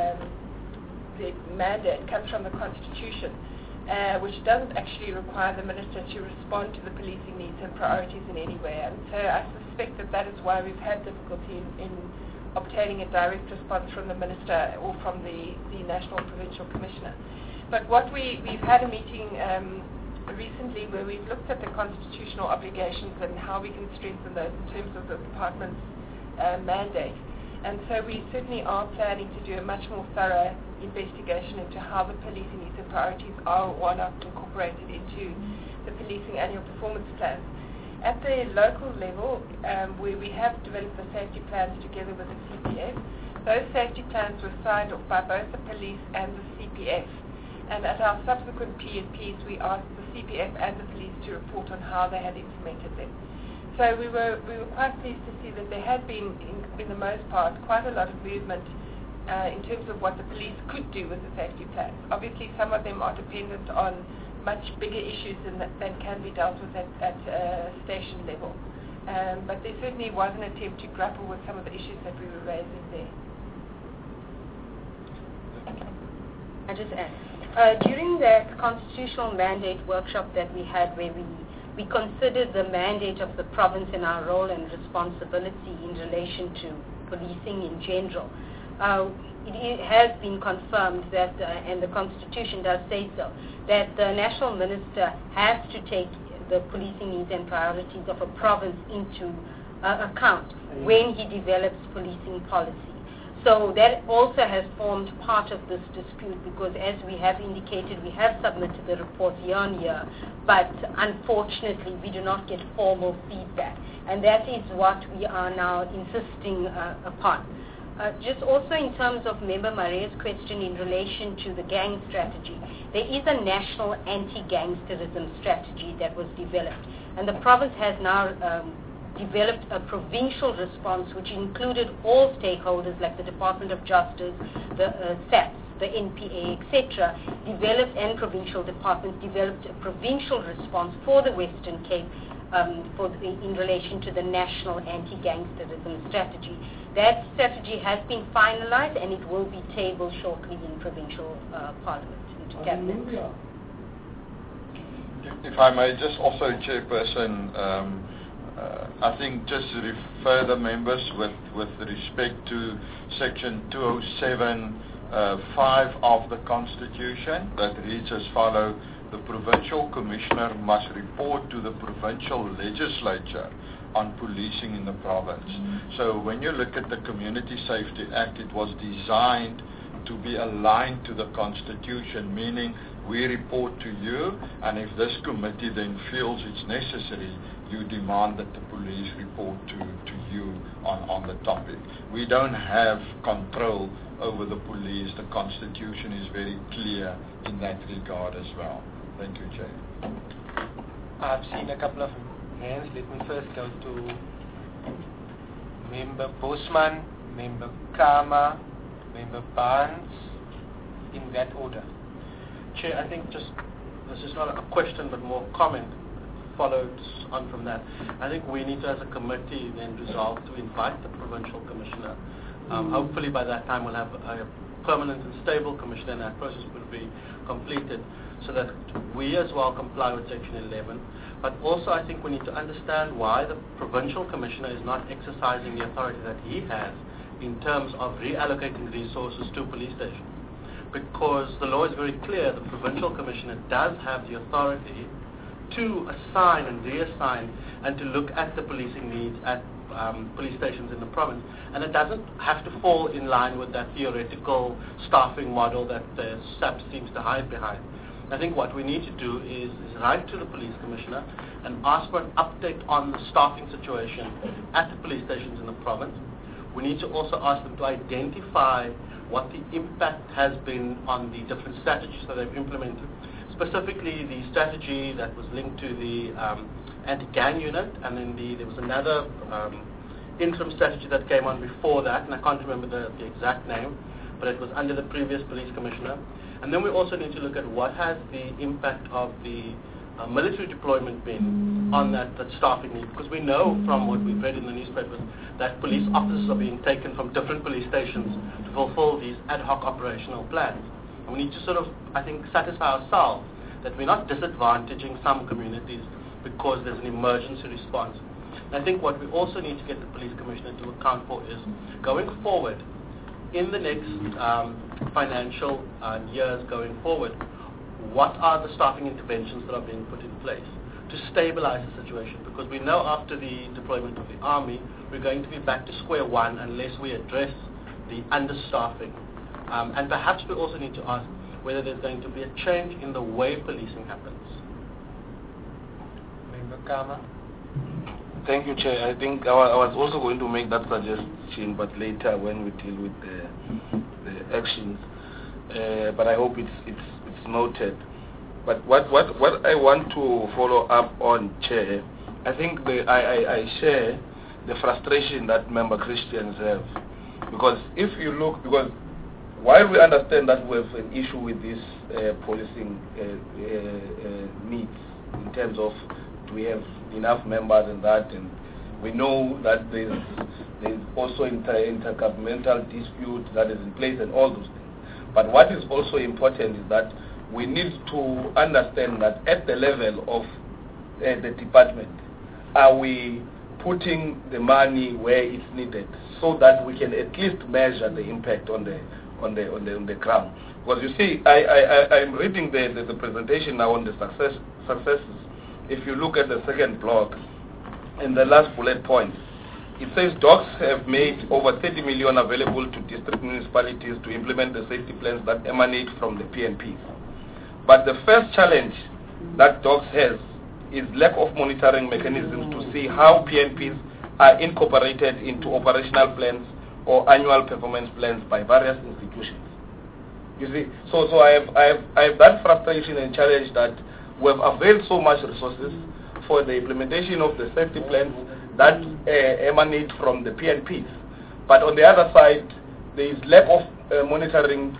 mandate comes from the Constitution, which doesn't actually require the Minister to respond to the policing needs and priorities in any way. And so I suspect that is why we've had difficulty in obtaining a direct response from the Minister or from the National Provincial Commissioner. But what we've had a meeting recently where we've looked at the constitutional obligations and how we can strengthen those in terms of the Department's mandate. And so we certainly are planning to do a much more thorough investigation into how the policing needs and priorities are or not incorporated into the policing annual performance plans. At the local level, where we have developed the safety plans together with the CPF, those safety plans were signed off by both the police and the CPF. And at our subsequent P&Ps, we asked the CPF and the police to report on how they had implemented them. So we were quite pleased to see that there had been, in the most part, quite a lot of movement in terms of what the police could do with the safety plans. Obviously, some of them are dependent on much bigger issues than can be dealt with at station level. But there certainly was an attempt to grapple with some of the issues that we were raising there. I just add, during that constitutional mandate workshop that we had, where we considered the mandate of the province and our role and responsibility in relation to policing in general, it has been confirmed that, and the Constitution does say so, that the National Minister has to take the policing needs and priorities of a province into account when he develops policing policy. So that also has formed part of this dispute, because as we have indicated, we have submitted the report year on year, but unfortunately we do not get formal feedback, and that is what we are now insisting upon. Just also in terms of Member Maria's question in relation to the gang strategy, there is a national anti-gangsterism strategy that was developed, and the province has now developed a provincial response which included all stakeholders like the Department of Justice, the SAPS, the NPA, etc., and provincial departments developed a provincial response for the Western Cape in relation to the national anti-gangsterism strategy. That strategy has been finalized and it will be tabled shortly in provincial parliament, into cabinet. If I may just also, Chairperson, I think just to refer the members with respect to Section 207(5) of the Constitution, that reads as follows: the Provincial Commissioner must report to the Provincial Legislature on policing in the province. So when you look at the Community Safety Act, it was designed to be aligned to the Constitution, meaning we report to you, and if this committee then feels it's necessary, you demand that the police report to you on the topic. We don't have control over the police. The Constitution is very clear in that regard as well. Thank you, Chair. I've seen a couple of hands. Let me first go to Member Bosman, Member Kama, Member Barnes, in that order. Chair, I think just, this is not a question but more comment follows on from that. I think we need to, as a committee, then resolve to invite the Provincial Commissioner. Hopefully by that time we'll have a permanent and stable commissioner, and that process will be completed so that we as well comply with Section 11. But also I think we need to understand why the Provincial Commissioner is not exercising the authority that he has in terms of reallocating resources to police stations. Because the law is very clear, the Provincial Commissioner does have the authority to assign and reassign and to look at the policing needs at police stations in the province. And it doesn't have to fall in line with that theoretical staffing model that the SAP seems to hide behind. I think what we need to do is write to the Police Commissioner and ask for an update on the staffing situation at the police stations in the province. We need to also ask them to identify what the impact has been on the different strategies that they've implemented. Specifically, the strategy that was linked to the anti-gang unit, and then there was another interim strategy that came on before that, and I can't remember the exact name, but it was under the previous police commissioner. And then we also need to look at what has the impact of the military deployment been on that staffing need, because we know from what we've read in the newspapers that police officers are being taken from different police stations to fulfill these ad hoc operational plans. And we need to sort of, I think, satisfy ourselves that we're not disadvantaging some communities because there's an emergency response. And I think what we also need to get the police commissioner to account for is, going forward, in the next financial years going forward, what are the staffing interventions that are being put in place to stabilize the situation? Because we know after the deployment of the army, we're going to be back to square one unless we address the understaffing. And perhaps we also need to ask whether there's going to be a change in the way policing happens. Member Kama. Thank you, Chair. I think I was also going to make that suggestion, but later when we deal with the actions. But I hope it's noted. But what I want to follow up on, Chair, I think I share the frustration that member Christians have. Because if you look, because while we understand that we have an issue with this policing needs in terms of do we have enough members and that, and we know that there's also intergovernmental dispute that is in place and all those things. But what is also important is that we need to understand that at the level of the department, are we putting the money where it's needed so that we can at least measure the impact on the ground? Because you see, I'm reading the presentation now on the successes. If you look at the second block, in the last bullet point, it says DOCS have made over 30 million available to district municipalities to implement the safety plans that emanate from the PNPs. But the first challenge that DOCS has is lack of monitoring mechanisms to see how PNPs are incorporated into operational plans or annual performance plans by various institutions. You see, so I have that frustration and challenge that we have availed so much resources for the implementation of the safety plans that emanate from the PNPs. But on the other side, there is lack of monitoring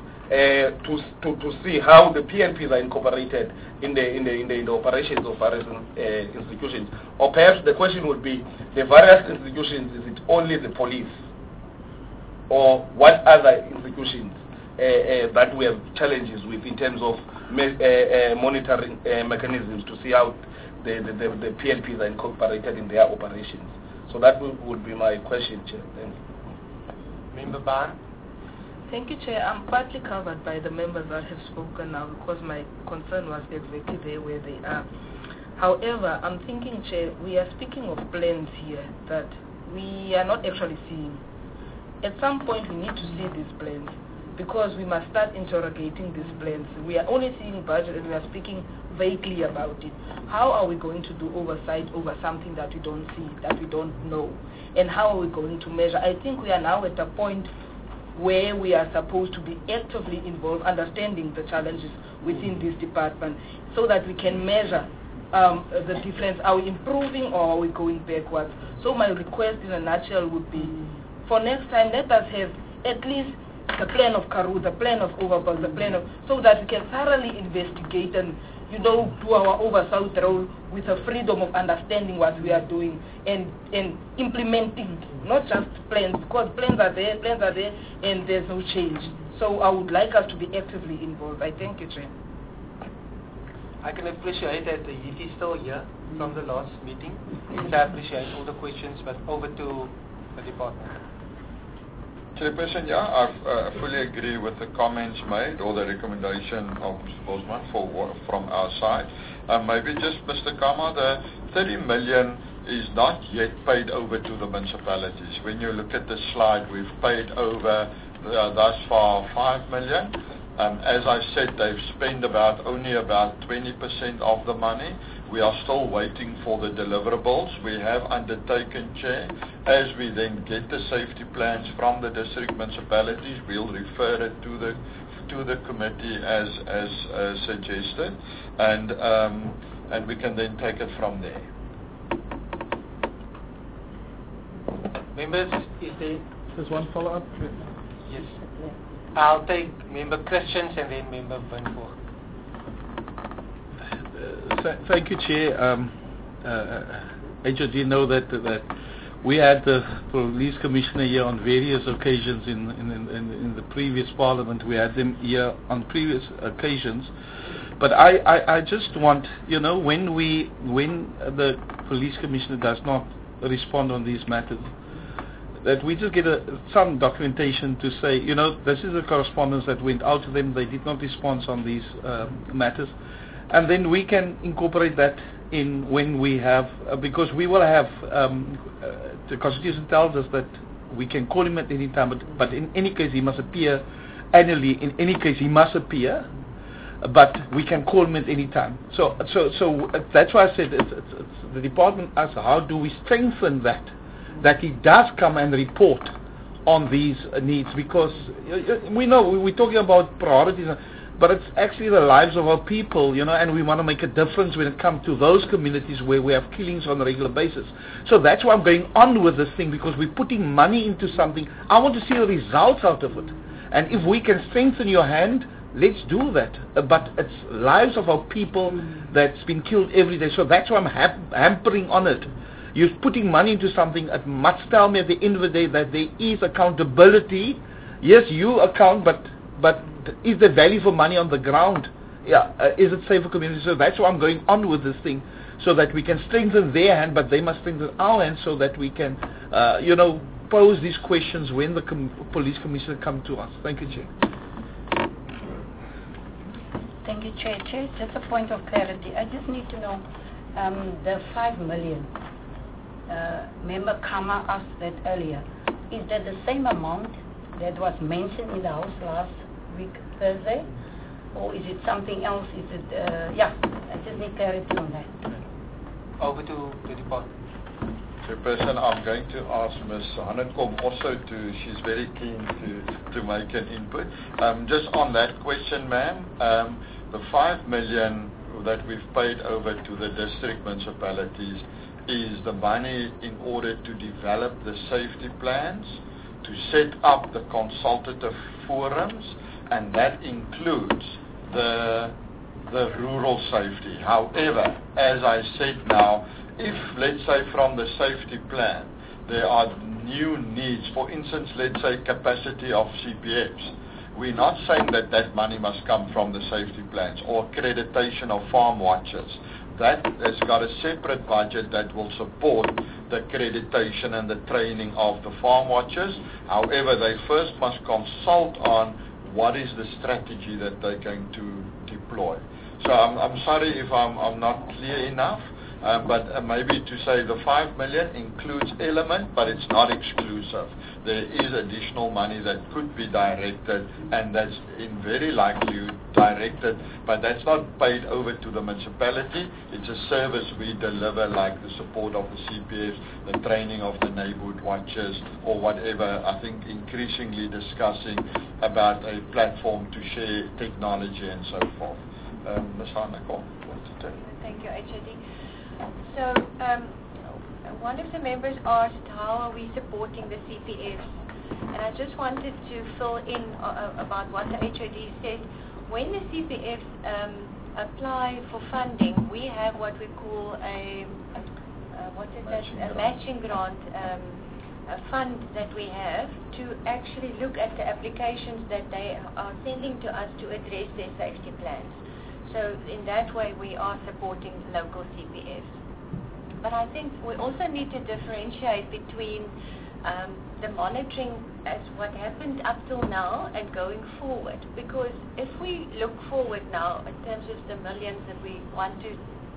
to see how the PNPs are incorporated in the operations of various institutions. Or perhaps the question would be, the various institutions, is it only the police? Or what other institutions that we have challenges with in terms of monitoring mechanisms to see how the PNPs are incorporated in their operations? So that would be my question, Chair. Thank you. Member Ban. Thank you, Chair. I'm partly covered by the members that have spoken now because my concern was exactly there where they are. However, I'm thinking, Chair, we are speaking of plans here that we are not actually seeing. At some point, we need to see these plans because we must start interrogating these plans. We are only seeing budget and we are speaking vaguely about it. How are we going to do oversight over something that we don't see, that we don't know? And how are we going to measure? I think we are now at a point where we are supposed to be actively involved, understanding the challenges within this department so that we can measure the difference. Are we improving or are we going backwards? So my request in a nutshell would be, for next time, let us have at least the plan of Karoo, the plan of Overberg, the plan of, so that we can thoroughly investigate and, do our oversight role with a freedom of understanding what we are doing and implementing, not just plans, because plans are there and there's no change. So I would like us to be actively involved. I thank you, Chair. I can appreciate that the heat is still here from the last meeting. So I appreciate all the questions, but over to the department. Chairperson, yeah, I fully agree with the comments made or the recommendation of Mr. Bosman from our side. Maybe just, Mr. Kama, the 30 million is not yet paid over to the municipalities. When you look at the slide, we've paid over thus far 5 million. As I said, they've spent only about 20% of the money. We are still waiting for the deliverables. We have undertaken, Chair, as we then get the safety plans from the district municipalities, we'll refer it to the committee as suggested, and we can then take it from there. Members, there's one follow-up? Yes. I'll take Member Christians and then Member Winford. Thank you, Chair. HOD know that we had the police commissioner here on various occasions in the previous parliament. We had them here on previous occasions. But I just want, when the police commissioner does not respond on these matters, that we just get some documentation to say, this is the correspondence that went out to them. They did not respond on these matters. And then we can incorporate that in when we have, because we will have, the Constitution tells us that we can call him at any time, but in any case he must appear annually. In any case he must appear, but we can call him at any time. So that's why I said it's the department asks, how do we strengthen that he does come and report on these needs, because we know we're talking about priorities. but it's actually the lives of our people, and we want to make a difference when it comes to those communities where we have killings on a regular basis. So that's why I'm going on with this thing, because we're putting money into something. I want to see the results out of it. And if we can strengthen your hand, let's do that. But it's lives of our people that's been killed every day. So that's why I'm hampering on it. You're putting money into something. It must tell me at the end of the day that there is accountability. Yes, you account, but is there value for money on the ground? Yeah, is it safe for communities? So that's why I'm going on with this thing, so that we can strengthen their hand, but they must strengthen our hand, so that we can, pose these questions when the police commissioner come to us. Thank you, Chair. Thank you, Chair. Chair, just a point of clarity. I just need to know the 5 million. Member Kama asked that earlier. Is that the same amount that was mentioned in the House last week, Thursday? Or is it something else? Is it, I just need clarity on that. Over to the department. Chairperson, I'm going to ask Ms. Hanekom also she's very keen to make an input. Just on that question, ma'am, the 5 million that we've paid over to the district municipalities is the money in order to develop the safety plans, to set up the consultative forums, and that includes the rural safety. However, as I said now, if, let's say, from the safety plan, there are new needs, for instance, let's say capacity of CPFs, we're not saying that money must come from the safety plans or accreditation of farm watchers. That has got a separate budget that will support the accreditation and the training of the farm watchers. However, they first must consult on what is the strategy that they're going to deploy. So I'm sorry if I'm not clear enough. But maybe to say the 5 million includes element, but it's not exclusive. There is additional money that could be directed, and that's in very likely directed, but that's not paid over to the municipality. It's a service we deliver, like the support of the CPFs, the training of the neighborhood watchers, or whatever. I think increasingly discussing about a platform to share technology and so forth. Ms. Hanekom, what's the take? Thank you, HOD. So, one of the members asked how are we supporting the CPFs, and I just wanted to fill in about what the HOD said. When the CPFs apply for funding, we have what we call a matching grant, a fund that we have to actually look at the applications that they are sending to us to address their safety plans. So in that way, we are supporting local CPFs. But I think we also need to differentiate between the monitoring as what happened up till now and going forward. Because if we look forward now in terms of the millions that we want to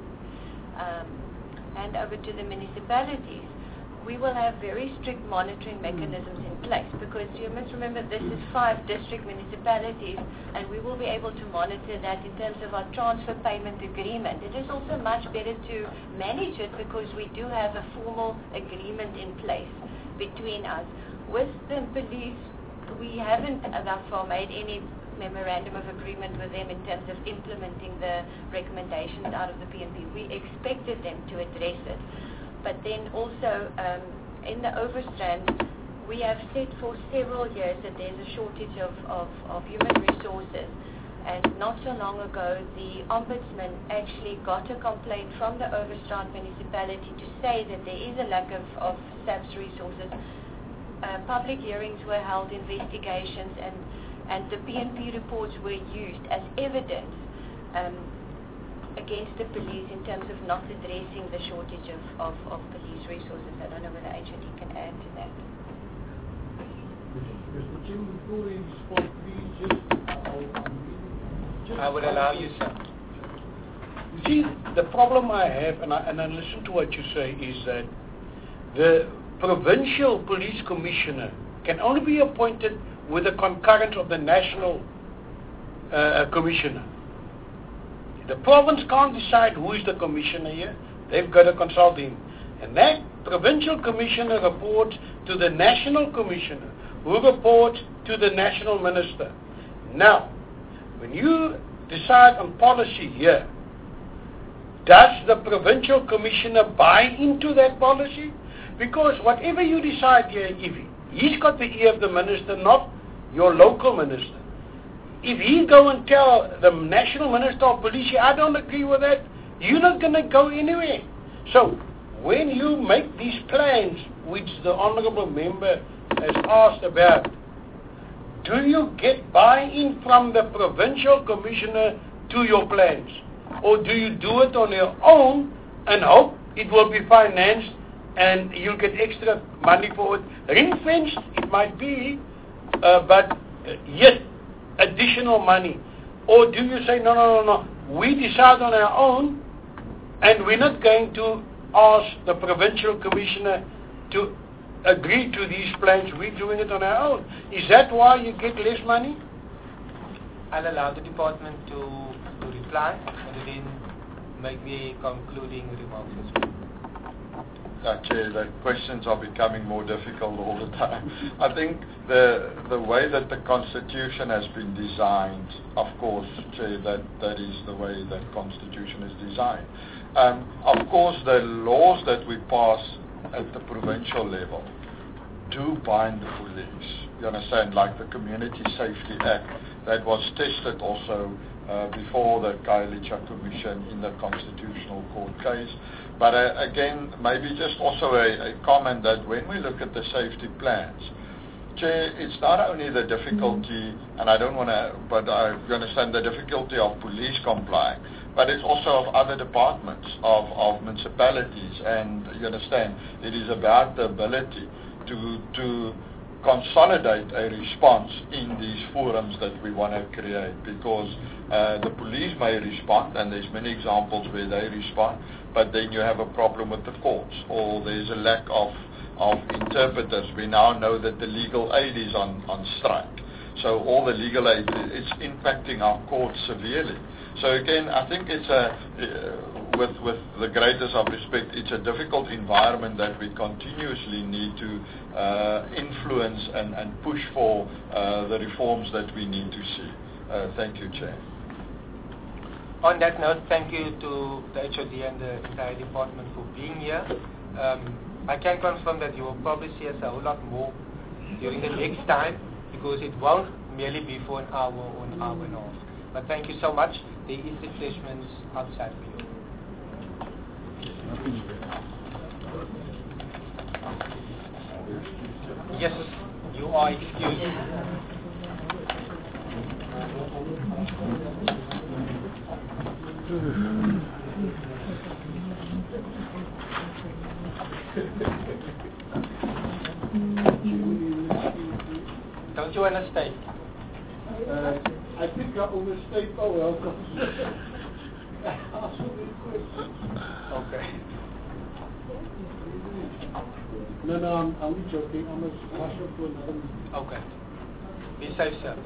hand over to the municipalities, we will have very strict monitoring mechanisms in place, because you must remember this is 5 district municipalities, and we will be able to monitor that in terms of our transfer payment agreement. It is also much better to manage it because we do have a formal agreement in place between us. With the police, we haven't thus far made any memorandum of agreement with them in terms of implementing the recommendations out of the PNP. We expected them to address it. But then also in the Overstrand, we have said for several years that there's a shortage of human resources. And not so long ago, the Ombudsman actually got a complaint from the Overstrand municipality to say that there is a lack of SAPS resources. Public hearings were held, investigations, and the PNP reports were used as evidence against the police in terms of not addressing the shortage of police resources. I don't know whether HOD can add to that. Mr. Chairman, before we respond, please I will allow you, sir. You see, the problem I have, and I listen to what you say, is that the provincial police commissioner can only be appointed with the concurrence of the national commissioner. The province can't decide who is the commissioner here. They've got to consult him. And that provincial commissioner reports to the national commissioner, who reports to the national minister. Now, when you decide on policy here, does the provincial commissioner buy into that policy? Because whatever you decide here, if he's got the ear of the minister, not your local minister. If he go and tell the national minister of police, I don't agree with that, you're not going to go anywhere. So when you make these plans, which the honourable member has asked about, do you get buy-in from the provincial commissioner to your plans? Or do you do it on your own and hope it will be financed and you'll get extra money for it? Ring-fenced, it might be, but yet additional money. Or do you say, no, we decide on our own and we're not going to ask the provincial commissioner to agree to these plans, we're doing it on our own. Is that why you get less money? I'll allow the department to reply and then make the concluding remarks as well. Chair, the questions are becoming more difficult all the time. I think the way that the Constitution has been designed, of course, Chair, that is the way that Constitution is designed. Of course, the laws that we pass at the provincial level do bind the police. You understand, like the Community Safety Act, that was tested also before the Khayelitsha Commission in the Constitutional Court case. But again, maybe just also a comment that when we look at the safety plans, Chair, it's not only the difficulty, and I don't want to, but you understand the difficulty of police complying, but it's also of other departments, of municipalities, and you understand, it is about the ability to consolidate a response in these forums that we want to create, because the police may respond, and there's many examples where they respond, but then you have a problem with the courts, or there's a lack of interpreters. We now know that the legal aid is on strike. So all the legal aid, it's impacting our courts severely. So again, I think it's with the greatest of respect, it's a difficult environment that we continuously need to influence and push for the reforms that we need to see. Thank you, Chair. On that note, thank you to the HOD and the entire department for being here. I can confirm that you will probably see us a whole lot more during the next time, because it won't merely be for an hour or an hour and a half. But thank you so much. There is refreshments outside for you. Yes, you are excused. Don't you want to stay? I think I overstayed. Oh, well. Okay. No, I'm only joking. I'm a marshal for another meeting. Okay. Be safe, sir.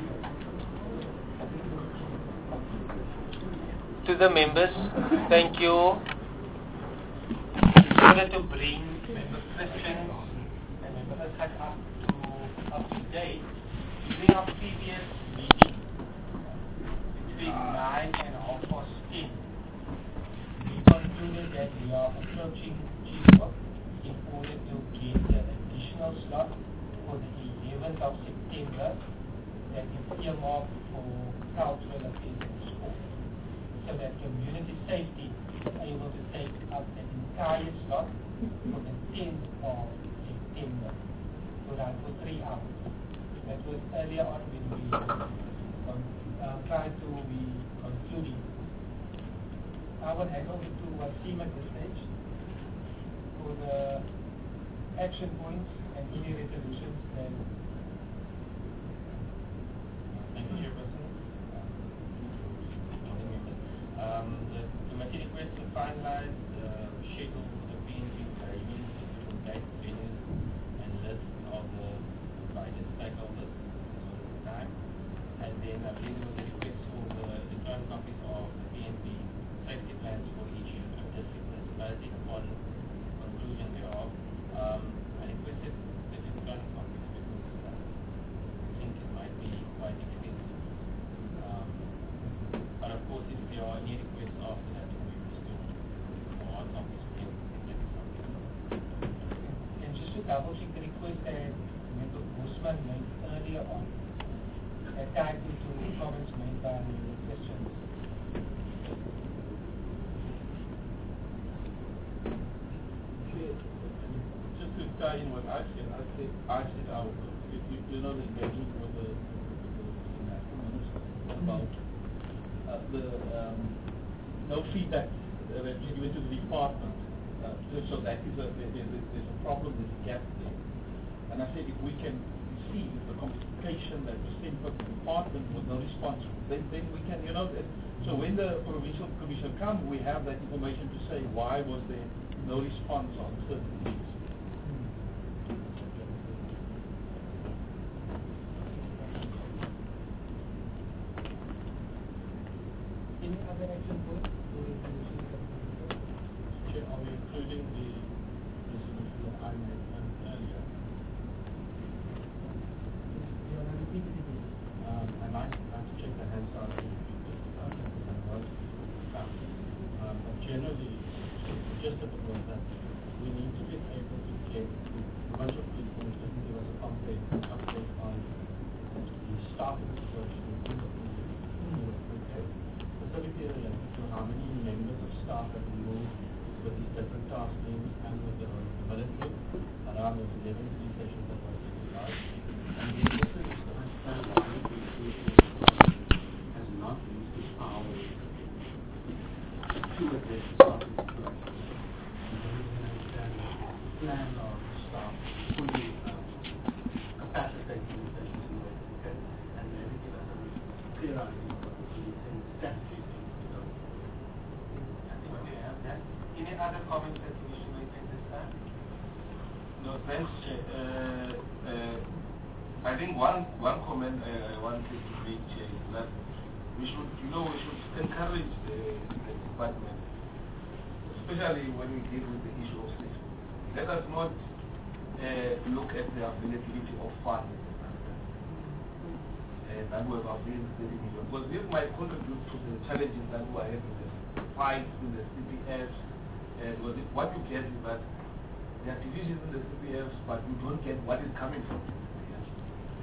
To the members, thank you. In order to bring member questions and member Azhar up to date, during our previous meeting, between 9 and 10:30, we concluded that we are approaching Chiefwork in order to get an additional slot for the 11th of September that is earmarked for cultural affairs and sport, so that community safety is able to take up the entire slot for the 10th of September, to run for 3 hours. That was earlier on when we tried to be concluding. I will hand over to Wasim at this stage for the action points and any resolutions that. Thank you, Chairperson. The committee requests to finalize the schedule for the PNP arrangements, including dates, venues, and list of the invited stakeholders at the time. And then I believe there was a request for the electronic copies of the PNP safety plans for each district municipality upon conclusion thereof. I requested the electronic copies because I think it might be quite expensive. to comments made by Christians. Just to tie in what I said, you know, the engagement with the national minister about the no feedback that you given to the department. So that is there's a problem, there's a gap there. And I said if we can see the communication that was sent from the department with no response, then we can, you know, so when the provincial commission comes, we have that information to say why was there no response on certain things. Any other action point? Chair, are we including the resolution that I made earlier? I'd like to check the hand side of but generally, just at the point that we need to be able to get a bunch of people who can give us a update on the staffing situation in the okay. Specifically related to how many members of staff have moved with these different task teams and with the military around those 11 police stations that were identified. And we also need to understand why the police station has not used its power to address the staffing situation. And then we can understand the plan of staff fully capacitating the stations in the way, okay? And maybe give us a clear idea of what the policing strategy is going to do. Any other comments that you wish to make at this time? No, thanks, Chair. I think one comment I wanted to make, Chair, is that we should encourage the department, especially when we deal with the issue of safety. Let us not look at the availability of funds that we have availed 30 million, because this might contribute to the challenges that we are having, the fights in the CPFs. What you get is that there are divisions in the CPFs, but you don't get what is coming from the CPFs.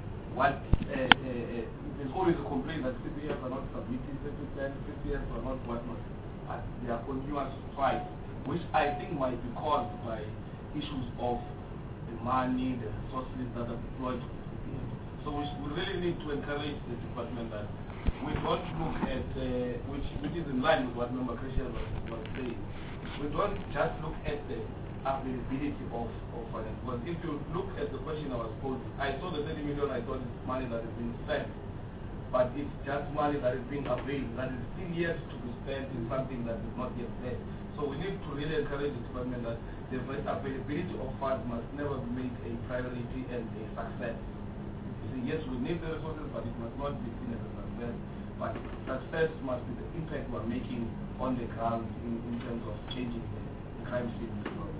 There's always a complaint that CPFs are not submitting safety plans, CPFs are not whatnot. There are continuous fights, which I think might be caused by issues of the money, the resources that are deployed to the CPFs. So we really need to encourage the department that we don't look at, which is in line with what Member Christian was saying. We don't just look at the availability of finance. But if you look at the question I was posed, I saw the 30 million, I thought it's money that is being spent. But it's just money that is being availed, that is still yet to be spent in something that is not yet there. So we need to really encourage the department that the availability of funds must never be made a priority and a success. You see, yes, we need the resources, but it must not be seen as a success. But success must be the impact we're making on the ground in terms of changing the crime scene.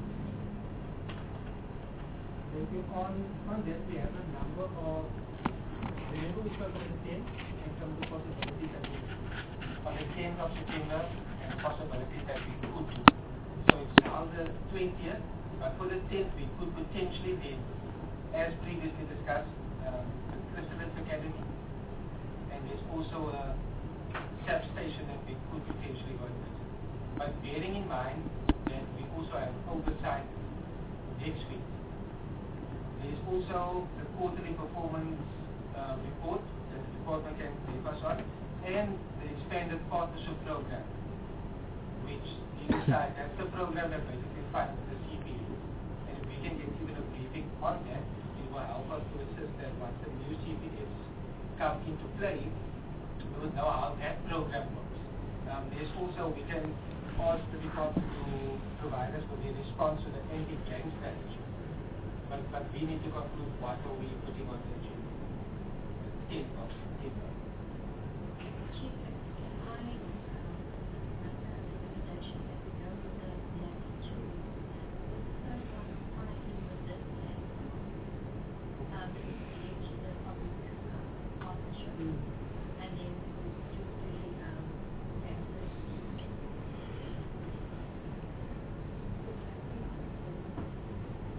Thank you. On this, we have a number of, remember which was on the 10th and some of the possibilities that we On the 10th of September and possibilities that we could do. So it's now the 20th, but for the 10th we could potentially then, as previously discussed, the Christmas Academy, and there's also a substation that we could potentially go with. But bearing in mind that we also have oversight next week. There's also the quarterly performance report that the department can brief us on, and the expanded partnership program, which inside, that's the program that basically funds the CPE. And if we can get even a briefing on that, it will help us to assist that once the new CPEs come into play, we will know how that program works. There's also, we can ask the department to provide us with a response to the anti-gang strategy. But we need to conclude what are we putting on the agenda.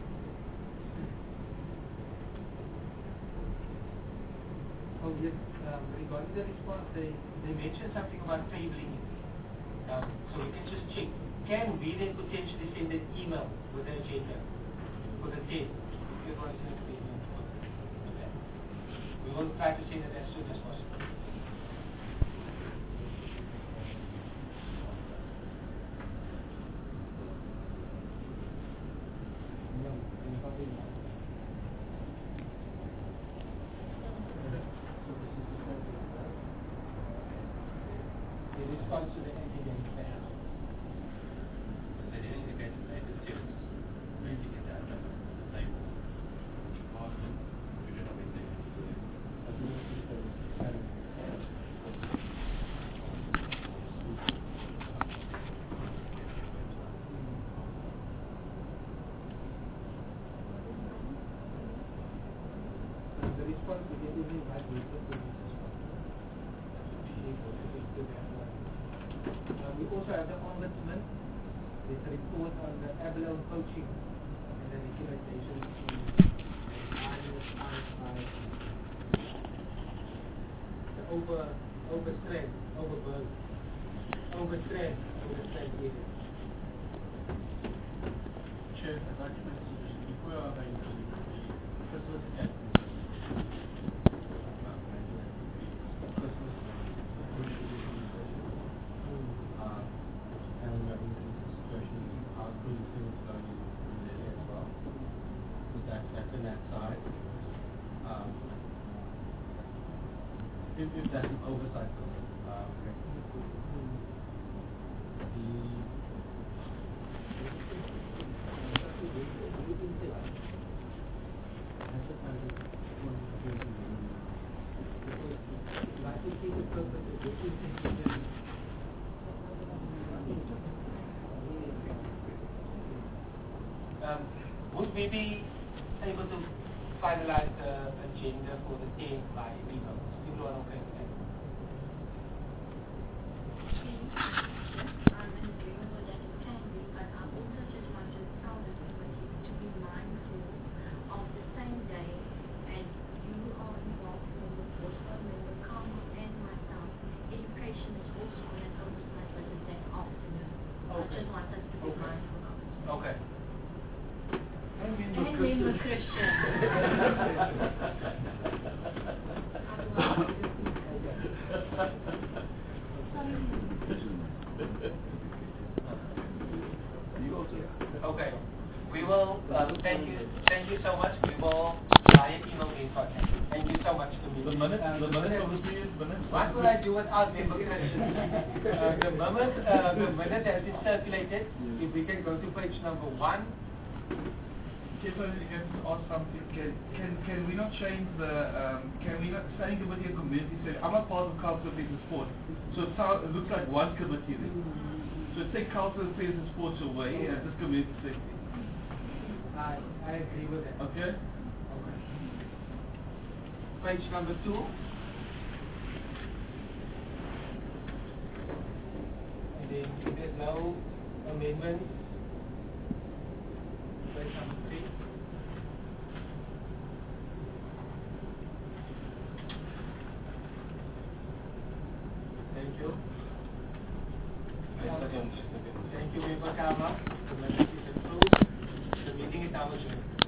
Yes, regarding the response, they mentioned something about tabling it. So we can just check. Can we then potentially send an email with the agenda for the 10th? Okay. We will try to send it as soon as possible. The response to the anti-gang ban. We also have the ombudsman. There's a report on the abalone poaching and the regulation the overstrand area. Chair, I'd like to make a suggestion. Before I go into the Christmas and if that's an oversight would we be able to finalize the agenda for the 10th by email? Still not okay with that? I'm in agreement with that it can be, but I also just want to tell the committee to be mindful of the same day as you are involved in the also member Carmel and myself. Education is also on an oversight visit that afternoon. I just want us to be mindful of it. Okay. And member Christian. Okay. We will, thank you so much. We will via email in contact. Thank you so much. The minute What will I do without member Christian? The minute has been circulated. If we can go to page number 1. Just ask something. Can we not change the standing committee and community? I'm not part of Council Affairs and Sport, so it looks like one committee then. So take Council Affairs and Sports away and this community safety. I agree with that. Okay. Page number 2. And then if there's no amendments, page number 3. Thank you. Thank you, Member Kama. The minute is approved. The meeting is now adjourned.